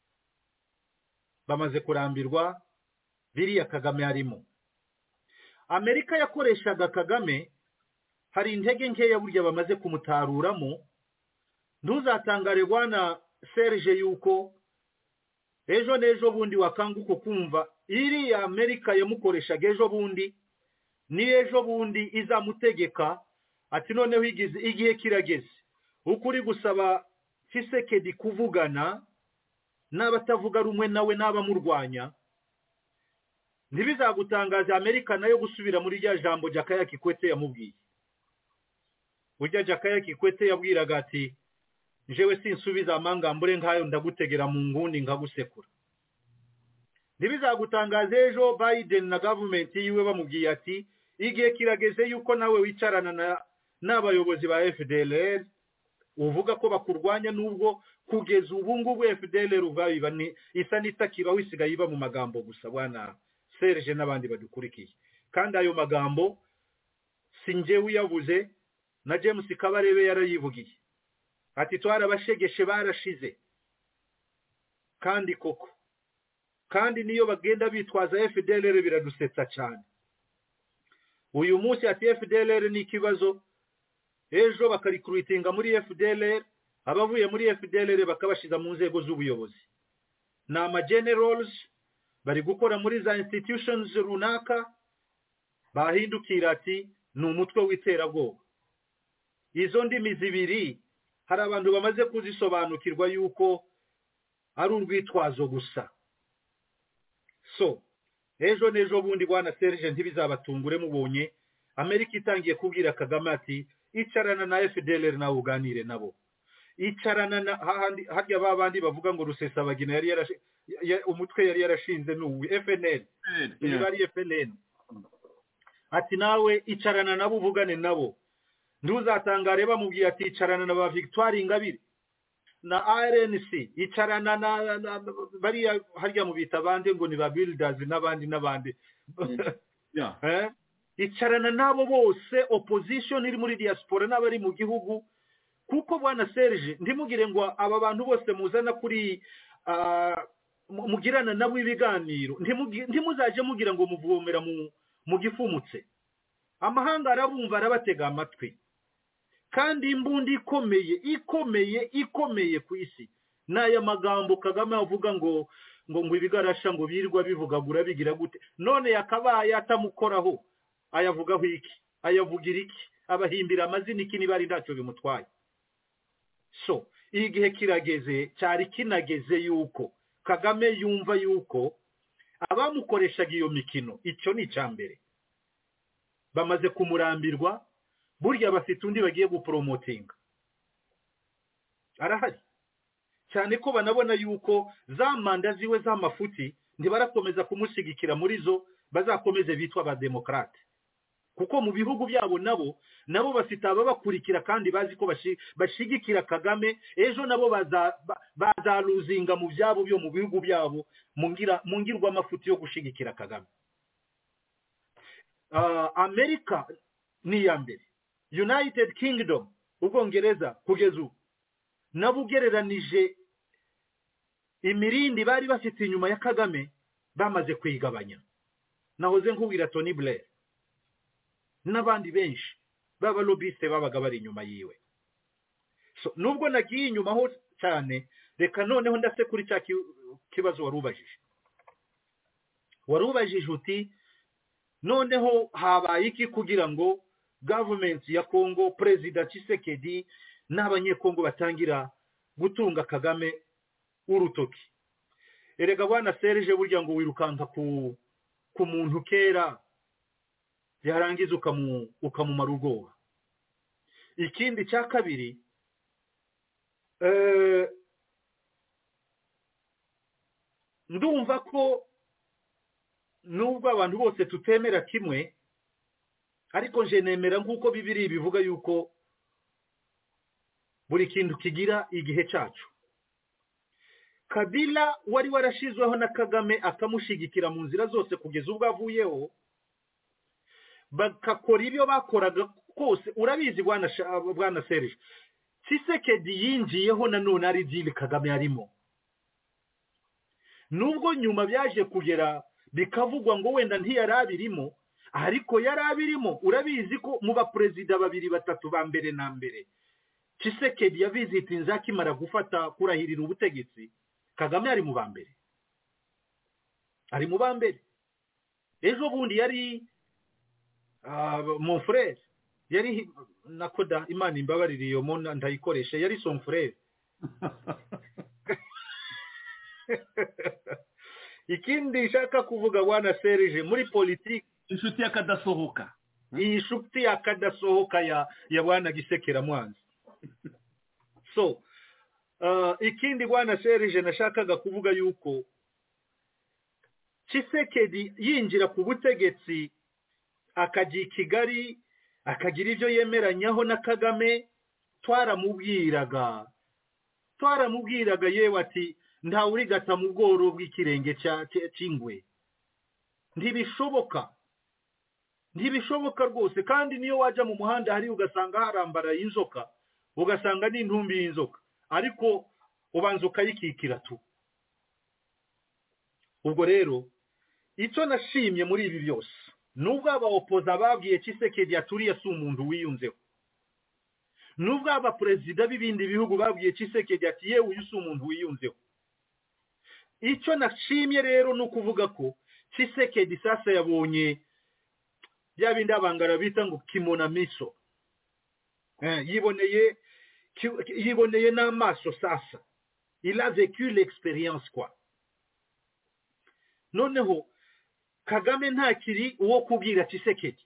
A: bamaze kurambirwa biriya Kagame arimo. Amerika yakoreshaga Kagame, hari intege nkeya burya bamaze kumutaruramo. Ntuzatangare bwana Serge yuko ejo nejo bundi wakanguko kumva iri ya Amerika yamukoreshaga ejo bundi ni ejo bundi izamutegeka ati noneho igize igihe kirageze ukuri gusaba Tshisekedi kuvugana n'abatavuga rumwe nawe n'abamurwanya. Ntibizagutangaza Amerika nayo gusubira muri rya jambo Jakaya Kikwete yamubwiye. Ujya Jakaya Kikwete yabwiraga ati njewe sinsubiza amangambure nkayo ndagutegera mu ngundi nkagusekura. Ntibizagutangaza ejo Biden na government yiwe bamubwiye ati igihe kirageze yuko nawe wicarana na n'abayobozi ba F D L R uvuga ko bakurwanya, nubwo kugeza ubu ngubu F D L R uvayiba ni isa nitakiba wisigaye iba mu magambo gusa bwana Serge n'abandi badukurikiye. Kandi ayo magambo sinje uyavuze na James Kabarebe yarayivugiye ati twara bashegeshe barashize. Kandi koko kandi niyo bagenda bitwaza F D L R biradusetsa cyane. Uyu munsi ati F D L R ni kibazo, ejo bakarikruitinga muri F D L R, abavuye muri F D L R bakabashiza mu nzego z'ubuyobozi. Na ama generals bari gukora muri za institutions runaka bahindukira ati ni umutwe w'iterabwoba. Izo ndimi zibiri hari abantu bamaze kuzisobanukirwa yuko ari urwitwazo gusa. So ejo nejo bundi bwana Serge ntibizabatungure mubonye Amerika itangiye kubwira Kagame ati icarana na F D L R na uganire nabo. Icarana na handi harya babandi bavuga ngo Rusesabagina yari yarashi ya, umutwe yari yarashinze n'ubu F N L bari F N L ati nawe icarana nabo uvugane nabo. Ntuzatangare bamubwiye ati icarana na ba Victoire Ingabire na R N C, icarana na, na bari harya mu bita bande ngo ni ba builders n'abandi n'abandi.
D: Yeah.
A: Eh? Icarana nabo bose opposition iri muri diaspora n'abari mu gihugu, kuko bwana Serge ndimugire ngo aba bantu bose muzana kuri uh, mugirana nabo ibiganiro ntimuzaje mugira ngo muvomera mu mu gifumutse. Amahanga arabumva arabatega amatwi. Kandi imbundi ikomeye ikomeye ikomeye ku isi n'aya magambo Kagame avuga ngo ngo ngo ibigarasha ngo birwa bivugagura bigira gute, none yakabaye atamukoraho ayavugaho iki, ayavugira iki, abahimbira amazina iki nibari ntacyo bimutwaye. So igihe kirageze cyari kinageze yuko Kagame yumva yuko abamukoreshaga iyo mikino icyo ni cyambere bamaze kumurambirwa burya bafite undi bagiye gupromotinga arahari cyane ko banabona yuko za manda ziwe z'amafuti ntibarakomeza kumushigikira muri zo bazakomeze bitwa ba demokrate kuko mu bihugu byabo nabo nabo bafite ababakurikira kandi bazi ko bashigikira Kagame ejo nabo baza bazaluzinga mu byabo byo mu bihugu byabo mungira mungirwa amafuti yo gushigikira Kagame. uh, America ni ya mbere, United Kingdom Ubwongereza kugeza ubu nabugereranije imirindi bari bafite inyuma ya Kagame bamaze kwigabanya. Nahoze nkubwira Tony Blair n'abandi benshi baba lobbyiste babaga bari inyuma yiwe. So nubwo nagiye inyuma ho cyane, reka noneho ndase kuri cya kibazo warubajije. Warubajije uti noneho habaye iki kugira ngo government ya Congo, President Tshisekedi n'abanyekongo batangira gutunga Kagame urutoki. Erega bwana Serge burya ngo wirukanka ku ku muntu kera yarangiza ukamu ukamumara ubwoba. Ikindi cya kabiri eh ndumva ko nubwo abantu bose tutemera kimwe, ariko je nemera nkuko Bibiri bivuga yuko buri kintu kigira igihe cyacu. Kabila wari warashizweho na Kagame akamushigikira mu nzira zose kugeza ubwo avuyeho, bakakora ibyo bakoraga kose. Urabizi bwana bwana Serge, Tshisekedi yinjiyeho nanone ari deal Kagame arimo. Nubwo nyuma byaje kugera bikavugwa ngo wenda ntiyarabirimo, ariko yarabirimo. Urabizi ko mu ba president babiri batatu ba mbere na mbere Tshisekedi ya visit nzakimara gufata kurahirira ubutegetsi, Kagame ari mu bambere, ari mu bambere. Ejo bundi yari uh, mon frère, yari nakoda Imana imbabarire iyo mona ndayikoresha, yari son frère. Ikindi shaka kuvuga bwana Serge, muri politique
D: inshuti yakadasohoka,
A: iyi inshuti yakadasohoka ya ya bwana Gisekera Mwanzi. So uh, ikindi bwana Serge nashakaga kuvuga yuko Tshisekedi yinjira ku butegetsi akaji Kigali akagira ibyo yemeranyaho na Kagame, twaramubwiraga twaramubwiraga yewe ati nta urigata mu bworo bw'ikirenge cya cy'ingwe. Ntibishoboka, ntibishoboka rwose. Kandi niyo waja mu muhanda hari ugasanga harambara inzoka, ugasanga ni intumbi y'inzoka, ariko ubanza ukayikikira tu. Ubwo rero icyo nashimye muri ibi byose nubwo aba opoza babwiye Tshisekedi aturiye si umuntu wiyunzeho, nubwo aba president b'ibindi bihugu babwiye Tshisekedi ati yewe uyu si umuntu wiyunzeho, icyo nashimye rero no kuvuga ko Tshisekedi sasa yabonye bya bindi abangara bita ngo kimona miso. Eh, yiboneye yiboneye n'amaso sasa. Il a vécu l'expérience quoi. Noneho Kagame ntakiri uwo kubwira Tshisekedi.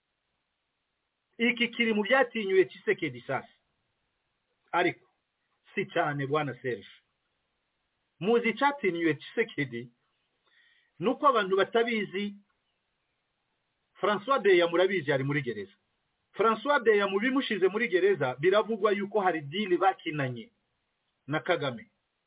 A: Iki kiri mu byatinyuye Tshisekedi sasa. Ariko si cyane bwana Serge. Muzi cyatinyuye Tshisekedi nuko abantu batabizi. François Deya murabizi ari muri gereza. François Deya mu bimushize muri gereza biravugwa yuko hari deal bakinanye na Kagame.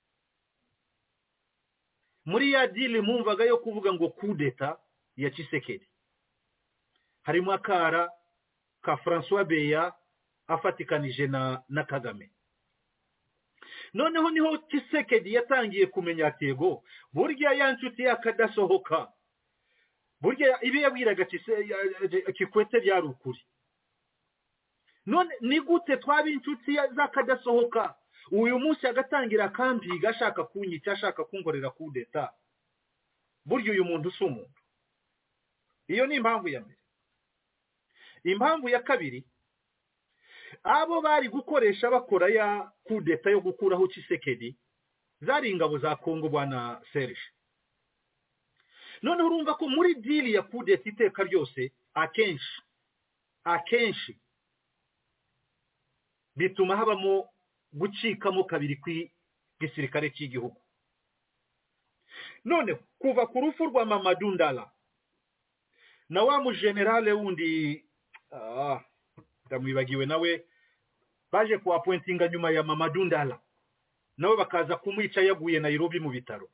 A: Muri ya deal mumvaga yo kuvuga ngo coup d'etat ya Tshisekedi, harimo akara ka François Deya afatikanije na na Kagame. Noneho niho Tshisekedi yatangiye kumenya atego burya yanshuti yakadasohoka, burya ibi yabwiraga Kikwete byari ukuri. None ni gute twaba inshuti zakadasohoka uyu munsi agatangira kambi gashaka kunyica, ashaka kungorera kudeta? Burya uyu muntu sumuntu. Iyo ni impamvu ya mbere. Impamvu ya kabiri, abo bari gukoresha bakora ya kudeta yo gukuraho Tshisekedi zari ingabo za Kongo bwana Serge. None urumva ko muri deal ya kudeta iteka ryose akenshi akenshi bituma habamo gucikamo kabiri kwi gisirikare cy'igihugu. None kuva ku rufu rwa Mamadou Ndala na wa mu generale wundi ah ndamwibagiwe nawe baje ku appointinga nyuma ya Mamadou Ndala nawe bakaza kumwica yaguye Nairobi mu bitaro.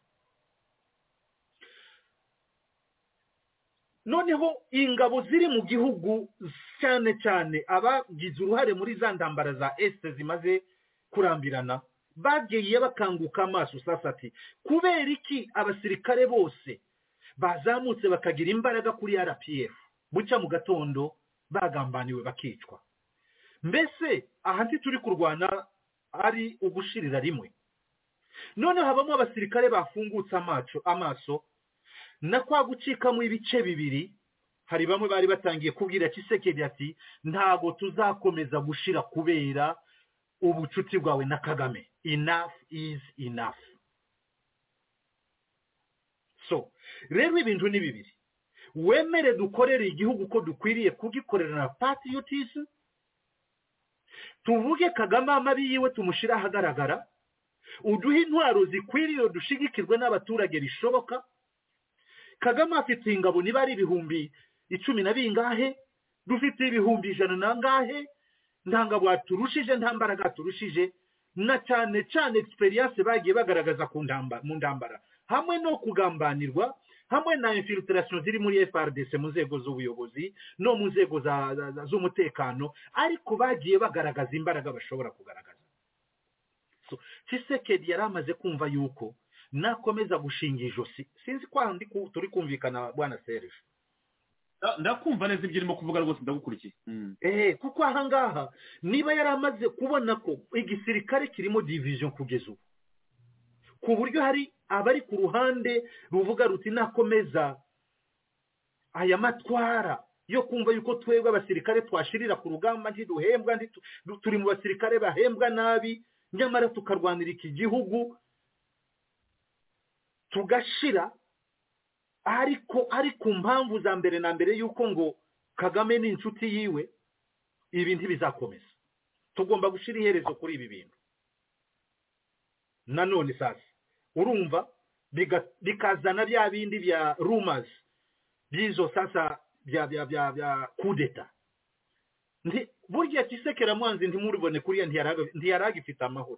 A: Noneho ingabo ziri mu gihugu cyane cyane abagize uruhare muri za ndambara za Est zimaze kurambirana bagiye bakanguka amaso sasa ati kubera iki abasirikare bose bazamutse bakagira imbaraga kuri R P F buca mu gatondo bagambaniwe bakicwa. Mbese ahanti turi kurwana ari ugushirira rimwe. None habamo abasirikare bafungutse amaso amaso na kwa gucika mu ibice bibiri. Hari bamwe bari batangiye kubwira Tshisekedi ati ntago tuzakomeza gushira kubera ubucuti bwawe na Kagame. Enough is enough. So rero ibintu ni bibiri, wemere dukorere igihugu ko dukwiriye kugikorera na patriotism, tuvuge Kagame amabi yiwe tumushira ahagaragara, uduhe intwaro zikwiriye dushigikirwe n'abaturage bishoboka. Kagame afite ingabo niba ari ibihumbi icumi na bingahe, dufite ibihumbi ijana nangahe, ntangabo aturushije ntambaraga turushije, na cyane cyane experience bagiye bagaragaza ku ndamba mu ndambara hamwe no kugambanirwa, hamwe na infiltration ziri muri F R D C mu nzego z'ubuyobozi no mu nzego z'umutekano, ariko bagiye bagaragaza imbaraga bashobora kugaragaza. So Tshisekedi yaramaze kumva yuko nakomeza gushinga ijosi, sinzi kwa ndi turi kumvikana bwana Serge.
D: Ndakumva neza ibyo irimo kuvuga rwose ndagukurikiye.
A: Eh kuko ahangaha niba yaramaze kubona ko igisirikare kirimo division kugeza ubu, ku buryo hari abari ku ruhande ruvuga ruti nakomeza aya matwara yo kumva yuko twebwe abasirikare twashirira ku rugamba ndi duhembwa ndi turi mu basirikare bahembwa nabi, nyamara tukarwanira iki gihugu tugashira, ariko ari ku mpamvu za mbere na mbere yuko ngo Kagame ni inshuti yiwe, ibi ntibizakomeza. Tugomba gushira iherezo kuri ibi bintu. Nanone sasa urumva bikazana bya bindi bya rumors bizo sasa bya bya bya bya kudeta. Ndi burya Tshisekedi mwanzi ntimuribone kuriya ntiyaraga ntiyaraga ifite amahoro.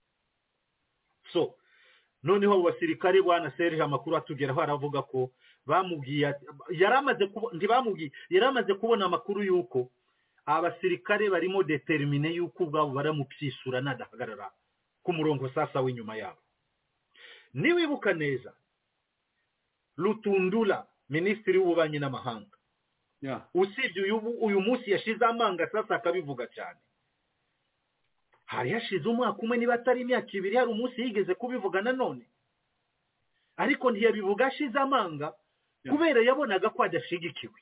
A: So noneho abasirikare bwana Serge amakuru atugeraho aravuga ko bamubwiye yaramaze ntibamubwiye yaramaze kubona amakuru yuko abasirikare barimo determine yuko ubwabo baramupyisura nadahagarara ku murongo sasa w'inyuma yabo. Niwibuka neza Lutundula ministri w'ububanyi n'amahanga, yeah, usibye uyu uyu munsi yashize amanga sasa akabivuga cyane. Hari hashize umwaka umwe niba atari imyaka ibiri hari umunsi yigeze kubivuga nanone, ariko ntiyabivuga ashize amanga kubera yabonaga ko adashigikiwe.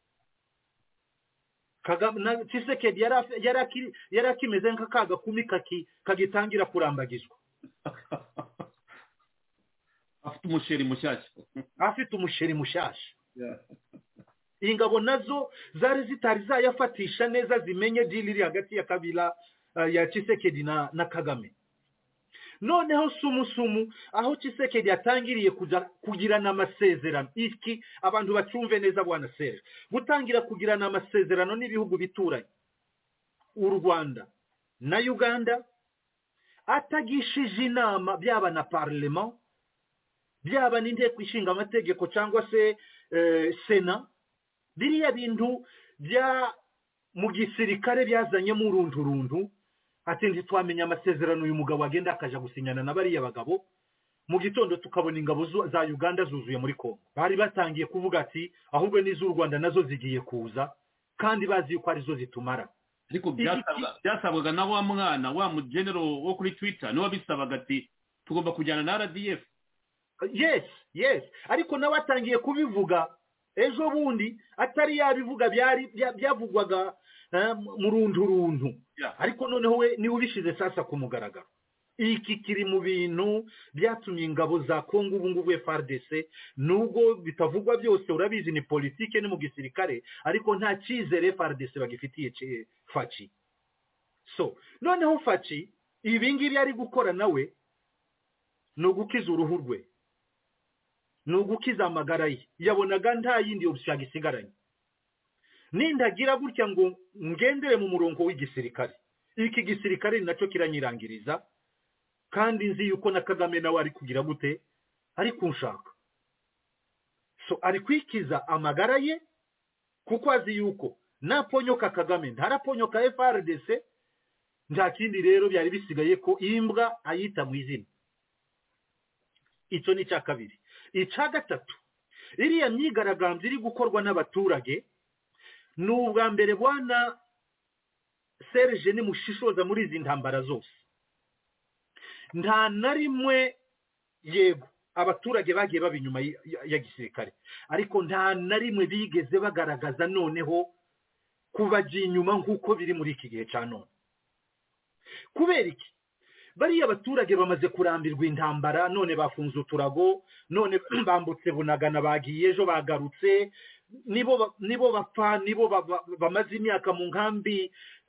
A: Kagame na Tshisekedi yari yari akimeze nk'akaga kumika kagitangira kurambagizwa.
D: Afite umusheri mushyashya
A: afite umusheri mushyashya. Ingabo nazo zari zitari zayafatisha neza zimenye deal iri hagati ya Kabila uh, ya Tshisekedi na, na Kagame. Noneho sumu sumu aho Tshisekedi yatangiriye kuja kugirana amasezerano, iki abantu bacumve neza bwana Serge, gutangira kugirana amasezerano n'ibihugu bituranye u Rwanda na Uganda, atagishije inama byaba na parlement byaba n'inteko ishinga amategeko cyangwa se eh, Sena. Biriya bintu bya mu gisirikare byazanye mu rundurundu, ati ntitwamenya amasezerano uyu mugabo agenda akaja gusinyana na bariya bagabo, mu gitondo tukabona ingabo za Uganda zuzuye muri Kongo. Bari batangiye kuvuga ati ahubwo n'iz'u Rwanda nazo zigiye kuza, kandi bazi yuko arizo zitumara.
D: Ariko byasabwaga na wa mwana wa mu general wo kuri Twitter no wabisabaga ati tugomba kujyana na R D F.
A: Yes, yes, ariko nawe atangiye kubivuga ejo bundi atari yabivuga byari byavugwaga mu runturuntu ariko noneho we niwe ubishize sasa ku mugaragaro. Iki kiri mu bintu byatumye ingabo za Kongo ubu ngubu F R D C nubwo bitavugwa byose urabizi ni politike ni mu gisirikare ariko nta cyizere F R D C bagifitiye Faci. So noneho Faci ibi ngibi ari gukora nawe no gukiza uruhu rwe no gukiza amagara ye yabonaga nta yindi option gisigaranye. Nindagira gutya ngo ngendere mu murongo w'igisirikare iki gisirikare nacyo kiranyirangiriza kandi nzi yuko na Kagame nawe ari kugira gute ari kunshaka. So ari kwikiza amagara ye kuko azi yuko naponyoka Kagame ntaraponyoka F R D C nta kindi rero byari bisigaye ko imbwa ayita mu izina. Icyo ni cya kabiri. Icya gatatu iriya myigaragambyo iri gukorwa n'abaturage n'ubwa mbere bwana Serge ni mushishoza muri izi ntambara zose nta na rimwe yego abaturage bagiye baba inyuma ya gisirikare ariko nta na rimwe bigeze bagaragaza noneho kubaje inyuma nk'uko biri muri iki gihe cya none. Kubera iki bariya abaturage bamaze kurambirwa intambara none bafunze uturago none bambutse Bunagana bagiye ejo bagarutse nibo nibo bapfa nibo bamaze imyaka mu nkambi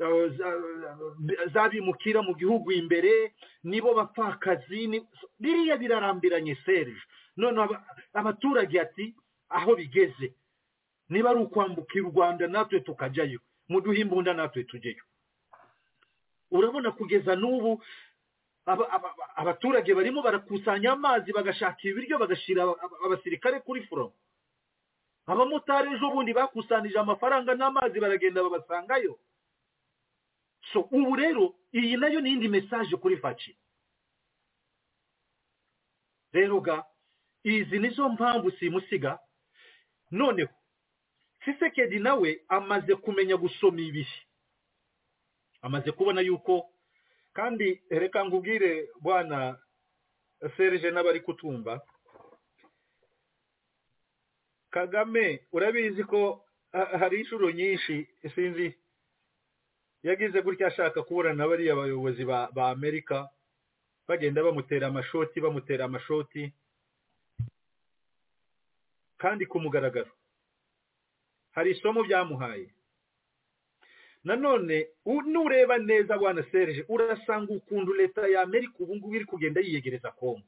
A: zabimukira mu gihugu imbere nibo bapfakazi biriya birarambiranye Serge. None abaturage ati aho bigeze niba ari ukwambuka u Rwanda natwe tukajyayo muduhe imbunda natwe tujyeyo. Urabona kugeza n'ubu abaturage barimo barakusanya amazi bagashaka ibiryo bagashira abasirikare kuri front. Abamotari ejo bundi bakusanije amafaranga n'amazi baragenda babasangayo. So ubu rero iyi nayo ni indi message kuri Faci. Rero ga izi nizo mpamvu simusiga noneho Tshisekedi nawe amaze kumenya gusoma ibihe amaze kubona yuko kandi reka ngubwire bwana Serge n'abari kutumba Kagame urabizi ko hari inshuro nyinshi sinzi yagize gutya ashaka kuburana bari abayobozi ba, ba Amerika bagenda bamutera amashoti bamutera amashoti kandi kumugaragaro hari isomo byamuhaye. Nanone nureba neza bwana Serge urasanga ukundu leta ya Amerika ubu ngubu iri kugenda yiyegereza Kongo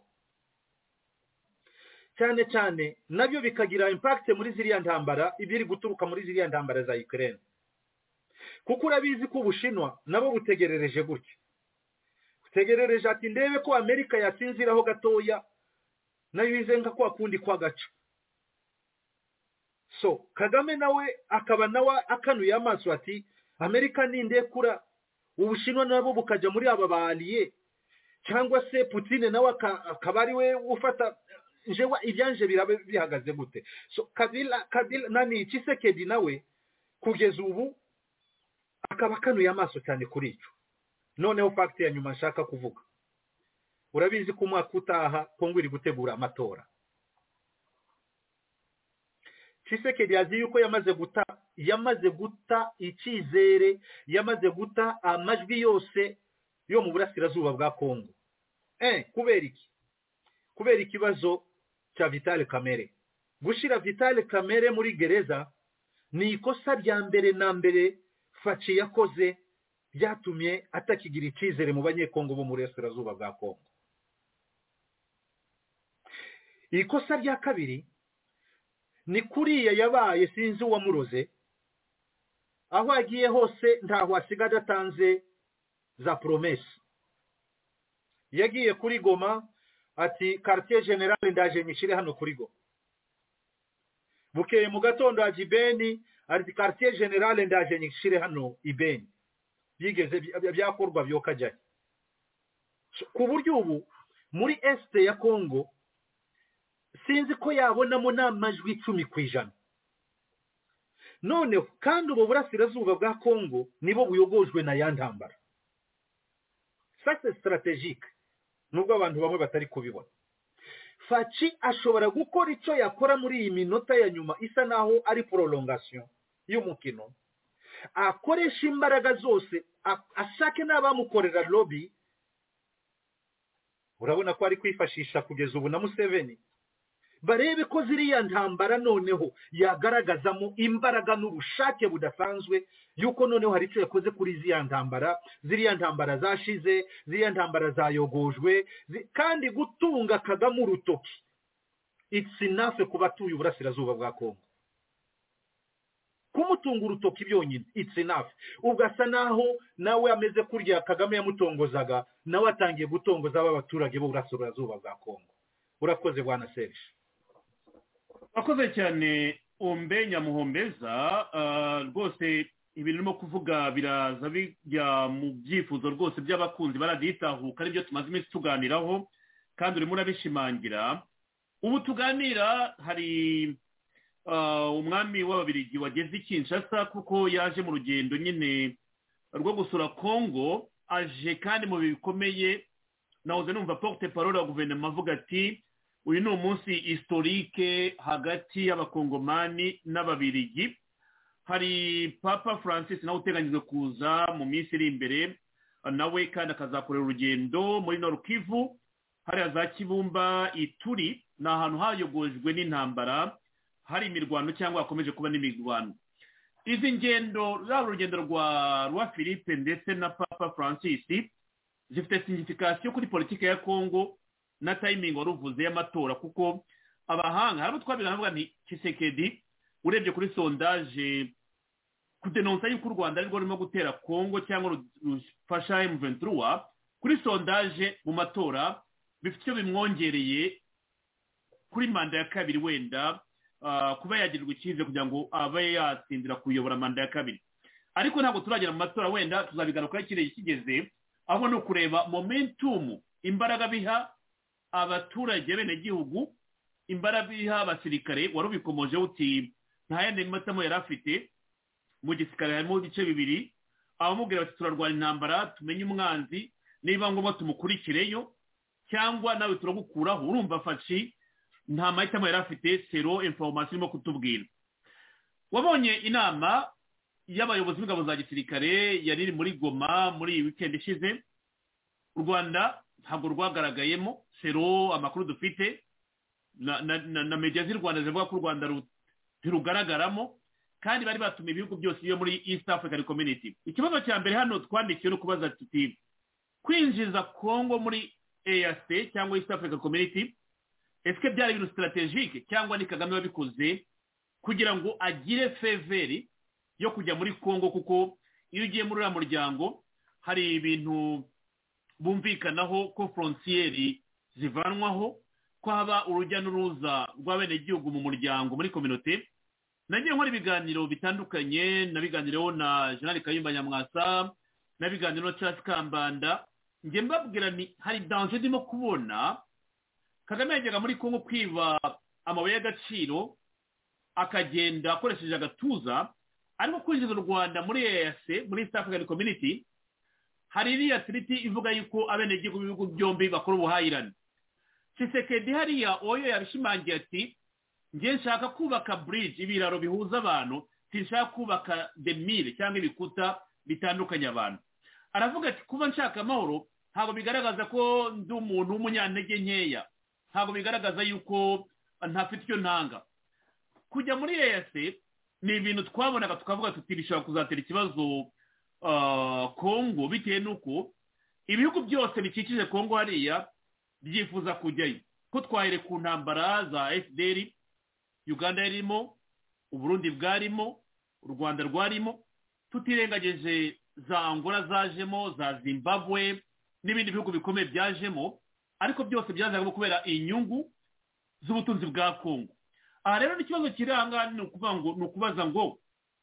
A: cyane cyane nabyo bikagira impact muri ziriya ntambara ibiri guturuka muri ziriya ntambara za Ukraine kuko urabizi ko Ubushinwa nabo butegerereje gutya butegerereje ati ndebe ko Amerika yatsinziraho gatoya nayo izenga kwa kundi kwa gaca. So Kagame nawe akaba nawe akanuye amaso ati Amerika ninde kura Ubushinwa nabo bukaja muri aba baliye cyangwa se Putin nawe akabari we ufata jewa ibyanje birabe bihagaze gute. So Kabila Kabila nani Tshisekedi nawe kugeza ubu akaba kanuye amaso cyane kuri ico. Noneho fact ya nyuma nshaka kuvuga urabizi ko umwaka utaha Kongo iri gutegura amatora. Tshisekedi yazi yuko yamaze guta yamaze guta ikizere yamaze guta amajwi yose yo mu burasirazuba bwa Kongo. Eh kubera iki kubera ikibazo cya Vital Kamerhe. Gushira Vital Kamerhe muri gereza ni ikosa rya mbere na mbere Faci yakoze byatumye atakigira ikizere mu banyekongo bo mu burasirazuba bwa Kongo. Ikosa rya kabiri ni kuriya yabaye sinzi uwamuroze aho agiye hose ntaho asigaje atanze za promesse. Yagiye kuri Goma ati quartier general ndaje nyishire hano kuri Goma. Bukeye mu gatondo ajibeni ati quartier general ndaje nyishire hano ibeni. Bigeze byakorwa byokajya. Ku buryo ubu muri est ya Kongo sinzi ko yabonamo n'amajwi icumi kwijana. None kandi ubu burasirazuba bwa Kongo nibo buyogojwe na yantambara. Ça c'est stratégique nubwo abantu bamwe batari kubibona. Faci ashobora gukora icyo yakora muri iyi minota ya nyuma isa naho ari prolongation y'umukino, akoresha imbaraga zose, ashake n'abamukorera lobby. Urabona ko ari kwifashisha kugeza ubu na Museveni, barebe ko ziriya ntambara noneho yagaragazamo imbaraga n'ubushake budasanzwe yuko noneho hari icyo yakoze kuri ziriya ntambara, ziriya ntambara zashize, ziriya ntambara zayogojwe, zi, kandi gutunga Kagame urutoki it's enough ku batuye uburasirazuba bwa Kongo. Kumutunga urutoki byonyine it's enough. Ugasa naho nawe ameze kurya Kagame yamutongozaga, nawe atangiye gutongoza aba baturage bo burasirazuba bwa Kongo. Urakoze bwana Serge.
D: Akoze cyane Ombe Nyamuhombeza. Rwose ibintu no kuvuga biraza bijya mu byifuzo rwose by'abakunzi baraditahuka, ari byo tumaze iminsi tuganiraho kandi urimo urabishimangira. Ubu tuganira hari umwami w'Ababiligi wageze i Kinshasa kuko yaje mu rugendo nyine rwo gusura Kongo, aje kandi mu bikomeye. Nahoze numva porte parole ya guverinoma avuga ati uyu ni umunsi historique hagati y'abakongomani n'Ababiligi. Hari Papa Francis nawe uteganyijwe kuza mu minsi iri imbere, nawe kandi akazakorera urugendo muri Nord Kivu, hari za Kibumba, Ituri, ni ahantu hayogojwe n'intambara, hari imirwano cyangwa hakomeje kuba n'imirwano. Izi ngendo zaba urugendo rwa rwa Philippe ndetse na Papa Francis zifite signification kuri politike ya Kongo na timing waruvuze y'amatora, kuko abahanga harimo twabigana bavuga nti Tshisekedi urebye kuri sondage kudenonsa yuko u Rwanda ari rwo rurimo gutera Kongo cyangwa rufasha M vingt-trois, kuri sondage mu matora bifite icyo bimwongereye kuri manda ya kabiri, wenda uh, kuba yagirirwa ikize kugira ngo abe yatsindira kuyobora manda ya kabiri. Ariko ntabwo turagera mu matora, wenda tuzabigarukaho ikirere kigeze, aho no kureba momentum, imbaraga biha abaturage bene gihugu, imbaraga biha abasirikare. Warubikomoje uti nta yandi matamo yari afite mu gisirikare, harimo ibice bibiri, abamubwira bati turarwana intambara tumenye umwanzi, niba ngombwa tumukurikireyo cyangwa nawe turagukuraho. Urumva Faci nta mahitamo yari afite, sero information irimo kutubwira. Wabonye inama y'abayobozi b'ingabo za gisirikare yari iri muri Goma muri weekend ishize. U Rwanda ntabwo rwagaragayemo, sero amakuru dufite na na, na, na media z'u Rwanda zivuga ko u Rwanda rugaragaramo, kandi bari batumiye ibihugu byose iyo muri East African Community. Ikibazo cya mbere hano twandikiye no kubaza tuti kwinjiza Kongo muri E A C cyangwa East African Community, eske byari ibintu strategique cyangwa ni Kagame wabikoze kugira ngo agire faveri yo kujya muri Kongo? Kuko iyo ugiye muri uriya muryango hari ibintu bumvikanaho ko frontieri zivanwaho, ko haba urujya n'uruza rw'abenegihugu mu muryango muri communauté. Nagiye nkora ibiganiro bitandukanye, nabiganireho na General Kayumba Nyamwasa, nabiganiro na Charles Kambanda. Nge mbabwira ni hari danger ndimo kubona Kagame yajyaga muri Kongo kwiba amabuye y'agaciro akagenda akoresheje agatuza, ariko kwinjiza u Rwanda muri E A C, muri East African Community. Hari iriya treaty ivuga yuko abenegihugu b'ibihugu byombi bakora ubuhahirane. Tshisekedi hariya oyo yabishimangiye ati nge nshaka kubaka bridge, ibiraro bihuza abantu, sinshaka kubaka demire cyangwa ibikuta bitandukanya abantu. Aravuga ati kuba nshaka amahoro ntabwo bigaragaza ko ndi umuntu w'umunyantege nkeya, ntabwo bigaragaza yuko ntafite icyo ntanga. Kujya muri E A C ni ibintu twabonaga tukavuga tuti bishobora kuzatera ikibazo uh, Kongo, bitewe nuko ibihugu byose bikikije Kongo hariya byifuza kujyayo. Ko twahere ku ntambara za F D L, Uganda yarimo, Uburundi bwarimo, u Rwanda rwarimo, tutirengageje za Angola zajemo, za Zimbabwe n'ibindi bihugu bikomeye byajemo, ariko byose byazaga kubera inyungu z'ubutunzi bwa Kongo. Aha rero n'ikibazo kiranga ni ukuvuga ngo ni ukubaza ngo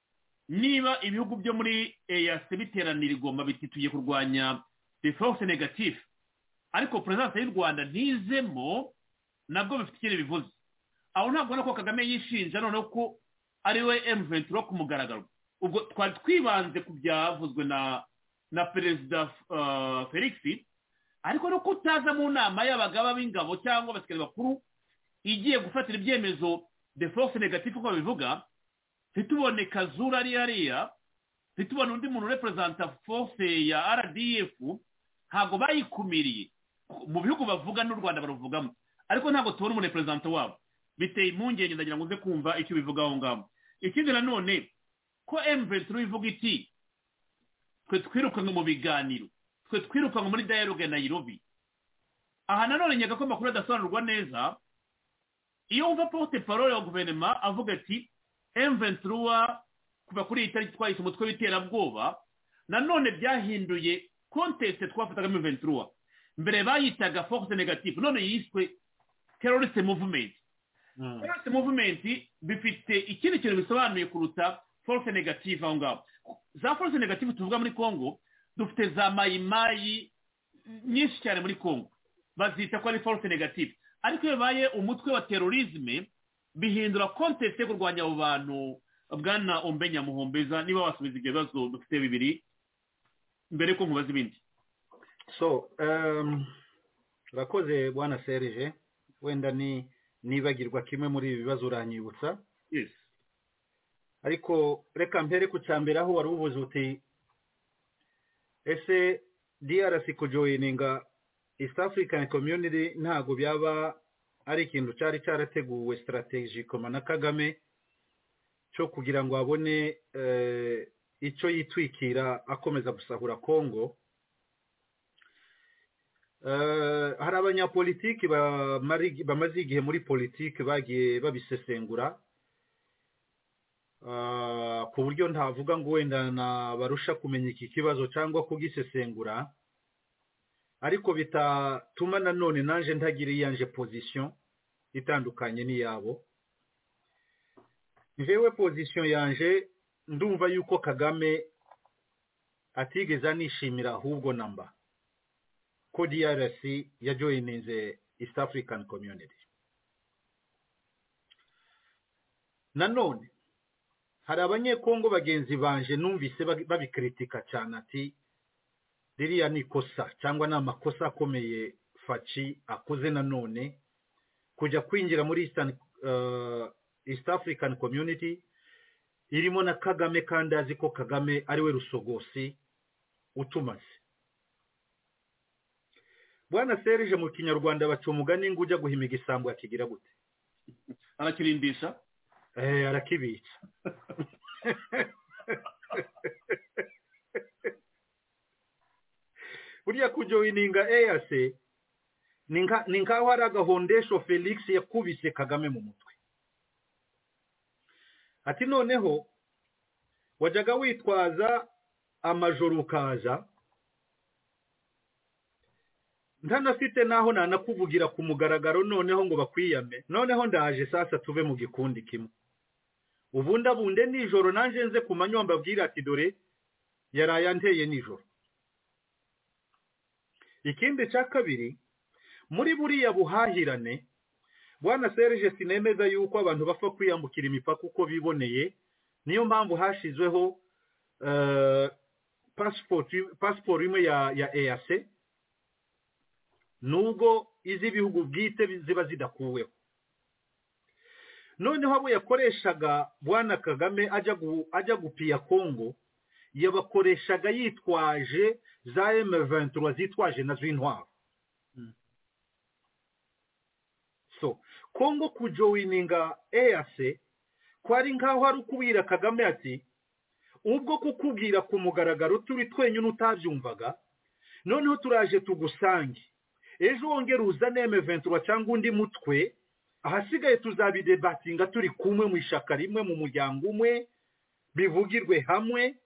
D: niba ibihugu byo muri E A C biteranira igomba bitituye kurwanya the force negative, ariko presence y'u Rwanda ntizemo, nabwo bifite ikindi bivuze. Aho ntabwo nako Kagame yishinja noneho ko ari we M vingt-trois ku mugaragaro. Ubwo twari twibanze ku byavuzwe na na Perezida uh, Felix, ariko no kutaza mu nama y'abagaba b'ingabo cyangwa abasikari bakuru igiye gufatira ibyemezo de force negative uko babivuga, ntitubone Kazura ari hariya, ntitubone undi muntu representa force ya R D F, ntabwo bayikumiriye mu bihugu bavuga n'u Rwanda baruvugamo, ariko ntabwo tubona umuntu representa wabo. Biteye impungenge, ndagira ngo uze kumva icyo bivuga aho ngaho. Ikindi nanone ko M vingt-trois ivuga iti twe twirukanwe mu biganiro, twe twirukanwe muri dialogue Nairobi. Aha nanone nyaga ko makuru adasobanurwa neza. Iyo uva porte parole ya guverinoma avuga ati M vingt-trois kuva kuri itariki twahise umutwe w'iterabwoba, nanone byahinduye contest twafataga M vingt-trois. Mbere bayitaga force negative, none yiswe terrorist movement. Mm. Terrorist movement bifite ikindi kintu bisobanuye kuruta force negative aho ngaho. Za force negative tuvuga muri Congo, dufite za mayimayi nyinshi cyane muri Congo, bazita ko ari force negative. Ariko iyo baye umutwe wa terrorisme bihindura contest yo kurwanya abo bantu. Bwana Ombenya Muhombeza, niba wasubiza ibyo bibazo dufite bibiri mbere ko nkubaza ibindi.
A: So um rakoze bwana Serge, wenda ni nibagirwa kimwe muri ibi bibazo uranyibutsa.
D: Yes.
A: Ariko reka mpere ku cyambere aho wari ubuze uti ese D R C kujoininga East African Community ntago byaba ari ikintu cyari cyarateguwe strategic na Kagame cyo kugira ngo abone eh, icyo yitwikira akomeza gusahura Congo. Uh, hari abanyapolitiki bamaze igihe muri politiki bagiye babisesengura uh, ku buryo ntavuga ngo wenda na barusha kumenya iki kibazo cyangwa kugisesengura, ariko bitatuma nanone nanje ntagira yanje position itandukanye ni yabo. Njewe position yanje ndumva yuko Kagame atigeze anishimira ahubwo namba ko D R C ya joininze East African Community. Nanone hari abanyekongo bagenzi banje numvise babikritika cyane ati ririya ni kosa cyangwa na makosa akomeye Faci akoze nanone kujya kwinjira muri Eastern, uh, East African Community irimo na Kagame, kandi azi ko Kagame ari we rusogosi utumaze. Bwana Serge, mu Kinyarwanda baca umugani ngo ujya guhimiga isambu yakigira gute?
D: Arakirindisha?
A: Eh, arakibitsa. Buriya kujoininga E A C ninka ninka wara gahondesho Felix yakubise Kagame mu mutwe. Ati noneho wajaga witwaza amajoro ukaza ntanafite naho nanakuvugira ku mugaragaro, noneho ngo bakwiyame, noneho ndaje sasa tuve mu gikundi kimwe. Ubunda bunde nijoro nanje nze kumanywa mbabwira ati dore yaraya nteye nijoro. Ikindi cya kabiri, muri buriya buhahirane Bwana Serge, sinemeza yuko abantu bafa kwiyambukira imipaka uko biboneye, niyo mpamvu hashizweho uh, passport passport imwe ya ya E A C, nubwo izi bihugu bwite ziba zidakuweho. Noneho abo yakoreshaga Bwana Kagame ajya gu, ajya gupiya Congo, yabakoreshaga yitwaje za M vingt-trois zitwaje na z'intwaro. Hmm. So Congo kujoininga E A C kwari nkaho hari kubwira Kagame ati ubwo kukubwira ku mugaragaro turi twenyine utabyumvaga, noneho turaje tugusange, ejo wongera uzane M vingt-trois cyangwa undi mutwe, ahasigaye tuzabidebatinga turi kumwe mu ishaka rimwe mu muryango umwe, bivugirwe hamwe.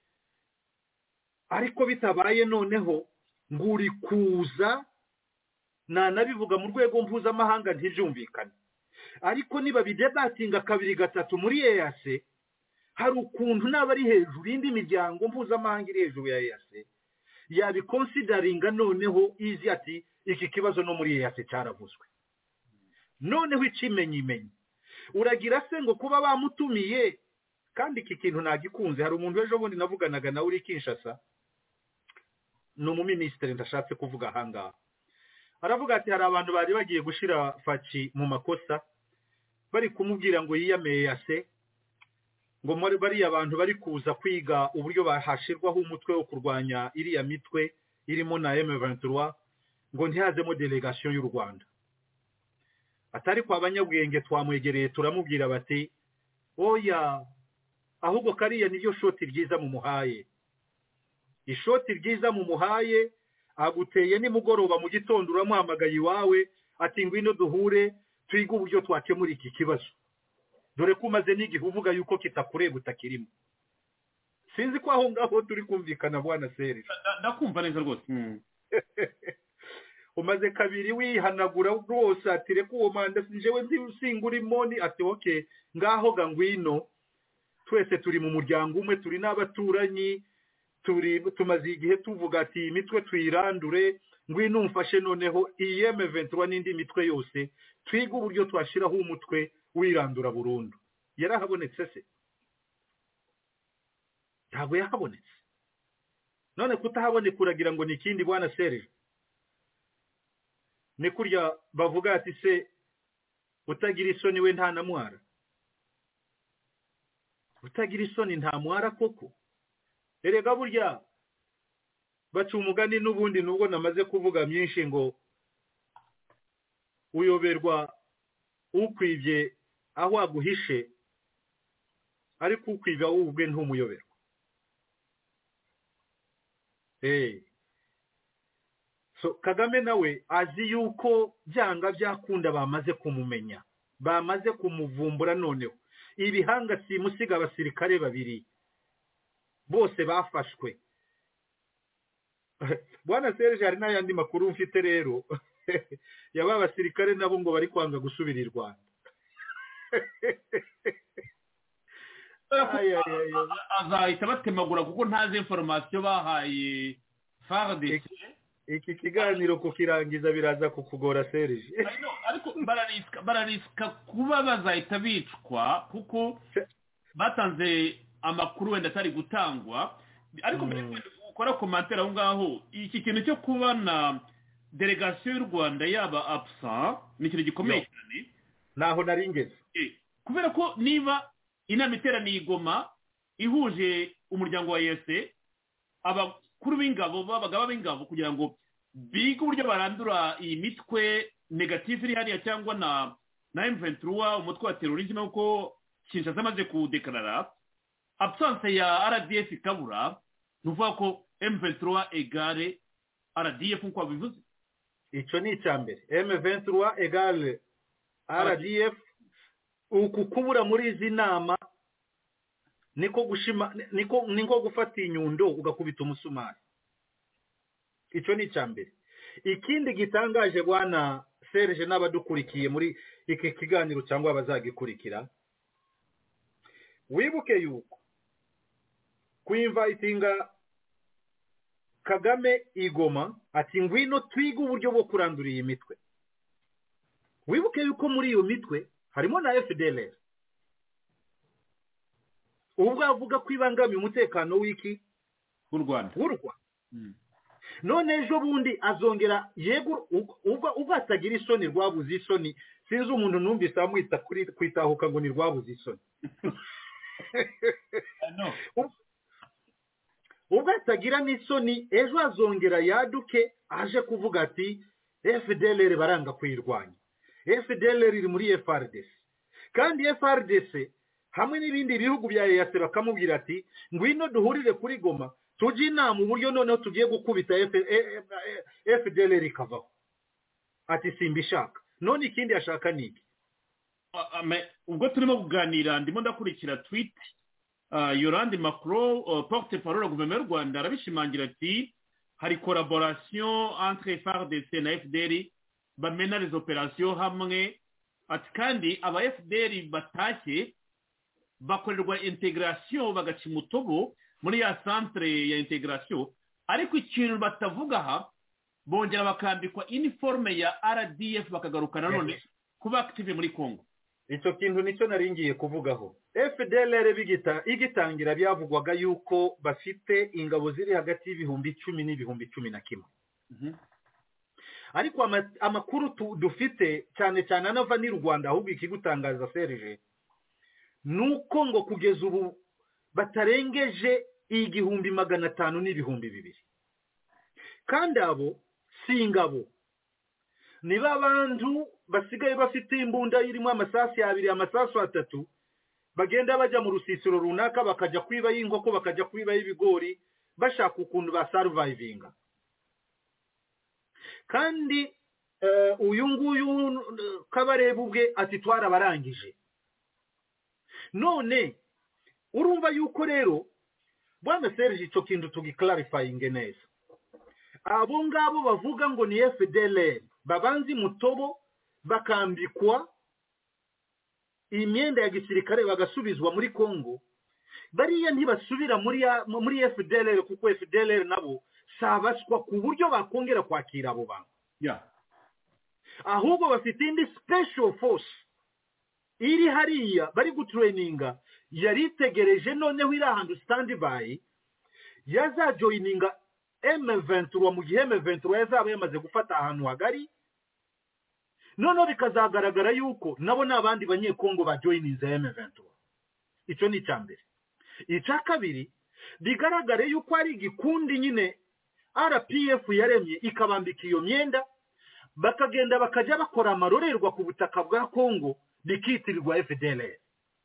A: Ariko bitabaye noneho nguri kuza na nabivuga mu rwego mpuzamahanga ntibyumvikane. Ariko niba bidebatinga kabiri gatatu muri E A C, hari ukuntu n'abari hejuru indi miryango mpuzamahanga iri hejuru ya E A C yabiconsideringa, noneho izi ati iki kibazo no muri E A C cyaravuzwe. Noneho ikimenyi menyi uragira se ngo kuba bamutumiye, kandi iki kintu nagikunze. Hari umuntu ejo bundi navuganaga na uri Kinshasa, no mu ministre ndashatse kuvuga hanga, aravuga ati hari abantu bari bagiye gushira Faci mu makosa bari kumubwira ngo yiyameyase ngo muri bari abantu bari kuza kwiga uburyo bahashirwaho umutwe wo kurwanya iriya mitwe irimo na M vingt-trois ngo ntihazemo delegation y'u Rwanda. Atari kwa abanyabwenge twamwegereye turamubwira bati oya ahubwo kariya niryo shoti ryiza mu muhaye, ishoti ryiza mu muhaye aguteye ni mugoroba mu gitondo uramuhamagaye iwawe ati ngwino duhure twiga uburyo twakemura iki kibazo, dore ko umaze n'igihe uvuga yuko kitakureba utakirimo. Sinzi ko aho ngaho turi kumvikana bwana Serge.
D: Ndakumva neza rwose.
A: Umaze kabiri wihanagura rwose ati reka uwo manda sinjewe nzingura imoni ati okay ngaho ga ngwino twese turi mu muryango umwe turi n'abaturanyi turi tumaze igihe tuvuga ati imitwe tuyirandure ngwino umfashe noneho I M vingt-trois n'indi mitwe yose twiga uburyo twashiraho umutwe wirandura burundu. Yarahabonetse se? Ntabwo yahabonetse. None kutahaboneka uragira ngo nikindi bwana Serge? Ni kurya bavuga ati se utagira isoni we nta namwara, utagira isoni nta mwara koko. Erega burya baca umugani n'ubundi nubwo namaze kuvuga myinshi ngo uyoberwa ukwibye aho aguhishe ariko ukwibya ubwe ntumuyoberwa. Eh So Kagame nawe azi yuko byanga byakunda bamaze kumumenya, bamaze kumuvumbura noneho. Ibihanga simusiga abasirikare babiri bose bafashwe. Bwana Serge hari n'ayandi makuru mfite rero yaba abasirikare nabo ngo bari kwanga gusubira I Rwanda.
D: Azahita batemagura kuko ntazi information bahaye F A R D C.
A: Iki kiganiro kukirangiza biraza kukugora Serge.
D: Ariko barariska barariska kuba bazahita bicwa kuko batanze amakuru wenda atari gutangwa, ariko mbere ukora commentaire aho ngaho iki kintu cyo kubana delegation y'u Rwanda yaba absent ni kintu gikomeye cyane
A: naho naringeze.
D: Kubera ko niba inama iteraniye Goma ihuje umuryango wa E A C abakuru b'ingabo babagaba b'ingabo kugira ngo biga uburyo barandura iyi mitwe negative iri hariya cyangwa na na M vingt-trois umutwe wa terrorisme uko Kinshasa amaze kudekarara absence ya R D F ikabura nuvuga ko M vingt-trois egare R D F nko bivuze.
A: Ico ni icyambere M vingt-trois egale R D F uku kubura muri izi nama niko gushima niko niko gufata inyundo ugakubita umusumari. Ico ni icyambere. Ikindi gitangaje bwana Serge n'abadukurikiye muri iki kiganiro cyangwa abazagikurikira, wibuke yuko kuinvitinga Kagame igoma ati ngwino twiga uburyo bwo kurandura iyi mitwe. Wibuke yuko muri iyo mitwe harimo na F D L R. Ubwo avuga kwibangamiye umutekano w'iki
D: w'u Rwanda.
A: W'u Rwanda. None ejo bundi azongera yego ubwo ubatagira isoni rwabuze isoni sinzi umuntu numvise amwita kuri kwitahuka ngo ni rwabuze isoni.
D: No.
A: Ubwo atagira n'isoni ejo azongera yaduke aje kuvuga ati F D L R baranga kwirwanya. F D L R iri muri F R D C. Kandi F R D C hamwe n'ibindi bihugu bya E A C bakamubwira ati ngwino duhurire kuri Goma tujye inama uburyo noneho tugiye gukubita F D L R ikavaho. Ati simbishaka. None ikindi ashaka niki?
D: Ubwo turimo kuganira ndimo ndakurikira tweet Yolande Macron porte-parole ya gouvernement y'u Rwanda arabishimangira ati hari collaboration entre F A R D C na F D L R bamena les opérations hamwe ati kandi aba F D L R batashye bakorerwa integration bagaca umutobo muri ya centre ya integration, ariko ikintu batavuga aha bongera bakambikwa uniforme ya R D F bakagarukana none kuba active muri Congo.
A: Icyo kintu nicyo naringiye kuvugaho. F D L R bigita igitangira byavugwaga yuko bafite ingabo ziri hagati y'ibihumbi icumi n'ibihumbi cumi na kimwe. ariko amakuru dufite cyane cyane anava ni Rwanda ahubwo ikigutangaza Serge nuko ngo kugeza ubu batarengeje igihumbi magana atanu n'ibihumbi bibiri kandi abo si ingabo niba abantu basigaye bafite imbunda irimo amasasu abiri amasasu atatu bagenda bajya mu rusisiro runaka bakajya kwiba y'inkoko bakajya kwiba y'ibigori bashaka ukuntu ba survivinga kandi uyu nguyu Kabarebe ubwe ati twarabarangije none urumva yuko rero bwana Serge icyo kintu tugiclarifyinge neza abo ngabo bavuga ngo ni F D L R babanzi mutobo bakambikwa imyenda ya gisirikare bagasubizwa muri Kongo bariya ntibasubira muri muri F D L R kuko F D L R nabo sabaswa ku buryo bakongera kwakira abo bantu
D: yeah
A: ahubwo bafite indi special force iri hariya bari gutraininga yaritegereje noneho iri ahantu standby yazajoininga M vingt-trois mu gihe M vingt-trois yazaba yamaze gufata ahantu hagari noneho bikazagaragara yuko nabo n'abandi banyekongo bajoininze M vingt-trois icyo ni cyambere icya kabiri bigaragare yuko ari igikundi nyine R P F yaremye ikabambika iyo myenda bakagenda bakajya bakora amarorerwa ku butaka bwa Kongo bikitirirwa F D L R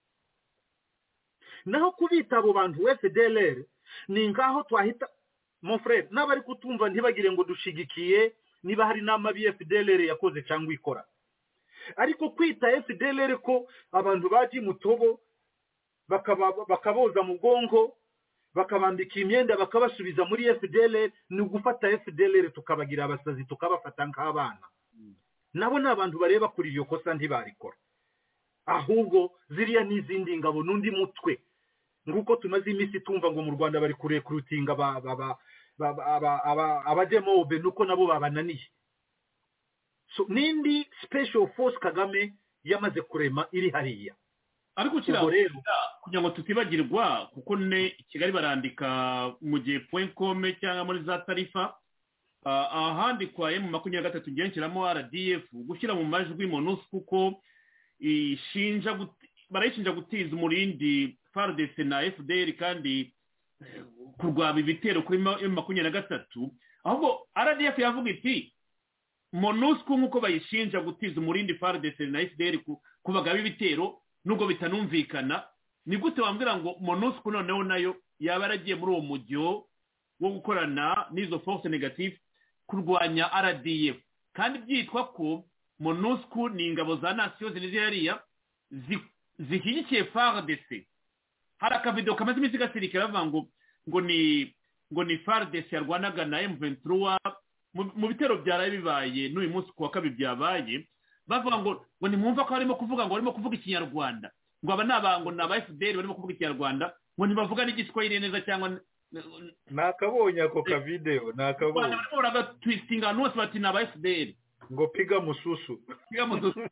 A: naho kubita abo bantu F D L R ni ngaho twahita mon frère n'abari kutumva ntibagire ngo dushigikiye niba hari n'amabi F D L R yakoze cyangwa ikora ariko kwita F D L R ko abantu baji mutobo bakaboza mu gongo bakabambika imyenda bakabasubiza muri F D L R ni gufata F D L R tukabagira abasazi tukabafata nk'abana nabo n'abantu bareba kuri iyo kosa ntibarikora ahubwo ziriya n'izindi ngabo n'undi mutwe nguko tumaze imisi tumva ngo mu Rwanda bari kurekrutinga aba aba aba abademobe nuko nabo babananiye so nindi special force Kagame yamaze kurema iri hariya
D: ariko kira kugira ngo tutibagirwa kuko ne Kigali barandika mu gihe point com cyangwa muri za tarifa ahandi kwa M makumyabiri na gatatu genkeramo R D F gushyira mu majwi MONUSCO kuko ishinja barayishinja gutiza umurindi F A R D C na F D L kandi kurwaba ibitero kuri M makumyabiri na gatatu ahubwo R D F yavuga iti MONUSCO nkuko bayishinja gutiza umurindi F A R D C na F D L kubagaba ibitero nubwo bitanumvikana ni gute wambwira ngo MONUSCO noneho nayo yaba yaragiye muri uwo mujyo wo gukorana n'izo force negative kurwanya R D F kandi byitwa ko MONUSCO ni ingabo za nation zinize hariya zishyigikiye F A R D C hari akavideo kamaze iminsi gasirikira bavuga ngo ngo ni ngo ni F A R D C yarwanaga na M vingt-trois mu bitero byaraye bibaye n'uyu munsi kuwa kabiri byabaye bavuga ngo ngo nimwumva ko harimo kuvuga ngo barimo kuvuga ikinyarwanda ngo aba nabango na F D L barimo kuvuga ikinyarwanda ngo ntibavuga n'igiswahili neza cyangwa
A: nakabonye ako ka video nakabonye
D: baraga twisting ahantu hose bati na F D L
A: ngo piga mususu
D: piga mususu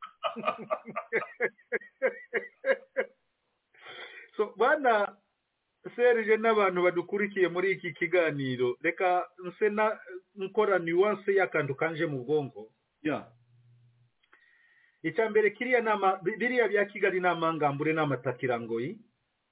A: so bana Serge n'abantu badukurikiye muri iki kiganiro reka nse na nkora nuance y'akantu kanje mu bwongo
D: yeah
A: icyambere kiriya nama biriya bya Kigali n'amangambure n'amatakirangoyi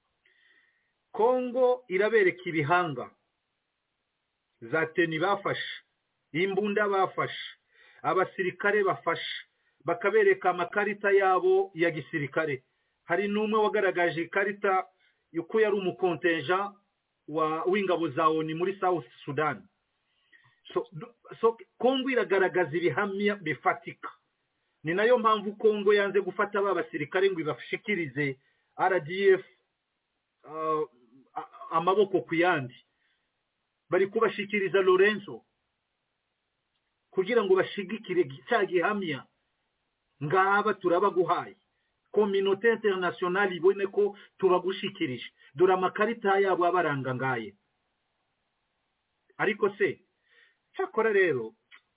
A: Kongo irabereka ibihanga za teni bafashe imbunda bafashe abasirikare bafashe bakabereka amakarita yabo ya gisirikare hari numwe wagaragaje ikarita yuko yari umukontenja wa w'ingabo za ONU muri South Sudan so so Kongo iragaragaza ibihamya bifatika ni nayo mpamvu Kongo yanze gufata aba basirikare ngo ibashikirize R D F uh, amaboko kuyandi bari kubashikiriza Lorenzo kugira ngo bashigikire cya gihamya ngaba turabaguhaye communauté internationale ibone ko tubagushikirije dore amakarita yabo abaranga ngaye ariko se cyakora rero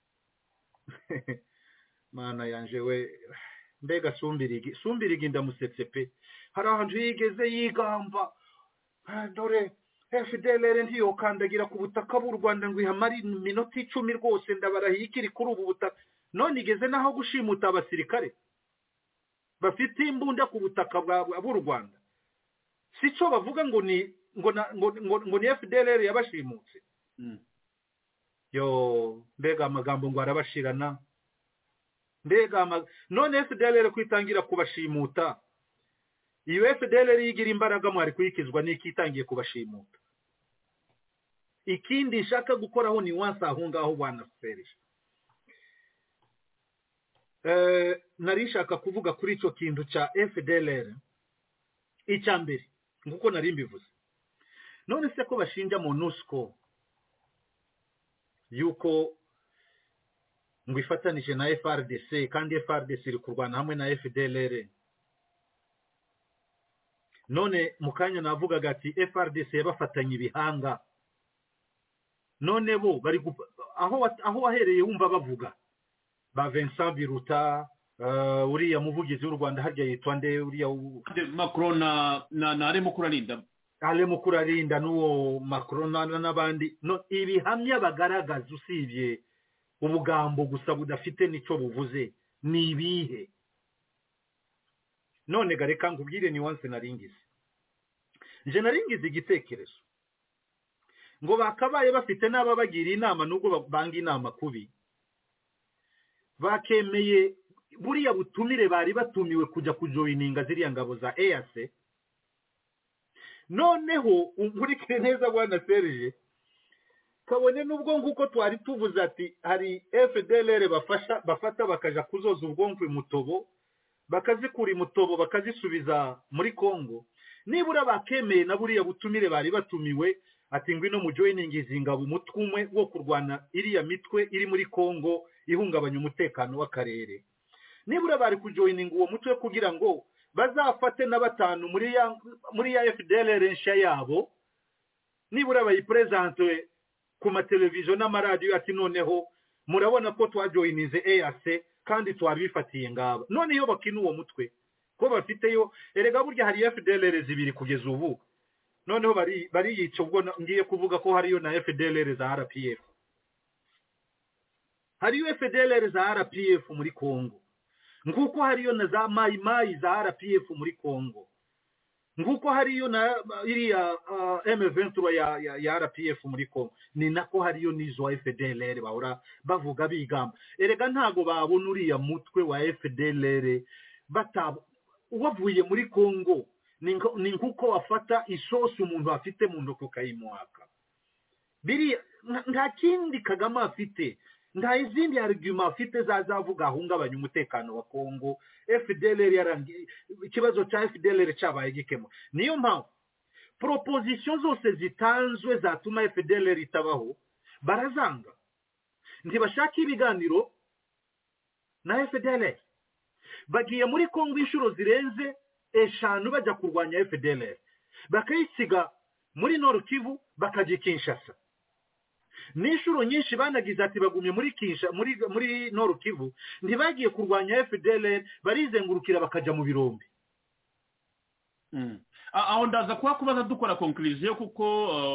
A: mana yanje we mbega sumbirigi sumbirigi ndamusetse pe hari ahantu yigeze yigamba dore F D L R ntiyokandagira ku butaka bw'u Rwanda ngo ihamare iminota icumi rwose ndabarahiye ikiri kuri ubu butaka none igeze naho gushimuta abasirikare bafite imbunda ku butaka bw'u Rwanda sico bavuga ngo ni ngo ngo ngo ni F D L R yabashimutse
D: mm.
A: yo mbega amagambo ngo arabashirana mbega none F D L R kwitangira kubashimuta iyo F D L R yigira imbaraga mwari kuyikizwa n'ikitangiye kubashimuta ikindi ishaka gukoraho ni wansa aho ngaho bwana Serge eh narishaka kuvuga kuri ico kintu cha F D L R icyambere nguko nari mbivuze none se ko bashinja MONUSCO yuko ngo ifatanije na F R D C kandi F R D C iri kurwana hamwe na F D L R none mukanya navugaga ati F R D C yabafatanye ibihanga none bo bari aho aho wahereye wumva bavuga ba Vincent Biruta uh, uriya muvugizi w'u Rwanda harya yitwa nde uriya
D: Macron na na, na arimo kurarinda
A: arimo kurarinda nuwo Macron n'abandi no ibihamya bagaragaza usibye ubugambo gusa budafite nico buvuze ni ibihe none gareka ngubwire ni once naringize nje naringize igitekerezo ngo bakabaye bafite naba bagira inama nubwo banga inama kubi bakemeye buriya butumire bari batumiwe kujya kujoininga ziriya ngabo za E A C noneho umurikire neza bwana Serge kabone nubwo nguko twari tuvuze ati hari F D L R bafasha bafata bakaja kuzoza ubwonko mutobo bakazikura mutobo bakazisubiza muri Kongo nibura bakemeye na buriya butumire bari batumiwe ati ngwino mu joining izingabo umutwe wo kurwana iriya mitwe iri muri Kongo ihungabanya umutekano w'akarere nibura bari kujoining uwo mutwe kugira ngo bazafate na batanu muri ya muri ya F D L R nsha yabo nibura bayipresente ku mateleviziyo n'amaradiyo ati noneho murabona ko twajoinize E A C kandi twabifatiye ngaba none iyo bakina uwo mutwe ko bafiteyo erega burya hari F D L R zibiri kugeza ubu noneho bari bari yica ubwo ngiye kuvuga ko hariyo na F D L R za R P F hariyo F D L R za R P F muri Kongo nguko hariyo na za Mai Mai za R P F muri Kongo nguko hariyo na iriya uh, M vingt-trois ya, ya, ya R P F muri Kongo ni nako hariyo nizo F D L R bahora bavuga bigamba erega ntago babona uriya mutwe wa F D L R batabo uwavuye muri Kongo ni nguko wafata isosi umuntu afite mu ndoko kayimwaka biri nta kindi Kagame afite nta izindi argument afite zazavuga ahungabanya umutekano wa Kongo F D L R yarangiye ikibazo cha F D L R cyabaye gikemo niyo mpamvu proposition zose zitanzwe zatuma F D L R itabaho barazanga ntibashaka ibiganiro na F D L R bagiye muri Kongo inshuro zirenze eshanu bajya kurwanya F D L R bakayisiga muri Nord Kivu bakajya Kinshasa n'inshuro nyinshi banagize ati bagumye muri Kinsha muri muri Nord Kivu ntibagiye kurwanya F D L R barizengurukira bakaja mu birombe
D: mm. aho ndaza kwa kubaza dukora conclusion kuko uh,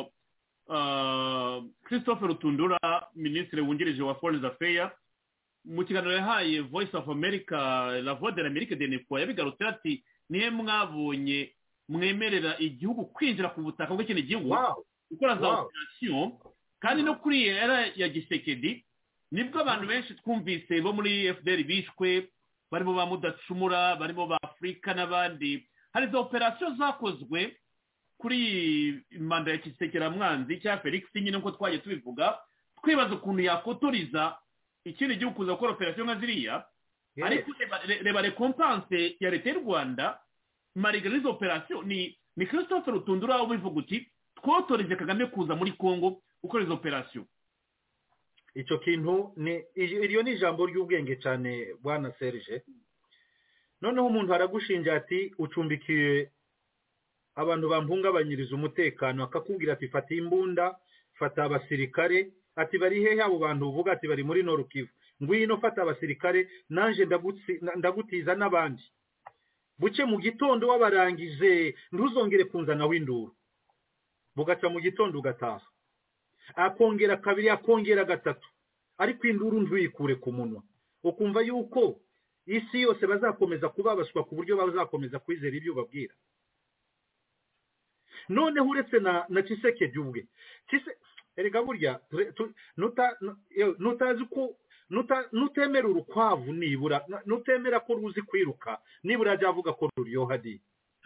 D: uh, Christophe Rutundura ministre wungirije wa Foreign Affairs mu kiganiro yahaye Voice of America la voix de l'Amérique de Nepal yabigarutse ati nihe mwabonye mwemerera igihugu kwinjira ku butaka bw'ikindi gihugu
A: wow.
D: gukora za
A: wow.
D: operation kandi no kuri era ya Gisekedi nibwo abantu benshi twumvise bo muri F D L bishwe barimo ba Mudacumura barimo ba Afrika n'abandi hari za operation zakozwe kuri manda ya Gisekera mwanzi cya Felix nyine nko twaje tubivuga twibaza ukuntu yakotoriza ikindi gihugu kuza gukora operation nka ziriya yes. ariko reba recompense ya leta y'u Rwanda malgré les opérations ni ni Christophe Rutundura ubivuga uti twotorije Kagame kuza muri Kongo ukora izo operation
A: icyo kintu ni iriyo ni ijambo ry'ubwenge cyane bwana Serge noneho umuntu aragushinja ati ucumbikiye abantu bampungabanyiriza umutekano akakubwira ati fata imbunda fata abasirikare ati bari hehe abo bantu uvuga ati bari muri Nord Kivu ngwino fata abasirikare nanje ndagutiza n'abandi buce mu gitondo wabarangije ntuzongere kunzana w'induru bugaca mu gitondo ugataha akongera kabiri akongera gatatu ariko induru ntuyikure ku munwa ukumva yuko isi yose bazakomeza kubabaswa ku buryo bazakomeza kwizera ibyo babwira none uretse na na Tshisekedi ubwe Tshisekedi erega burya nuta nutazi ko nuta nutemera urukwavu nibura nutemera ko ruzi kwiruka nibura ajavuga ko ruryoha di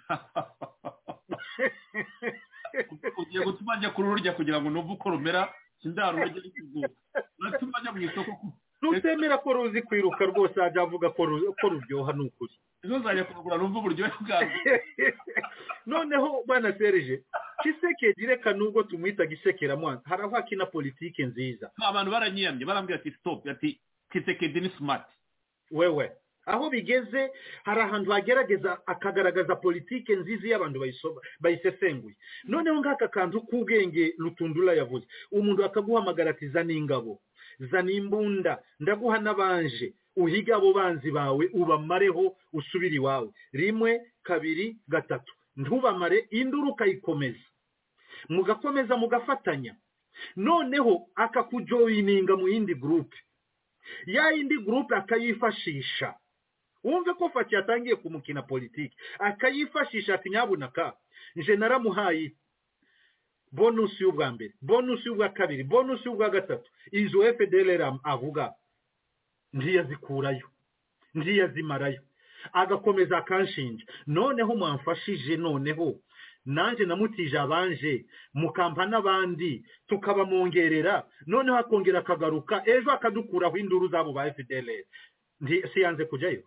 D: ugiye gutuma ajya kururya kugira ngo numve uko rumera sindarurya n'ikigo natuma ajya mu isoko
A: nutemera ko ruzi kwiruka rwose ajavuga ko ko ruryoha n'ukuri
D: izo nzajya kurugura numve uburyohe bwazo
A: noneho bana Serge Tshisekedi reka nubwo tumwita gisekera mwana haraho akina politike nziza
D: abantu baranyiyamye barambwira ati stop ati Tshisekedi ni smart
A: wewe aho bigeze hari ahantu hagerageza akagaragaza politike nziza y'abantu bayisoba bayisesenguye noneho ngaka kantu k'ubwenge Lutundula yavuze umuntu akaguhamagara ati zana ingabo zana imbunda ndaguha nabanje uhiga abo banzi bawe ubamareho usubiri wawe rimwe kabiri gatatu ntubamare induru kayikomeza mugakomeza mugafatanya noneho akakujoyininga mu yindi group ya yindi group akayifashisha umve ko Faki yatangiye kumukina politiki akayifashisha ati nyabunaka nje naramuhaye bonus y'ubwa mbere bonus y'ubwa kabiri bonus y'ubwa gatatu izo F D L R avuga ntiyazikurayo ntiyazimarayo agakomeza akanshinja noneho mwamfashije noneho nanje namutije abanje mukampa nabandi tukabamongerera noneho akongera akagaruka ejo akadukuraho induru zabo ba F D L R ndi siyanze kujayo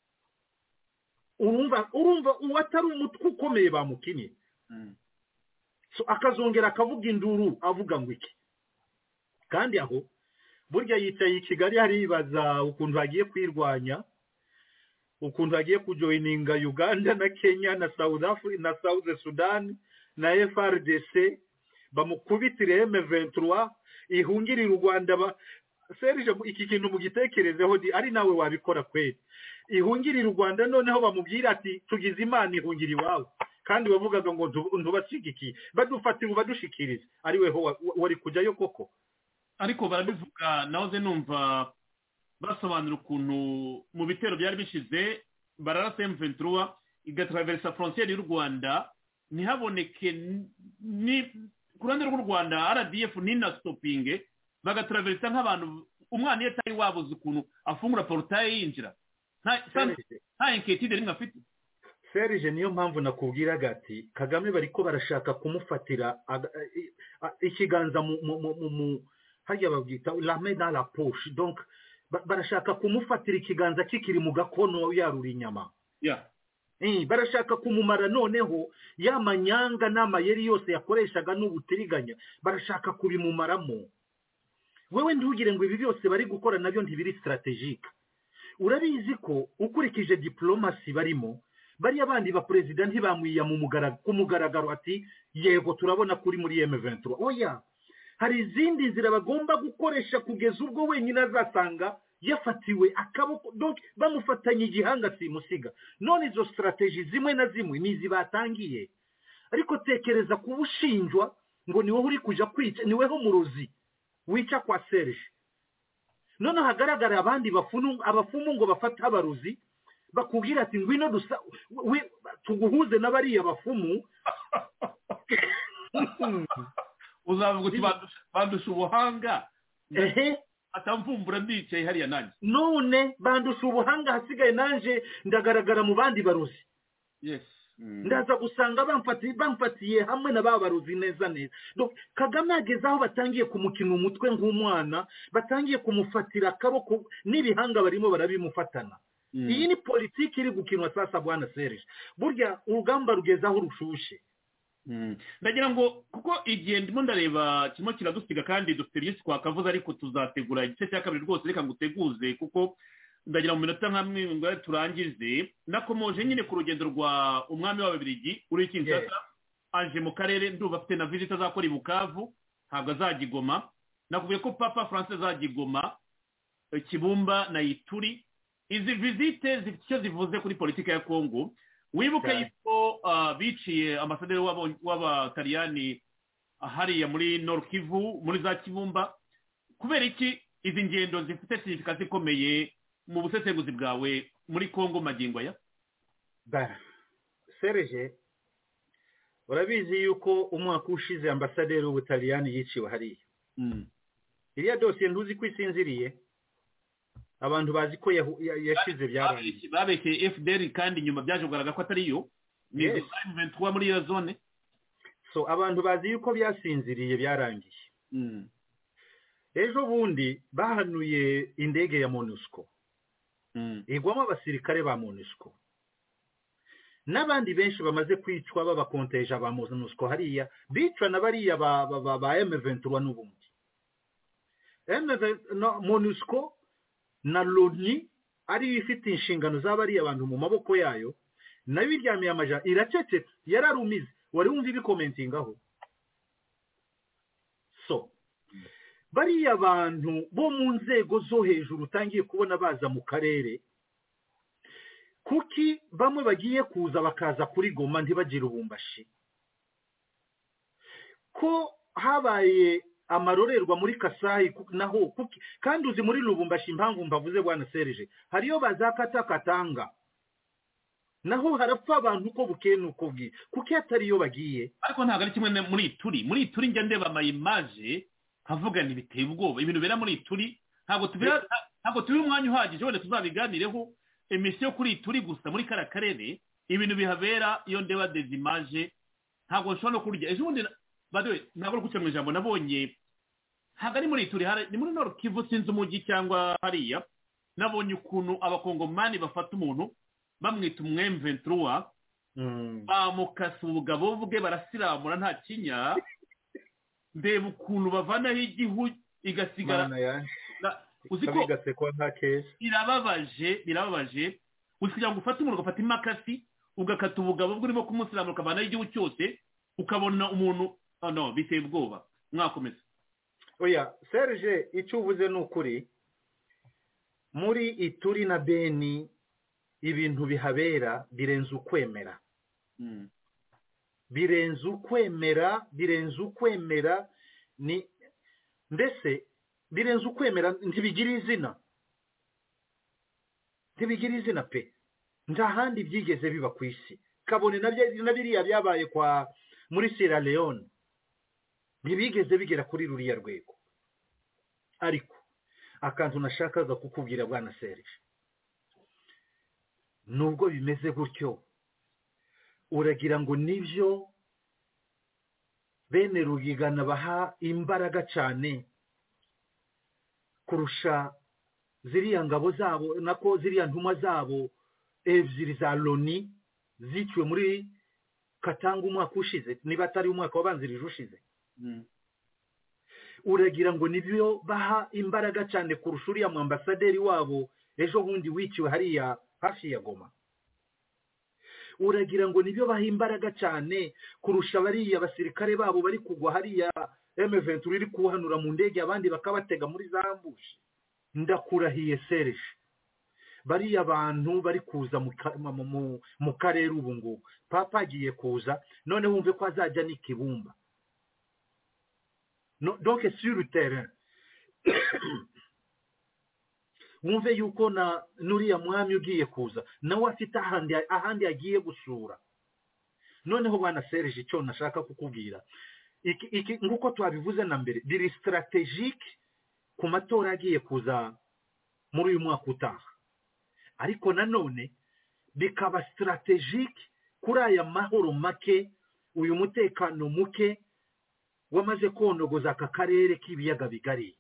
A: urumva urumva uwatari umutwe ukomeye bamukinye mm. So akazongera akavuga induru avuga ngo iki kandi aho burya yicaye i Kigali haribaza ukuntu hagiye kwirwanya ukuntu hagiye kujoininga Uganda na Kenya na South Africa na South Sudan na F R D C bamukubitire M vingt-trois ihungirira u Rwanda ba Serge iki kintu mugitekerezeho di ari nawe wabikora kweli ihungirira u Rwanda noneho bamubwira ati tugize imana ihungiri iwawe kandi bavugaga ngo ntubashigiki badufatira badushikiriza ari weho wari kujyayo koko
D: ariko barabivuga nahoze numva basobanura ukuntu mu bitero byari bishize bararasa M vingt-trois igatraversa frontière y'u Rwanda ntihaboneke ni ku ruhande rw'u Rwanda R D F nina stopping bagatraversa nk'abantu umwana iyo atari wabuze ukuntu afungura portail yinjira nta inquiétude rimwe afite
A: Serge niyo mpamvu nakubwira gati Kagame bariko barashaka kumufatira ikiganza mu mu hajya babwita la main dans la poche donc barashaka kumufatira ikiganza kikiri mu gakono yarura inyama
D: yeah
A: eh barashaka kumumara noneho yamanyanga n'amayeri yose yakoreshaga n'ubutiriganya barashaka kubimumaramo wewe ntugire ngo ibi byose bari gukora nabyo ntibiri strategique urabizi ko ukurikije diplomacy barimo bari abandi ba president ntibamwiya mu mugaragaro kumugaragaro ati yego turabona kuri muri M vingt-trois oya hari izindi nzira bagomba gukoresha kugeza ubwo wenyine azasanga yafatiwe akaboko donc bamufatanye igihanga simusiga none izo strategy zimwe na zimwe nizi batangiye ariko tekereza kubushinjwa ngo niwe uri kuja kwica niweho muruzi wica kwa Serge none hagaragara abandi bafumu abafumu ngo bafata abaruzi bakubwira ati ngwino dusa tuguhuze n'abari abafumu
D: uzavuga uti bandusha ubuhanga
A: ehe
D: atamvumbura ndicaye hariya nanjye
A: none bandusha ubuhanga hasigaye nanje ndagaragara mu bandi baruzi
D: yes
A: ndaza gusanga bamfatiye bamfatiye hamwe na babaruzi neza neza donc Kagame ageze aho batangiye kumukina umutwe nk'umwana batangiye kumufatira akaboko n'ibihanga barimo barabimufatana iyi ni politiki iri gukinwa sasa bwana Serge burya urugamba rugeza aho rushushe
D: ndagira ngo kuko igihe ndimo ndareba kimwe kiradusiga kandi dufite byinshi twakavuze ariko tuzategura igice cya kabiri rwose reka nguteguze kuko ndagira mu minota nkamwe ngo turangize nakomoje nyine ku rugendo rwa umwami w'ababirigi uri Kinshasa aje mu karere nduba afite na visite azakora i Bukavu ntabwo azagigoma nakubwiye ko Papa Francis azagigoma Kibumba na Ituri izi visite zifite icyo zivuze kuri politika ya Kongo wibuke yuko biciye ambasaderi w'abataliyani hariya muri Nord Kivu muri za Kibumba kubera iki izi ngendo zifite signifikansi ikomeye mu busesenguzi bwawe muri Kongo magingo ya
A: bara Serge urabizi yuko umwaka ushize ambasaderi w'Ubutaliyani yiciwe hariya
D: mm.
A: iriya dosiye ntuzi ko isinziriye abantu bazi ko yashize byarangiye
D: babekeye F D L kandi nyuma byaje kugaragara ko atari yo ni
A: Yes.
D: M vingt-trois muri iyo zone
A: so abantu bazi yuko byasinziriye byarangiye
D: mm.
A: ejo bundi bahanuye indege ya MONUSCO
D: mm.
A: igwamo abasirikare ba MONUSCO n'abandi benshi bamaze kwicwa babakonteja ba MONUSCO hariya bicwa na bariya ba, ba, ba, ba M vingt-trois n'ubundi M vingt-trois no, MONUSCO na l'ONU ari ifite inshingano z'abariya abantu mu maboko yayo nayo iryamiye amaja iracecetse yararumize wari wumva ibikomentingaho so bariya abantu bo mu nzego zo hejuru utangiye kubona baza mu karere kuki bamwe bagiye kuza bakaza kuri Goma ntibagire ubumbashi ko habaye amarorerwa muri Kasai naho kuki kandi uzi muri Lubumbashi impamvu mbavuze bwana Serge hariyo bazakata katanga naho harapfa abantu ko bukene uko bwi kuki atari yo bagiye
D: ariko ntago ari kimwe muri turi muri turi njya ndeba ama image havuga ni biteye ubwoba ibintu bera muri turi ntago tubira ntago tubi umwanya uhagije wenda tuzabiganireho emission kuri turi gusa muri kara karere ibintu bihabera iyo ndeba des images ntago nshobora no kurya ejo bundi badwe ntago kucya mu ijambo nabonye ntago ari muri turi hari ni muri Nord Kivu sinzi umujyi cyangwa hariya nabonye ukuntu abakongomani bafata umuntu bamwita M vingt-trois
A: mm.
D: bamukasa ubugabo bwe barasiramura nta kinya ndeba ukuntu bavanaho igihu igasigara uziko
A: bigasekwa nta case
D: birababaje birababaje usigira ngo ufate umuntu ugafata imakasi ugakata ubugabo bwe urimo kumusiramura ukavanaho igihu cyose ukabona umuntu oh no biteye ubwoba mwakomeza
A: oya Serge icyo uvuze ni ukuri muri Ituri na Beni ibintu bihabera birenze ukwemera
D: mm.
A: birenze ukwemera birenze ukwemera ni mbese birenze ukwemera ntibigira izina ntibigira izina pe nta handi byigeze biba ku isi kabone nabyo nabiriya byabaye kwa muri Sierra Leone ntibigeze bigera kuri ruriya rwego ariko akantu nashakaga kukubwira bwana Serge nubwo bimeze gutyo uragira ngo nibyo bene Rugigana baha imbaraga cyane kurusha ziriya ngabo zabo nako ziriya ntumwa zabo ebyiri za Loni ziciwe muri Katanga umwaka ushize niba atari umwaka wabanzirije ushize
D: mm.
A: uragira ngo nibyo baha imbaraga cyane kurusha uriya mu ambasaderi wabo ejo bundi wiciwe hariya hafi ya Goma uragira ngo nibyo baha imbaraga cyane kurusha bariya basirikare babo bari kugwa hariya M vingt-trois iri kuhanura mu ndege abandi bakabatega muri zambushi ndakurahiye Serge bariya abantu bari kuza mu, mu, mu karere ubu ngubu papa agiye kuza none wumve ko azajya n'ikibumba no, donc sur le terrain wumve yuko na nuriya mwami ugiye kuza nawe afite ahandi ahandi agiye gusura noneho bwana Serge icyo nashaka kukubwira iki iki nguko twabivuze na mbere biri strategique ku matora agiye kuza muri uyu mwaka utaha ariko nanone bikaba strategique kuri aya mahoro make uyu mutekano muke wamaze konogoza aka karere k'ibiyaga bigari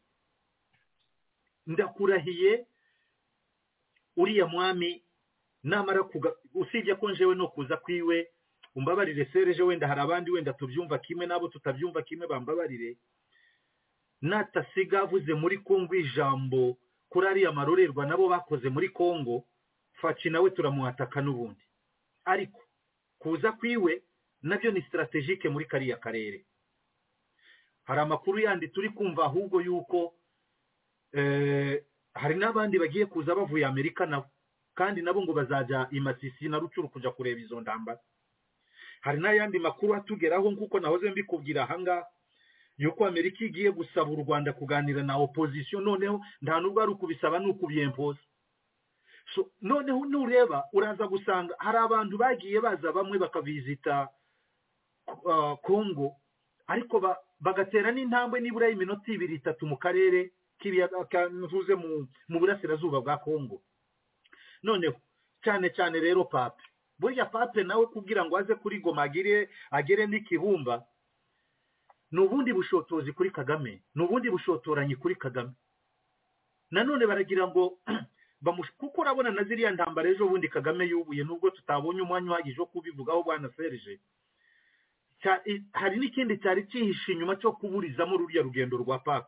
A: ndakurahiye uriya mwami namara kuga usibye ko njewe no kuza kwiwe umbabarire Serge wenda hari abandi wenda tubyumva kimwe nabo tutabyumva kimwe bambabarire natasiga avuze muri Kongo ijambo kuri ariya marorerwa nabo bakoze muri Kongo Faci nawe turamuhataka n'ubundi ariko kuza kwiwe nabyo ni strategique muri kariya karere hari amakuru yandi turi kumva ahubwo yuko eh hari n'abandi bagiye kuza bavuye Amerika nabo kandi nabo ngo bazajya imasisi na Rucuru kuja kureba izo ndamba hari n'ayandi makuru atugeraho nkuko nahoze mbikubwira hanga yuko Amerika igiye gusaba u Rwanda kuganira na opposition noneho nta nubwo ari ukubisaba n'ukubiyempoza. So noneho nureba uraza gusanga hari abantu bagiye baza bamwe bakavizita uh, Congo ariko ba, bagatera n'intambwe nibura y'iminota ibiri itatu mu karere k'ibiyaga kanuzuze mu mu burasirazuba bwa Congo. Noneho cyane cyane rero Pape burya Pape nawe kugira ngo aze kuri Goma agire agere n'ikibumba nubundi bushotozi kuri Kagame nubundi bushotoranyi kuri Kagame. Nanone baragira ngo kuko urabona na ziriya ntambara ejo bundi Kagame yubuye nubwo tutabonye umwanya uhagije wo kubivugaho bwana Serge. Hari n'ikindi cyari cyihishe inyuma cyo kuburizamo ruriya rugendo rwa Pape.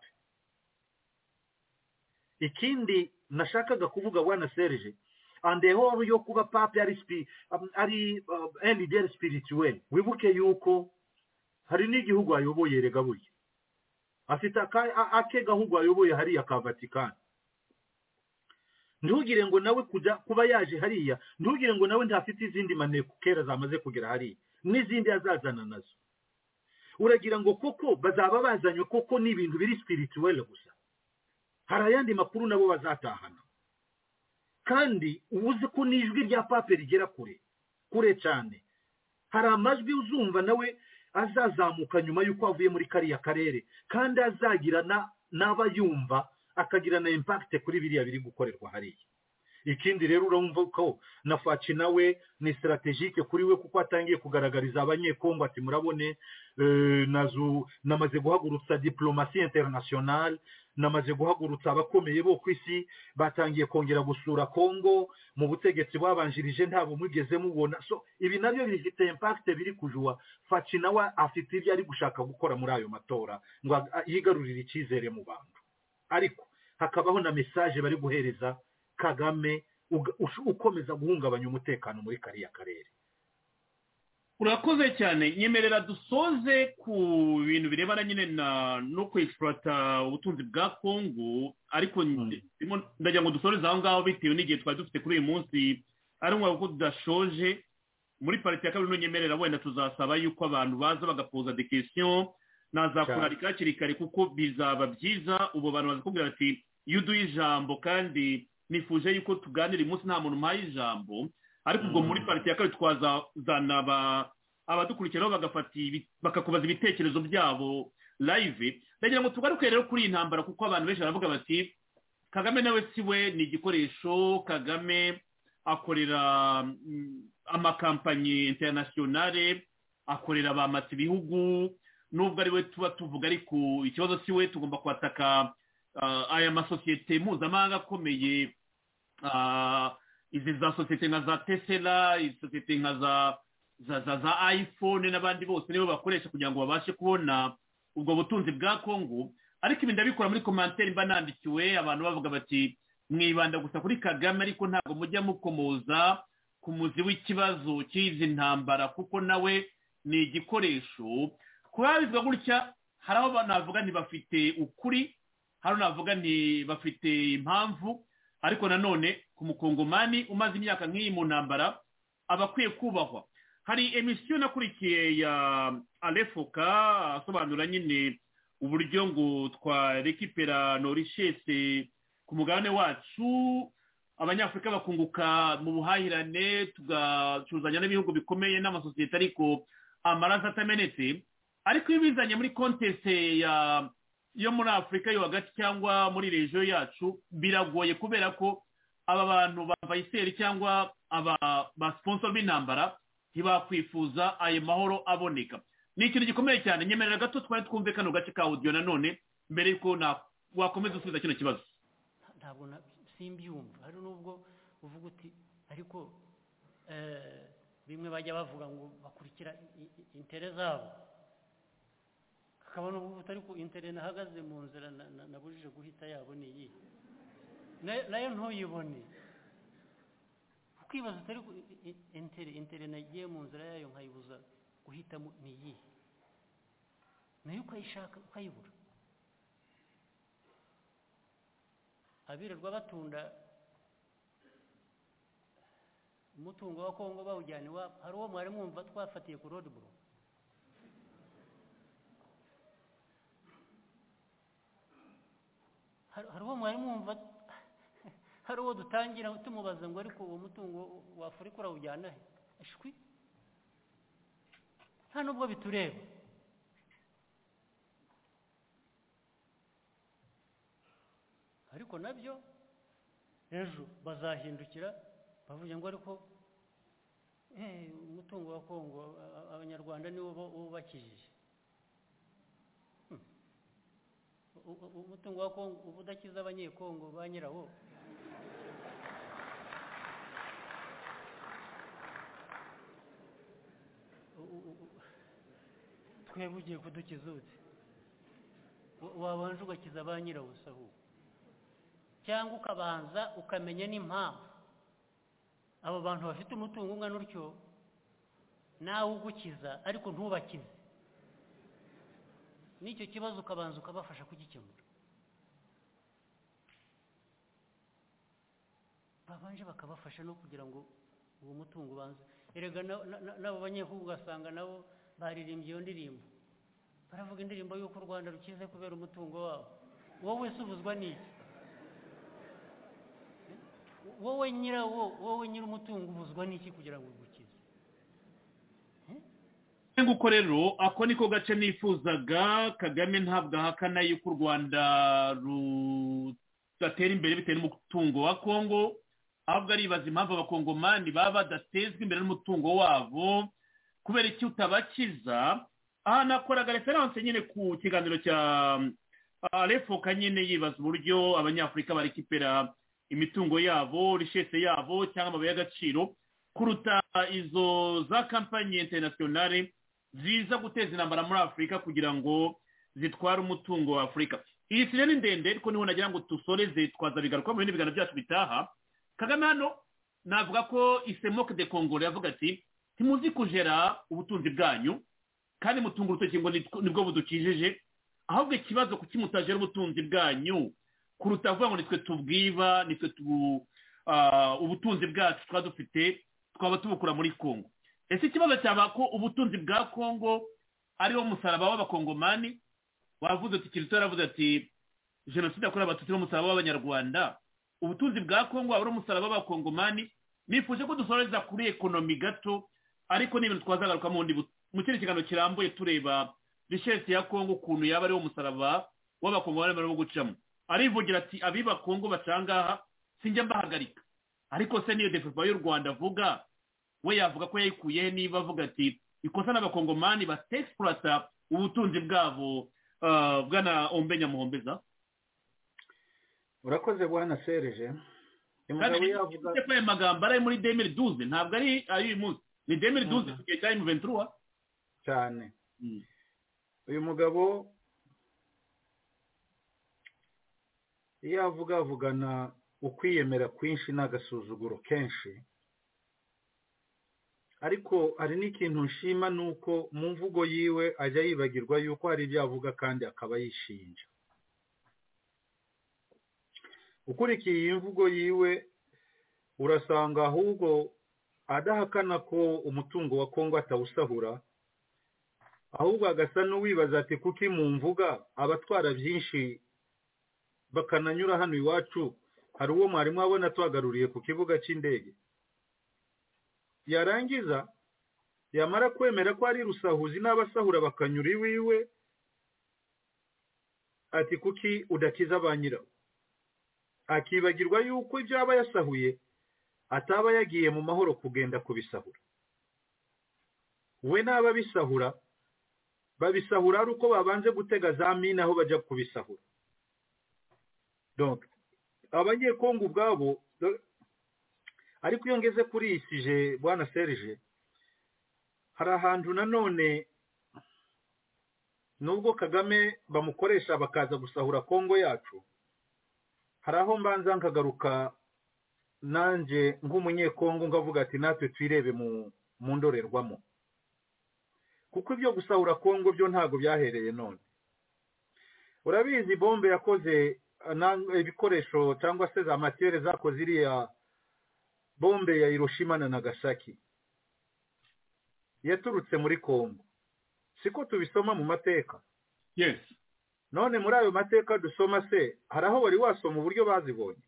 A: Ikindi nashakaga kuvuga bwana Serge andeho yo kuba Pape ari spi ari uh, un leader spirituel. Wibuke yuko hari n'igihugu ayoboye rega burya afite ake gahugu ayoboye hariya ka Vatican. Ntugire ngo nawe kujya kuba yaje hariya ntugire ngo nawe ntafite izindi maneko kera zamaze kugera hariya n'izindi azazana nazo. Uragira ngo koko bazaba bazanywe koko n'ibintu biri spirituel gusa. Hari ayandi makuru nabo bazatahana kandi ubuze ko nijwi rya Pape rigera kure kure cyane. Hari amajwi uzumva nawe azazamuka nyuma yuko avuye muri kariya karere kandi azagirana n'abayumva akagira na impact kuri biriya biri gukorerwa hariya. Ikindi rero urumva ko na Faci nawe ni strategique kuri we kuko atangiye kugaragariza abanyekongo ati murabone euh, nazu namaze guhagurutsa diplomatie internationale namaze guhagurutsa abakomeye bo kwisi batangiye kongera gusura Kongo mu butegetsi bwabanjirije ntabo mugeze mubona. So ibi nabyo bifite impact biri kujwa. Faci nawe afite ibyo ari gushaka gukora muri ayo matora ngo yigarurire ikizere mu bantu, ariko hakabaho na message bari guhereza Kagame ukomeza guhungabanya umutekano muri kariya karere.
D: Urakoze cyane. Nyemerera dusoze ku bintu birebana nyine na no kwexploita ubutunzi bwa Kongo, ariko ndagira ngo dusoreze aho ngaho bitewe n'igihe twari dufite kuri uyu munsi ari ngo ko tudashoje muri parti ya kabiri. Nyemerera wenda tuzasaba yuko abantu baza bagapoza des questions nazakurarika kirikare kuko bizaba byiza. Ubo bantu bazakubwira ati yuduye ijambo kandi nifuje yuko tuganira umunsi nta muntu mpaye ijambo, ariko ubwo muri parti ya kabiri twazana aba abadukurikiraho bagafata bakakubaza ibitekerezo byabo live. Ndagira ngo tugaruke rero kuri iyi ntambara kuko abantu benshi baravuga bati Kagame nawe siwe ni igikoresho, Kagame akorera amakampanye internationale, akorera abamatsi bihugu, nubwo ari we tuba tuvuga ariko ikibazo siwe. Tugomba kwataka uh, aya masosiyete mpuzamahanga akomeye, uh, izi za sosiyete nka za Tesla, izi sosiyete nka za za, za, za iPhone n'abandi bose nibo bakoresha kugira ngo babashe kubona ubwo butunzi bwa Kongo. Ariko ibi ndabikora muri commentaire mba nandikiwe abantu bavuga bati mwibanda gusa kuri Kagame ariko ntabwo mujya mukomoza ku muzi w'ikibazo cy'izi ntambara kuko nawe ni igikoresho. Kubabizwa gutya hari aho banavuga ntibafite ukuri, hari navuga nti bafite impamvu, ariko nanone ku mukongomani umaze imyaka nk'iyi mu ntambara abakwiye kubahwa. Hari emission nakurikiye ya Alefoka asobanura nyine uburyo ngo twa rekipera no richesse ku mugabane wacu, abanyafrika bakunguka mu buhahirane, tugacuzanya n'ibihugu bikomeye n'amasosiyete ariko amaraso atamenetse. Ariko ibizanye muri contest ya yo muri Afrika yo hagati cyangwa muri region yacu biragoye kubera ko aba bantu ba Vaiseri cyangwa aba ba sponsor b'intambara ntibakwifuza ayo mahoro aboneka. Ni ikintu gikomeye cyane. Nyemerera gato twari twumve kano gace ka audio nanone mbere yuko na wakomeza usubiza kino kibazo.
E: Ntabwo simbyumva. Hari nubwo uvuga uti ariko eh bimwe bajya bavuga ngo bakurikira intere zabo, akabona ubu utari ku intere nahagaze mu nzira nabujije guhita yabo ni iyi nayo ntuyibone. Ukibaza utari ku intere intere nagiye mu nzira yayo nkayibuza guhitamo ni iyi nayo ukayishaka ukayibura. Abirirwa batunda umutungo wa Kongo bawujyana iwabo. Hari uwo mwari mwumva twafatiye ku road block, hari uwo mwari mwumva hari uwo dutangira tumubaza ngo ariko uwo mutungo wa Afurika urawujyana he ashwi nta nubwo bitureba ariko nabyo ejo bazahindukira bavuga ngo ariko eh umutungo wa Kongo abanyarwanda niwo ubakijije umutungo wa Kongo ubudakiza abanyekongo ba nyirawo twebwe ugiye kudukiza ute wabanje ugakiza ba nyirawo sahu cyangwa ukabanza ukamenya n'impamvu abo bantu bafite umutungo ungana utyo nawe ugukiza ariko ntubakize n'icyo kibazo ukabanza ukabafasha kugikemura babanje bakabafasha no kugira ngo uwo mutungo ubanze erega nabo banyehugu ugasanga nabo baririmbye iyo ndirimbo baravuga indirimbo y'uko u Rwanda rukize kubera umutungo wabo wowe se ubuzwa n'iki wowe nyirawo wowe nyir'umutungo ubuzwa n'iki kugira ngo ugukize
D: nguko rero ako niko gace nifuzaga Kagame ntabwo ahakana yuko u Rwanda rudatera imbere bitewe n'umutungo wa Kongo ahubwo aribaza impamvu abakongomani baba badatezwa imbere n'umutungo wabo kubera iki utabakiza aha nakoraga reference nyine ku kiganiro cya Alefoka nyine yibaza uburyo abanyafurika barekipera imitungo yabo richesse yabo cyangwa amabuye y'agaciro kuruta izo za kampanye internationale ziza guteza intambara muri Afurika kugira ngo zitware umutungo wa Afurika. Iyi sire ni ndende ariko niho nagira ngo tusoreze twaza bigaruka mu bindi biganiro byacu bitaha. Kagame hano navuga ko isemoke de Congo yavuga ati timuzi kujera ubutunzi bwanyu kandi mutunga urutoki ngo nibwo budukijije ahubwo ikibazo kukimutajera ubutunzi bwanyu kuruta vuga ngo nitwe tubwiba nitwe tu ubutunzi bwacu twa dufite twaba tubukura muri Congo. Ese ikibazo cyaba ko ubutunzi bwa Kongo ariwo musaraba w'abakongomani wavuze ati Kirito yaravuze ati jenoside yakorewe abatutsi n'umusaraba w'abanyarwanda ubutunzi bwa Kongo ari umusaraba w'abakongomani nifuje ko dusoreza kuri ekonomi gato ariko n'ibintu twazagaruka mu ndi mu kindi kiganiro kirambuye tureba richesse ya Kongo ukuntu yaba ariwo musaraba w'abakongomani barimo gucamo arivugira ati abiba Kongo bacangaha sinjya mbahagarika ariko se niyo developer y'u Rwanda avuga we yavuga ko yayikuye niba avuga ati ikosa n'abakongomani batexploita ubutunzi bwabo uh, bwana Ombenya Muhombeza.
A: Urakoze bwana Serge umugabo yavuga
D: ko amagambo ari muri deux mille douze ntabwo ari ayu munsi ni deux mille douze kugeza time vingt-trois
A: cyane uyu mugabo iyo avuga avugana ukwiyemera kwinshi n'agasuzuguro kenshi ariko hari n'ikintu nshima nuko mu mvugo yiwe ajya yibagirwa yuko hari ibyo avuga kandi akaba yishinja ukurikiye iyi mvugo yiwe urasanga ahubwo adahakana ko umutungo wa Kongo atawusahura ahubwo agasa n'uwibaza ati kuki mu mvuga abatwara byinshi bakananyura hano iwacu hari uwo mwarimu abona twagaruriye ku kibuga cy'indege yarangiza yamara kwemera ko ari rusahuzi n'abasahura bakanyura iwiwe ati kuki udakiza banyira akibagirwa yuko ibyo aba yasahuye ataba yagiye mu mahoro kugenda kubisahura we n'aba bisahura babisahura ari uko babanze gutega za mina aho bajya kubisahura donc abanyekongo ubwabo ariko iyo ngeze kuri isije bwana Serge hari ahantu nanone nubwo Kagame bamukoresha bakaza gusahura Kongo yacu hari aho mbanza nkagaruka nanje nk'umunyekongo ngavuga ati natwe twirebe mu mu ndorerwamo kuko ibyo gusahura Kongo byo ntago byahereye none urabizi bombe yakoze ibikoresho cyangwa se za matiere zakoze iriya bombe ya Hiroshima na Nagasaki yaturutse muri Kongo siko tubisoma mu mateka
D: yes
A: none muri ayo mateka dusoma se hari aho wari wasoma uburyo bazibonye?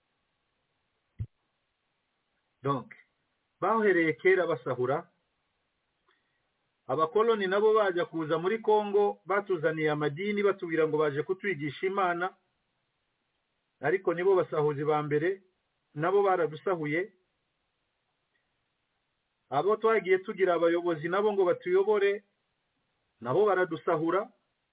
A: Donc bahereye kera basahura, abakoloni nabo baje kuza muri Kongo batuzaniye amadini batubwira ngo baje kutwigisha Imana, ariko nibo basahuzi ba mbere, nabo baradusahuye. Abo twagiye tugira abayobozi nabo ngo batuyobore, nabo baradusahura.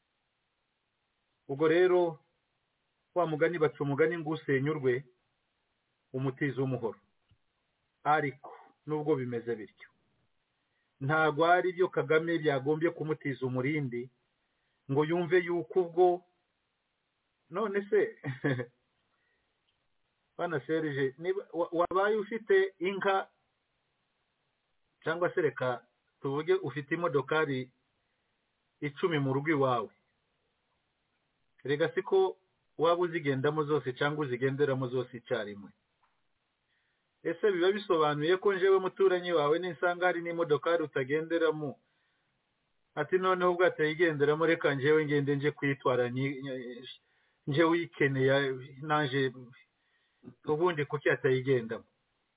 A: Ubwo rero wa mugani baca umugani ngo usenyurwe umutiza umuhoro. Ariko nubwo bimeze bityo, ntago ari byo Kagame byagombye kumutiza umurindi ngo yumve yuko ubwo none se bana Serge wabaye ufite inka cyangwa se reka tuvuge ufite imodokari icumi mu rugo iwawe, rega siko waba uzigendamo zose cyangwa uzigenderamo zose icyarimwe. Ese biba bisobanuye ko njewe muturanyi wawe ninsanga hari n'imodokari utagenderamo, ati noneho ubwo atayigenderamo reka njewe ngende nje kwitwara nje wikeneye naje ubundi kuki atayigendamo?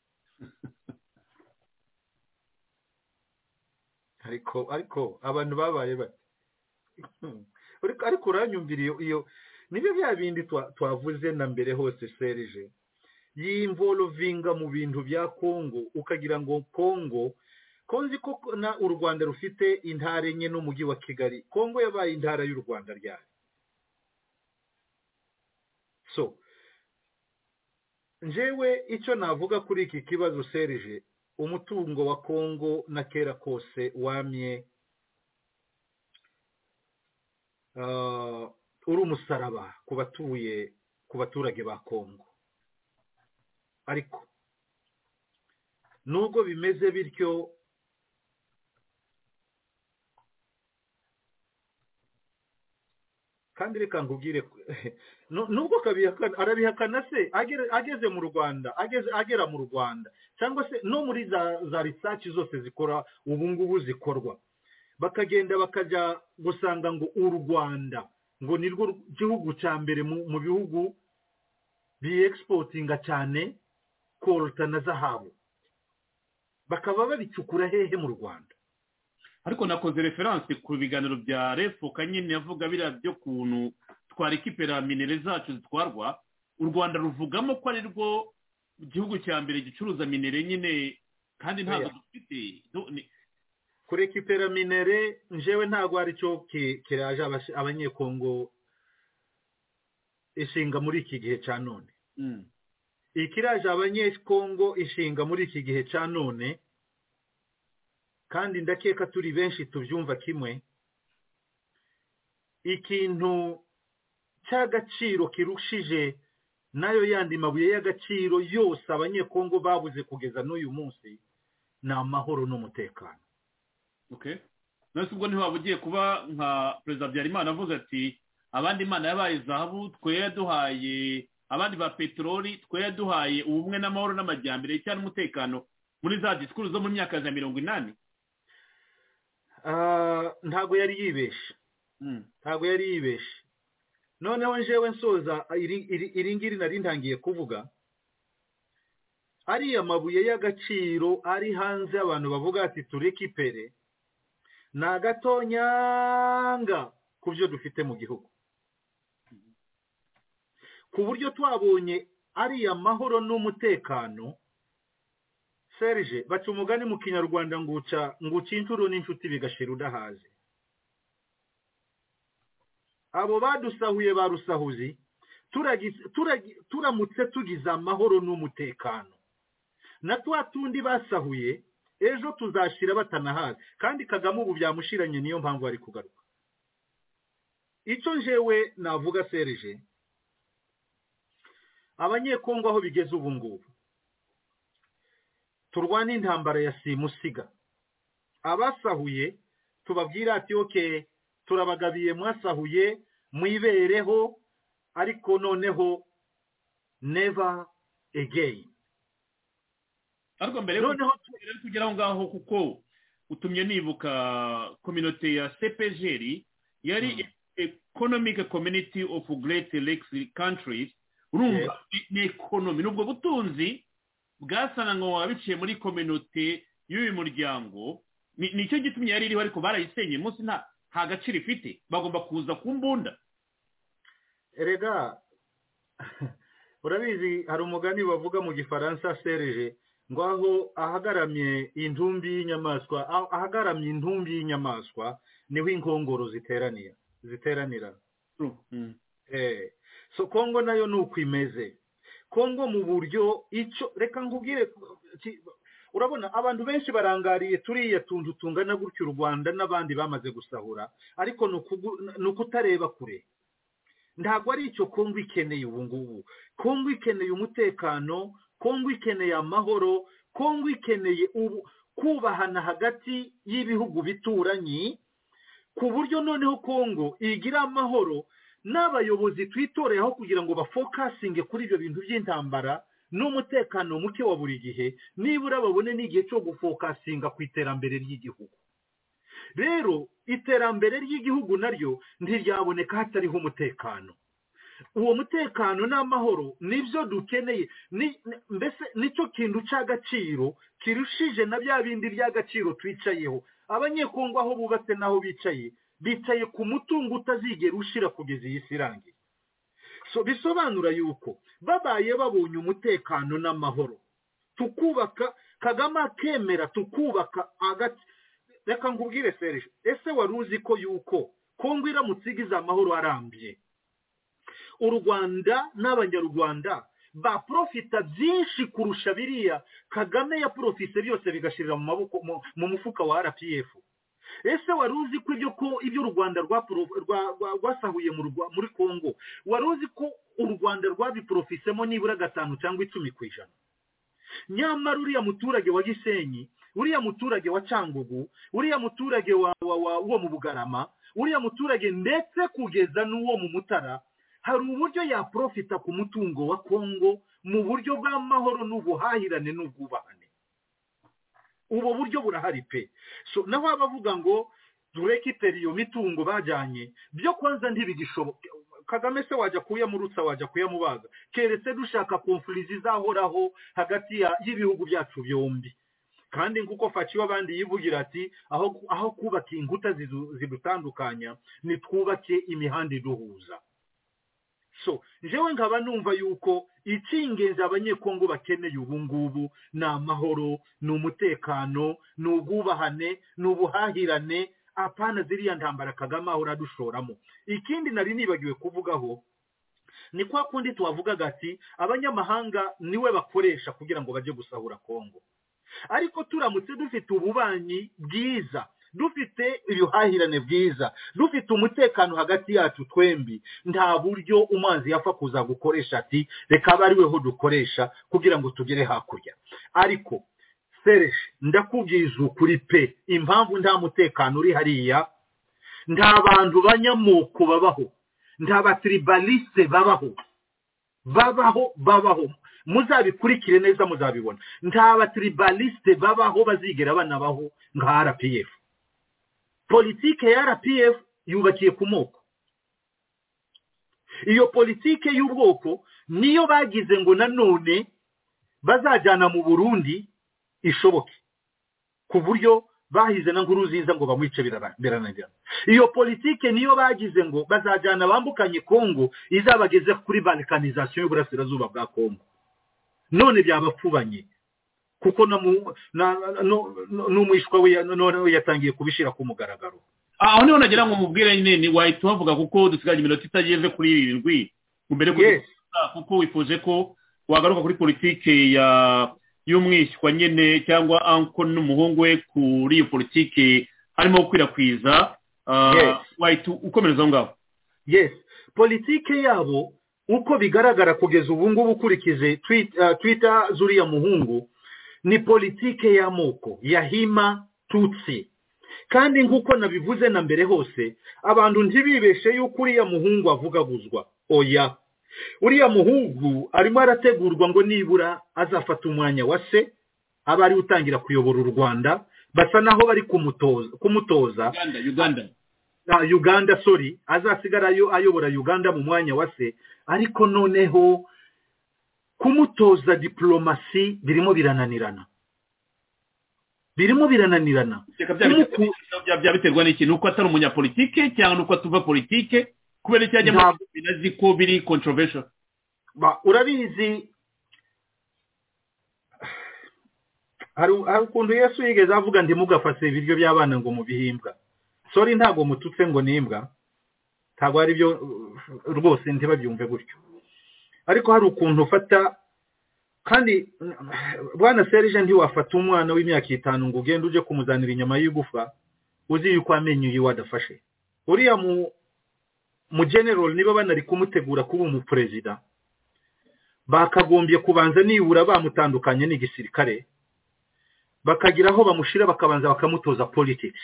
A: ariko ariko abantu babaye bati ariko uranyumvira iyo nibyo bya bindi twavuze na mbere hose Serge, yinvolvinga mu bintu bya Kongo, ukagira ngo Kongo konzi ko na u Rwanda rufite intara enye n'umujyi wa Kigali. Kongo yabaye intara y'u Rwanda ryari? So njewe icyo navuga kuri iki kibazo Serge, umutungo wa Kongo na kera kose wamye uh, uri umusaraba ku batuye ku baturage ba Kongo. Ariko nubwo bimeze bityo, kandi reka ngubwire nubwo kabihakana arabihakana se ageze mu Rwanda, ageze agera mu Rwanda cyangwa se no muri za, za research zose zikora ubu ngubu zikorwa, bakagenda bakaja gusanga ngo u Rwanda ngo nirwo gihugu cya mbere mu bihugu bi exportinga cyane kolta na zahabu, bakaba babicukura hehe mu Rwanda.
D: Ariko nakoze reference ku biganiro bya Refuka nyine yavuga bira byo kuntu twari kipera minere zacu zitwarwa, u Rwanda ruvugamo ko ari rwo gihugu cya mbere gicuruza minere nyine, kandi ntago dufite
A: kure kipera minere. Njewe ntago ari cyo kiraje abanyekongo ishinga muri iki gihe cya none.
D: mm.
A: Ikiraje abanyekongo ishinga muri iki gihe cya none, kandi ndakeka turi benshi tubyumva kimwe, ikintu cy'agaciro kirushije nayo yandi mabuye y'agaciro yose abanyekongo babuze kugeza n'uyu munsi ni amahoro n'umutekano.
D: Okay, nase ubwo ntiwaba ugiye kuba nka Perezida Byarimana avuga ati abandi Imana yabaye zahabu, twe yaduhaye abandi ba peteroli, twe yaduhaye ubumwe n'amahoro n'amajyambere cyane umutekano muri za disikuru zo mu myaka ya mirongo inani.
A: Uh, ntago yari yibeshe
D: mm.
A: ntago yari yibeshe. Noneho njewe nsoza iri ngiri nari ntangiye kuvuga, ari amabuye y'agaciro ari hanze abantu bavuga ati turekipere na gatonyanga ku byo dufite mu gihugu, ku buryo twabonye ari amahoro n'umutekano. Serge baca umugani mu Kinyarwanda nguca nguca inshuro n'inshuti bigashira udahaze. Abo badusahuye barusahuzi turamutse tugize amahoro n'umutekano, na twa tundi basahuye ejo tuzashira batanahaze, kandi Kagame ubu byamushiranye, niyo mpamvu ari kugaruka. Icyo njewe navuga Serge, abanyekongo aho bigeze ubu ngubu turwana intambara ya simusiga. Abasahuye tubabwira ati okay, turabagabiye mwasahuye mwibereho, ariko noneho never again.
D: Ariko mbere noneho tugera ngaho kuko utumye nibuka community ya C P G R yari economic community of Great Lakes countries urumva ni economy nubwo butunzi bwasana ngo wabiciye muri community y'uyu muryango nicyo gitumye yari iriho ariko barayisenye munsi nta nta gaciro ifite bagomba kuza ku mbunda.
A: Erega urabizi hari umugani bavuga mu gifaransa Serge ngo aho ahagaramye intumbi y'inyamaswa ahagaramye intumbi y'inyamaswa niho inkongoro ziteranira ziteranira
D: mm.
A: eh so Kongo nayo nukwimeze Kongo mu buryo ico reka ngubwire urabona abantu benshi barangariye turiya tuntu tungana gutyo u Rwanda n'abandi bamaze gusahura ariko nukutareba kure ntabwo ari icyo Kongo ikeneye ubu ngubu. Kongo ikeneye umutekano, Kongo ikeneye amahoro, Kongo ikeneye ubu kubahana hagati y'ibihugu bituranyi ku buryo noneho Kongo igira amahoro n'abayobozi twitoreyeho kugira ngo bafokasinge kuri ibyo bintu by'intambara n'umutekano muke wa buri gihe nibura babone n'igihe cyo gufokasinga ku iterambere ry'igihugu. Rero iterambere ry'igihugu naryo ntiryaboneka hatariho umutekano. Uwo mutekano n'amahoro nivyo dukeneye ni mbese nicyo kintu cy'agaciro kirushije na bya bindi by'agaciro twicayeho. Abanyekongo aho bubatse naho bicaye bicaye ku mutungo utazigera ushira kugeza iyi sirangi. So bisobanura yuko babaye babonye umutekano n'amahoro tukubaka Kagame akemera tukubaka agati. Reka ngubwire Serge, ese waruzi ko yuko Kongo iramutsigiza amahoro arambye u Rwanda n'abanyarwanda ba profita byinshi kurusha biriya Kagame ya profise byose bigashirira mu maboko mu mufuka wa R P F. Ese waruzi ko ibyo ko ibyo u Rwanda rwa rwasahuye mu muri Kongo waruzi ko u Rwanda rwabiprofisemo nibura gatanu cyangwa icumi kwijana. Nyamara uriya muturage wa Gisenyi, uriya muturage wa Cyangugu, uriya muturage wa wo mu Bugarama, uriya muturage ndetse kugeza n'uwo mu Mutara hari uburyo ya profita ku mutungo wa Kongo mu buryo bw'amahoro n'ubuhahirane n'ubwubahane. Ubo buryo burahari pe. So naho abavuga ngo durekiteri yo mitungo bajanye byo kwanza ntibigishoboka. Kagame se wajya kuyamurutsa wajya kuyamubaga keretse dushaka konflizi zahoraho hagati y'ibihugu byacu byombi. Kandi nkuko Faci wabandi yivugira ati aho aho kubaka inkuta zidutandukanya ni twubake imihanda iduhuza. So jewe nkaba numva yuko icingenza abanyekongo bakeneye ubu ngubu na amahoro n'umutekano n'ubwubahane n'ubuhahirane apana ziriya ntambara Kagame ahora dushoramo. Ikindi nari nibagiwe kuvugaho ni kwa kundi tuwavuga gati abanyamahanga niwe bakoresha kugira ngo baje gusahura Kongo. Ariko turamutse dufite ububanyi bwiza, dufite ibihahirane bwiza, dufite umutekano hagati yacu twembi, nta buryo umanzi yafa kuza gukoresha ati reka bariweho dukoresha kugira ngo tugere hakurya. Ariko Serge ndakubwiza ukuri pe impamvu nta mutekano uri hariya nta bantu banyamoko babaho, nta batribaliste babaho babaho babaho muzabikurikire neza muzabibona. Nta batribaliste babaho bazigera banabaho nka R P F. Politike ya R P F yubakiye ku moko. Iyo politike y'ubwoko niyo bagize ngo nanone bazajyana mu Burundi ishoboke ku buryo bahize na Nkuruziza ngo bamwice biranangira. Iyo politike niyo bagize ngo bazajyana bambukanye Kongo izabageze kuri balkanization y'uburasirazuba bwa Kongo. None byabapfubanye kuko n'umwishwa we none yatangiye kubishira ku mugaragaro.
D: Aho niho nagira ngo mubwire nyine ni wahita bavuga kuko dusigaje iminota itageze kuri irindwi mbere kuko wifuje ko wagaruka kuri politike ya y'umwishywa nyene cyangwa anko n'umuhungu we kuri iyo politike harimo gukwirakwiza wahita ukomereza ngaho.
A: Yes, politike yabo uko bigaragara kugeza ubu ngubu ukurikije Twitter zuriya muhungu ni politike ya moko ya Hima Tutsi. Kandi nkuko nabivuze na mbere hose abantu ntibibeshe yuko uriya muhungu avuga buzwa. Oya, uriya muhungu arimo arategurwa ngo nibura azafata umwanya wa se abari utangira kuyobora u Rwanda basa naho bari kumutoza kumutoza
D: Uganda Uganda
A: uh, Uganda sorry azasigara yo ayobora Uganda mu mwanya wa se ariko noneho kumutoza diplomasi birimo birananirana birimo birananirana
D: bya biterwa n'iki nuko atari umunyapolitike cyangwa nuko atuva politike kubera cyajya mu binazi ko biri controversial
A: ba urabizi hari ukuntu Yesu yigeze avuga ndi mugafase ibiryo by'abana ngo mubihimbwa sorry ntago mututse ngo nimbwa ntago ari byo rwose ntibabyumve gutyo ariko hari ukuntu ufata kandi bwana Serge ndi wafata umwana w'imyaka itanu ngo ugende uje kumuzanira inyama y'igufa uzi yuko amenyo yiwe adafashe uriya mu mu general niba banari kumutegura kuba umu president bakagombye kubanza nibura bamutandukanye n'igisirikare bakagira aho bamushira bakabanza bakamutoza politics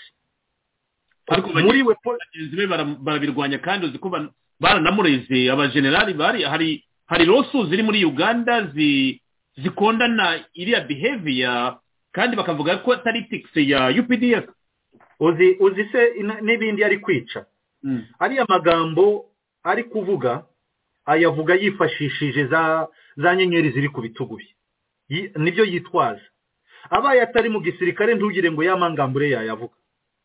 D: ariko muri we bagenzi be barabirwanya kandi uzi ko baranamureze aba generali bari hari hari rosu ziri muri Uganda zi zikondana iriya behavior kandi bakavuga ko tactics ya U P D F
A: uzi uzi se n'ibindi ari kwica mm. ari amagambo ari kuvuga ayavuga yifashishije za za nyenyeri ziri ku bitugu bye nibyo yitwaza abaye atari mu gisirikare ntugire ngo yamangambure yayavuga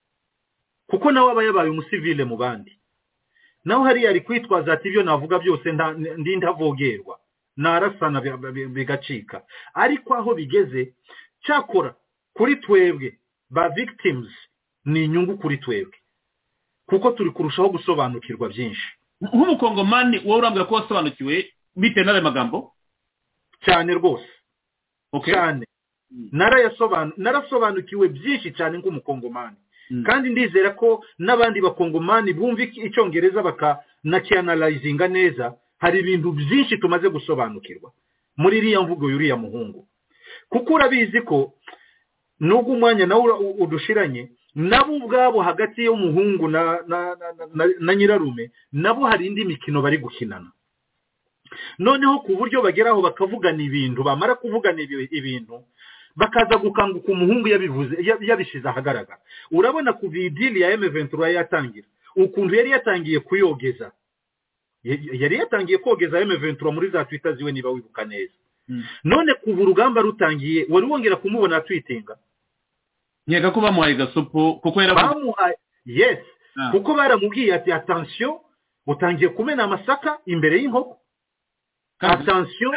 A: kuko nawe aba yabaye umusivile mu bandi naho hari yari kwitwaza ati byo navuga byose ndi ndavogerwa narasana bigacika ariko aho bigeze cyakora kuri twebwe ba victims ni inyungu kuri twebwe kuko turi kurushaho gusobanukirwa byinshi
D: nk'umukongomani wowe urambwira ko wasobanukiwe bite n'ale magambo
A: cyane rwose
D: okay
A: cyane narayasobanu narasobanukiwe byinshi cyane nk'umukongomani mm. kandi ndizera ko nabandi bakongomani bumva icyongereza baka nationalizinga neza hari ibintu byinshi tumaze gusobanukirwa muri iriya mvugo yuriya muhungu kuko urabizi ko nubwo umwanya nawe udushiranye nabo ubwabo hagati y'umuhungu na na, na, na, na nyirarume nabo hari indi mikino bari gukinana noneho ku buryo bageraho bakavugana ibintu bamara kuvugana ibintu bakaza gukanguka umuhungu yabivuze yabishize ahagaragara urabona ku vidili ya M vingt-trois yatangira ukuntu yari yatangiye kuyogeza yari yatangiye kogeza M vingt-trois muri za Twitter ziwe niba wibuka neza hmm. none kuva urugamba rutangiye wari wongera kumubona tweetinga
D: nyega ko bamuhaye gasopo kuko yari
A: bamuhaye yes ah. kuko baramubwiye ati attention utangiye kumena amasaka imbere y'inkoko attention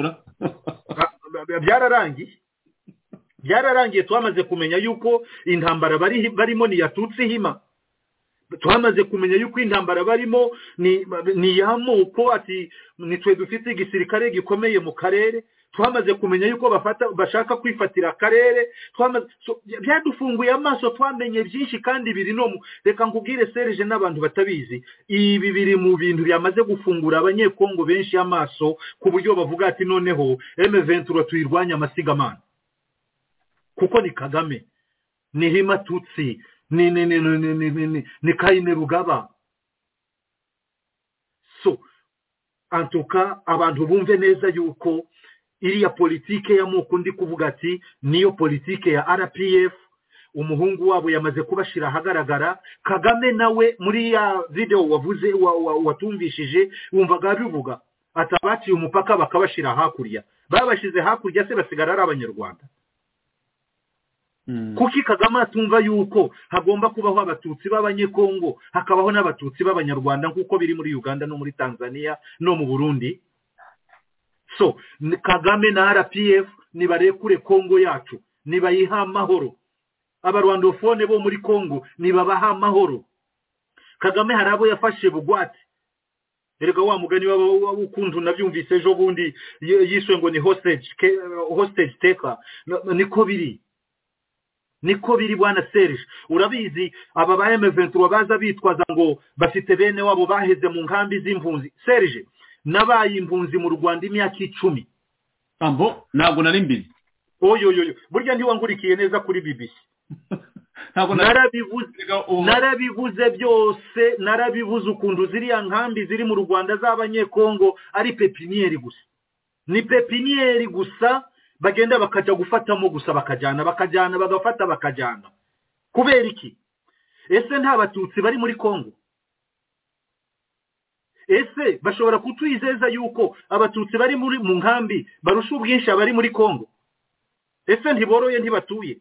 A: byararangiye byararangiye twamaze kumenya yuko intambara bari barimo ni yatutse hima twamaze kumenya yuko intambara barimo ni ni yamoko ati nitwe dufite igisirikare gikomeye mu karere twamaze kumenya yuko bafata bashaka kwifatira akarere twamaze so, byadufunguye amaso twamenye byinshi kandi biri no reka nkubwire Serge n'abantu batabizi ibi biri mu bintu byamaze gufungura abanyekongo benshi amaso ku buryo bavuga ati noneho M vingt-trois tuyirwanya amasigamana kuko ni Kagame ni Hima Tutsi ni ni ni ni ni ni ni ni Kaine Rugaba so antuka abantu bumve neza yuko iriya politike ya moko ndi kuvuga ati niyo politike ya R P F umuhungu wabo yamaze kubashira hagaragara Kagame nawe muri ya video wavuze watumvishije wa, wa wumvaga bivuga atabaciye umupaka bakabashira hakurya babashize hakurya se basigara ari abanyarwanda Mm. kuki Kagame atumva yuko hagomba kubaho abatutsi b'abanyekongo hakabaho n'abatutsi b'abanyarwanda nkuko biri muri Uganda no muri Tanzania no mu Burundi so Kagame na R P F nibarekure Kongo yacu nibayiha amahoro abarwandofone bo muri Kongo nibabaha amahoro Kagame harabo yafashe bugwate erega wa mugani wabo ukuntu nabyumvise ejo bundi yiswe ngo ni hostage hostage taker niko biri niko biri bwana Serge urabizi aba ba M vingt-trois baza bitwaza ngo bafite bene wabo baheze mu nkambi z'impunzi Serge nabaye impunzi mu Rwanda imyaka icumi
D: ambo nago nari mbizi
A: oyo yo burya ndi wangurikiye neza kuri B B C
D: nago
A: narabivuze narabivuze byose narabivuze ukuntu ziri ya nkambi ziri mu Rwanda z'abanyekongo ari pepinieri gusa ni pepinieri gusa bagenda bakaja gufatamo gusa bakajana bakajana bagafata bakajana kubera iki ese nta batutsi bari muri Kongo? Ese bashobora kutwizeza yuko abatutsi bari muri mu nkambi barusha ubwinshi abari muri Kongo? Ese ntiboroye ntibatuye?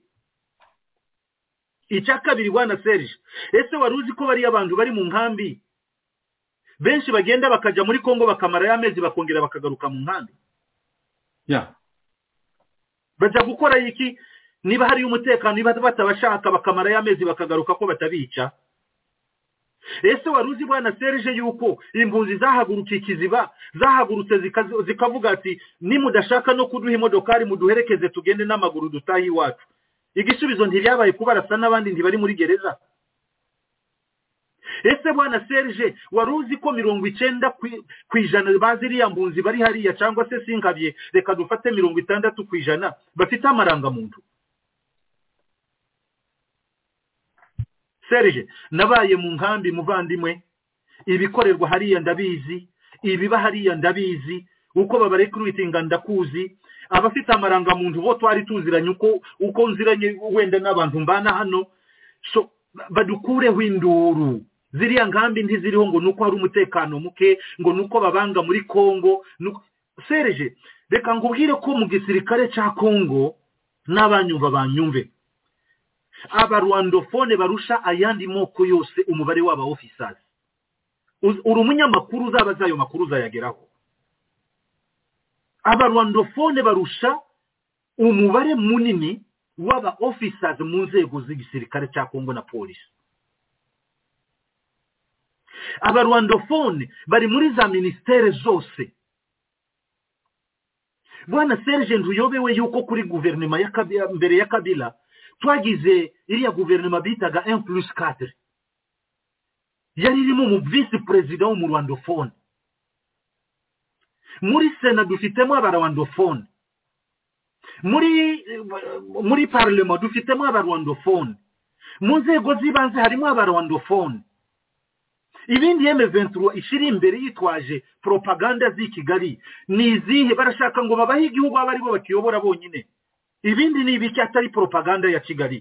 A: Icya kabiri Bwana Serge, ese waruzi ko bari abantu bari mu nkambi benshi bagenda bakaja muri Kongo bakamara y'amezi bakongera bakagaruka mu nkambi?
D: Yeah.
A: Baja gukora iki niba hari umutekano niba batabashaka bakamara y'amezi bakagaruka ko batabica? Ese waruzi Bwana Serge yuko impunzi zahagurutse ikiziba zahagurutse zikavuga ati nimudashaka no kuduha imodokari muduherekeze tugende n'amaguru dutahi iwacu? Igisubizo ntibyabaye kubarasa n'abandi ntibari muri gereza. Ese Bwana Serge waruzi ko mirongo icyenda kwijana baziriya mpunzi bari hariya cyangwa se sinkabye reka dufate mirongo itandatu kwijana bafite amaranga muntu? Serge, nabaye mu nkambi muvandimwe, ibikorerwa hariya ndabizi, ibiba hariya ndabizi, uko babarekruitinga ndakuzi, abafite amaranga muntu bo twari tuziranye uko uko nziranye wenda n'abantu mbana hano, so badukureho induru. Ziriya nkambi ntiziriho ngo nuko hari umutekano muke, ngo nuko babanga muri Kongo. Serge, reka nkubwire ko mu gisirikare cya Kongo n'abanyumva banyumve, abarwandofone barusha ayandi moko yose umubare w'aba officers. Uri umunyamakuru uzabaza ayo makuru uzayageraho. Abarwandofone barusha umubare munini w'aba officers mu nzego z'igisirikare cya Kongo na polisi. Abarwandofone bari muri za ministere zose. Bwana Serge nduyobewe yuko kuri guverinoma ya Kabila mbere ya Kabila twagize iriya guverinoma bitaga un plus quatre. Yari irimo mu vice president w'umurwandofone. Muri Sena dufitemo abarwandofone. Muri muri parlement dufitemo abarwandofone. Mu nzego z'ibanze harimo abarwandofone. Ibindi M vingt-trois ishiri imbere yitwaje propaganda z'i Kigali nizihe barashaka ngo babahe igihugu abari bo bakiyobora bonyine. Ibindi ni ibiki atari propaganda ya Kigali.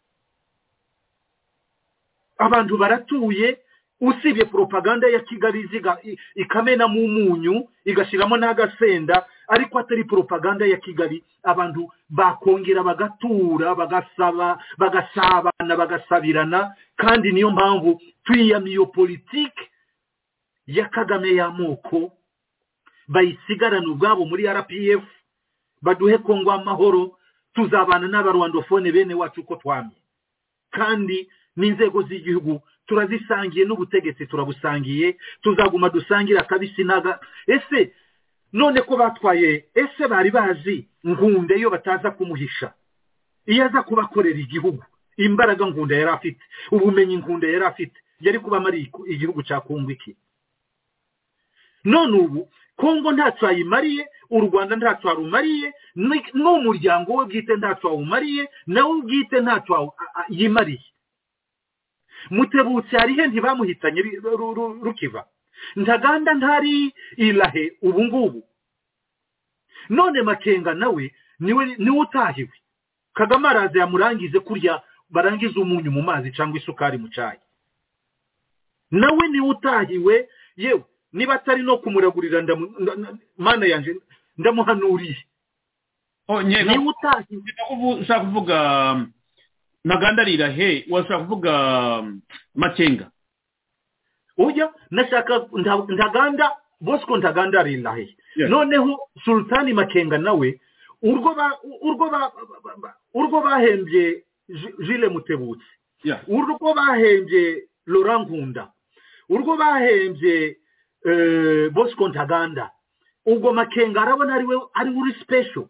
A: Abantu baratuye usibye propaganda ya Kigali ziga ikamena mu munyu igashiramo n'agasenda, ariko atari propaganda ya Kigali. Abantu bakongera bagatura bagasaba bagasabana bagasabirana, kandi niyo mpamvu twiyamiyo politike ya Kagame y'amoko bayisigarana ubwabo muri R P F, baduhe Kongo amahoro, tuzabana n'abarwandofone bene wacu ko twamye, kandi n'inzego z'igihugu turazisangiye n'ubutegetsi turabusangiye, tuzaguma dusangira kabisi naga. Ese none ko batwaye, ese bari bazi Nkunde yo bataza kumuhisha? Iyo aza kubakorera igihugu imbaraga Nkunde yari afite, ubumenyi Nkunde yari afite, yari kuba mari igihugu cya Kongo iki? None ubu Kongo ntacyo ayimariye, u Rwanda ntacyo arumariye, n'umuryango we bwite ntacyo awumariye, nawe ubwite ntacyo yimariye. Mutebutse harihe ntibamuhitanye Rukiva, Ntaganda ntari Ilahe ubu ngubu. None Makenga nawe niwe niwe utahiwe. Kagame araza yamurangize kurya barangiza umunyu mu mazi cyangwa isukari mu cyayi. Nawe niwe utahiwe, yewe niba atari no kumuragurira mana yanje ndamuhanuriye.
D: Oh nye niwe utahiwe. Ubu ushaka kuvuga Ntaganda Ilahe, washaka kuvuga Makenga?
A: Oya, nashaka Ntaganda Bosco Ntaganda Ilahe. Yes. Noneho Sultani Makenga nawe urwo ba urwo ba urwo bahembye Jules Mutebutsi.
D: Yes.
A: Urwo bahembye Laurent Nkunda. Urwo bahembye uh, Bosco Ntaganda. Ubwo Makenga arabona ari we ari uri special.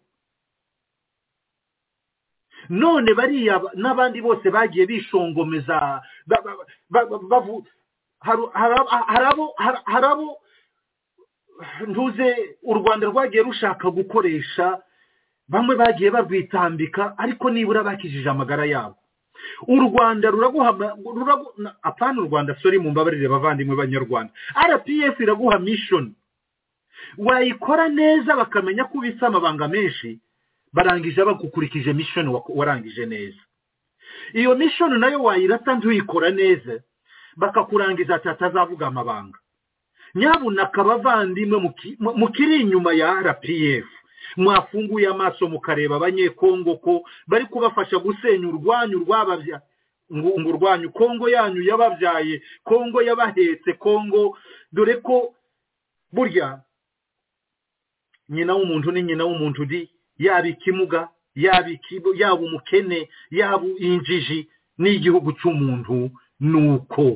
A: None bariya n'abandi bose bagiye bishongomeza bavu harabo harabo ntuze u Rwanda rwagiye rushaka gukoresha, bamwe bagiye barwitambika, ariko nibura bakijije amagara yabo. U Rwanda ruraguha apana u Rwanda sorry mu mbabarire bavandimwe b'Abanyarwanda, R P F iraguha mission, wayikora neza bakamenya ko ubisa amabanga menshi barangije bagukurikije mission warangije neza. iyo mission nayo wayirata ntuyikora neza bakakurangiza atatazavuga amabanga nyabuna kabavandimwe mukiri inyuma ya R P F mwafunguye amaso mukareba abanyekongo ko bari kubafasha gusenya urwanyu rwabavya ngo urwanyu Kongo yanyu yabavyaye Kongo yabahetse Kongo dore ko burya nyina w'umuntu ni nyina w'umuntu di yaba ikimuga yaba ikibo yaba umukene yaba injiji n'igihugu cy'umuntu nuko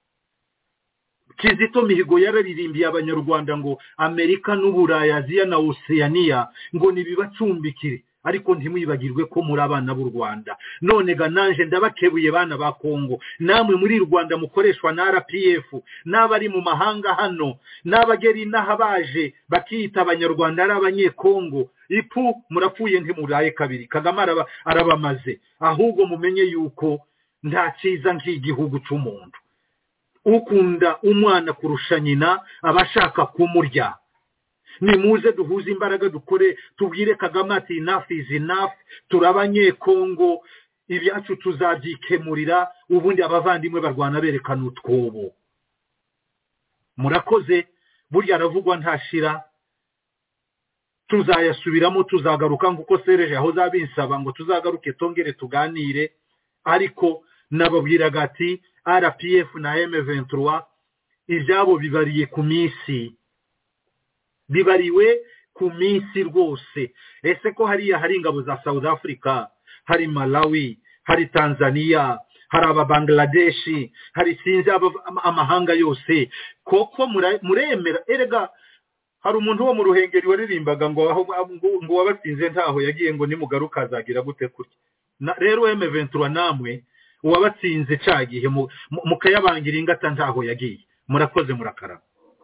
A: Kizito Mihigo yararirimbiye abanyarwanda ngo Amerika n'Uburaya Aziya na Oceania ngo nibibacumbikire ariko ntimwibagirwe ko muri abana b'u Rwanda none ga nanje ndabakebuye bana ba Kongo namwe muri Rwanda mukoreshwa na R P F n'abari mu mahanga hano n'abageri n'ahabaje bakita abanyarwanda ari abanyekongo ipu murapfuye ntimuraye kabiri Kagame araba arabamaze ahubwo mumenye yuko nta ciza nk'igihugu cy'umuntu ukunda umwana kurusha nyina abashaka kumurya nimuze duhuze imbaraga dukore tubwire Kagame ati enough is enough turabanye Kongo ibyacu tuzabyikemurira ubundi abavandimwe barwana berekana utwobo murakoze burya aravugwa ntashira tuzayasubiramo tuzagaruka nkuko Serge aho zabinsaba ngo tuzagaruke tongere tuganire ariko nababwiraga ati R P F na M vingt-trois ibyabo bibariye ku minsi bibariwe ku minsi rwose ese ko hariya hari ingabo za South Africa hari Malawi hari Tanzania hari aba Bangladesh hari sinzi amahanga yose koko muremera erega hari umuntu wo mu Ruhengeri waririmbaga ngo aho ngo wabatsinze ntaho yagiye ngo nimugaruka azagira gute kurya rero M vingt-trois namwe uwabatsinze cagihe mukayabangira ingata ntaho yagiye murakoze murakara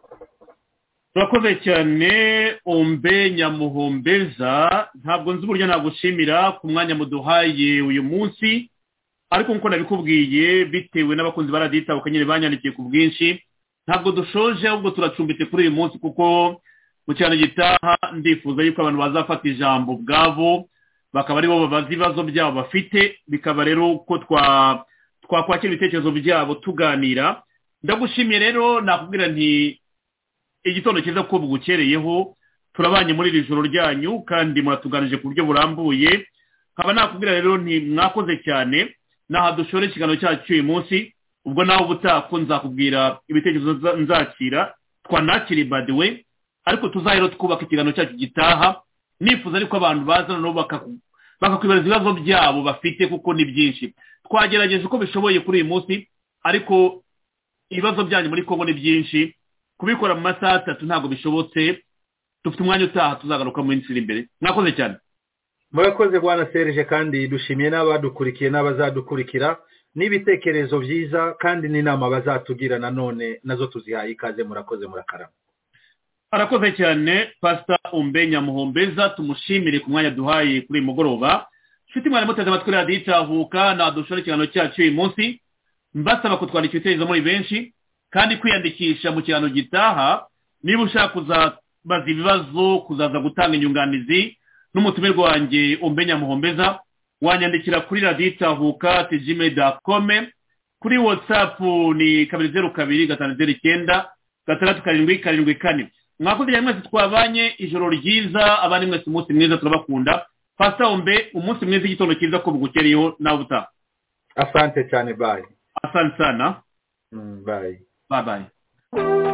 D: Murakoze cyane Ombe Nyamuhombeza ntabwo nzi uburyo nagushimira ku mwanya muduhaye uyu munsi ariko nkuko nabikubwiye bitewe n'abakunzi baradita ukanyere banyandikiye ku bwinshi ntabwo dushoje ahubwo turacumbitse kuri uyu munsi kuko mu cyane gitaha ndifuza yuko abantu bazafata ijambo bwabo bakaba ari bo babaza ibibazo byabo bafite bikaba rero ko twa twakwakira ibitekerezo byabo tuganira ndagushimiye rero nakubwira nti igitondo cyiza ko bugukereyeho turabanye muri iri joro ryanyu kandi muratuganije ku buryo burambuye nkaba nakubwira rero nti mwakoze cyane naha dushore ikiganiro cyacu uyu munsi ubwo nawe ubutako nzakubwira ibitekerezo nzakira twanakiri by the way ariko tuzahero twubaka ikiganiro cyacu gitaha nifuza ariko abantu bazana no bakakwibariza ibibazo byabo bafite kuko ni byinshi twagerageje uko bishoboye kuri uyu munsi ariko ibibazo byanyu muri Kongo ni byinshi kubikora mu masaha atatu ntabwo bishobotse dufite umwanya utaha tuzagaruka mu minsi iri imbere mwakoze cyane
A: murakoze bwana Serge kandi dushimiye n'abadukurikiye n'abazadukurikira n'ibitekerezo byiza kandi n'inama bazatugira nanone nazo tuzihaye ikaze murakoze murakarama
D: arakoze cyane Pastor Ombe Nyamuhombeza tumushimire ku mwanya duhaye kuri mugoroba nshuti mwari muteze amatwi radiyo itahuka na dushore ikiganiro cyacu uyu munsi mbasaba kutwandika ibitekerezo muri benshi kandi kwiyandikisha mu kiganiro gitaha niba ushaka kuzabaza ibibazo kuzaza gutanga inyunganizi n'umutumirwa wanjye Ombe Nyamuhombeza wanyandikira kuri radiyo itahuka at gmail dot com kuri WhatsApp ni kabiri zeru kabiri gatanu zeru icyenda gatandatu karindwi karindwi kane mwakoze cyane mwese twabanye ijoro ryiza abandi mwese umunsi mwiza turabakunda Pastor Ombe umunsi mwiza igitondo cyiza ko bugukereyeho nawe utaha
A: asante cyane bye
D: asante sana
A: mm, bye
D: bye bye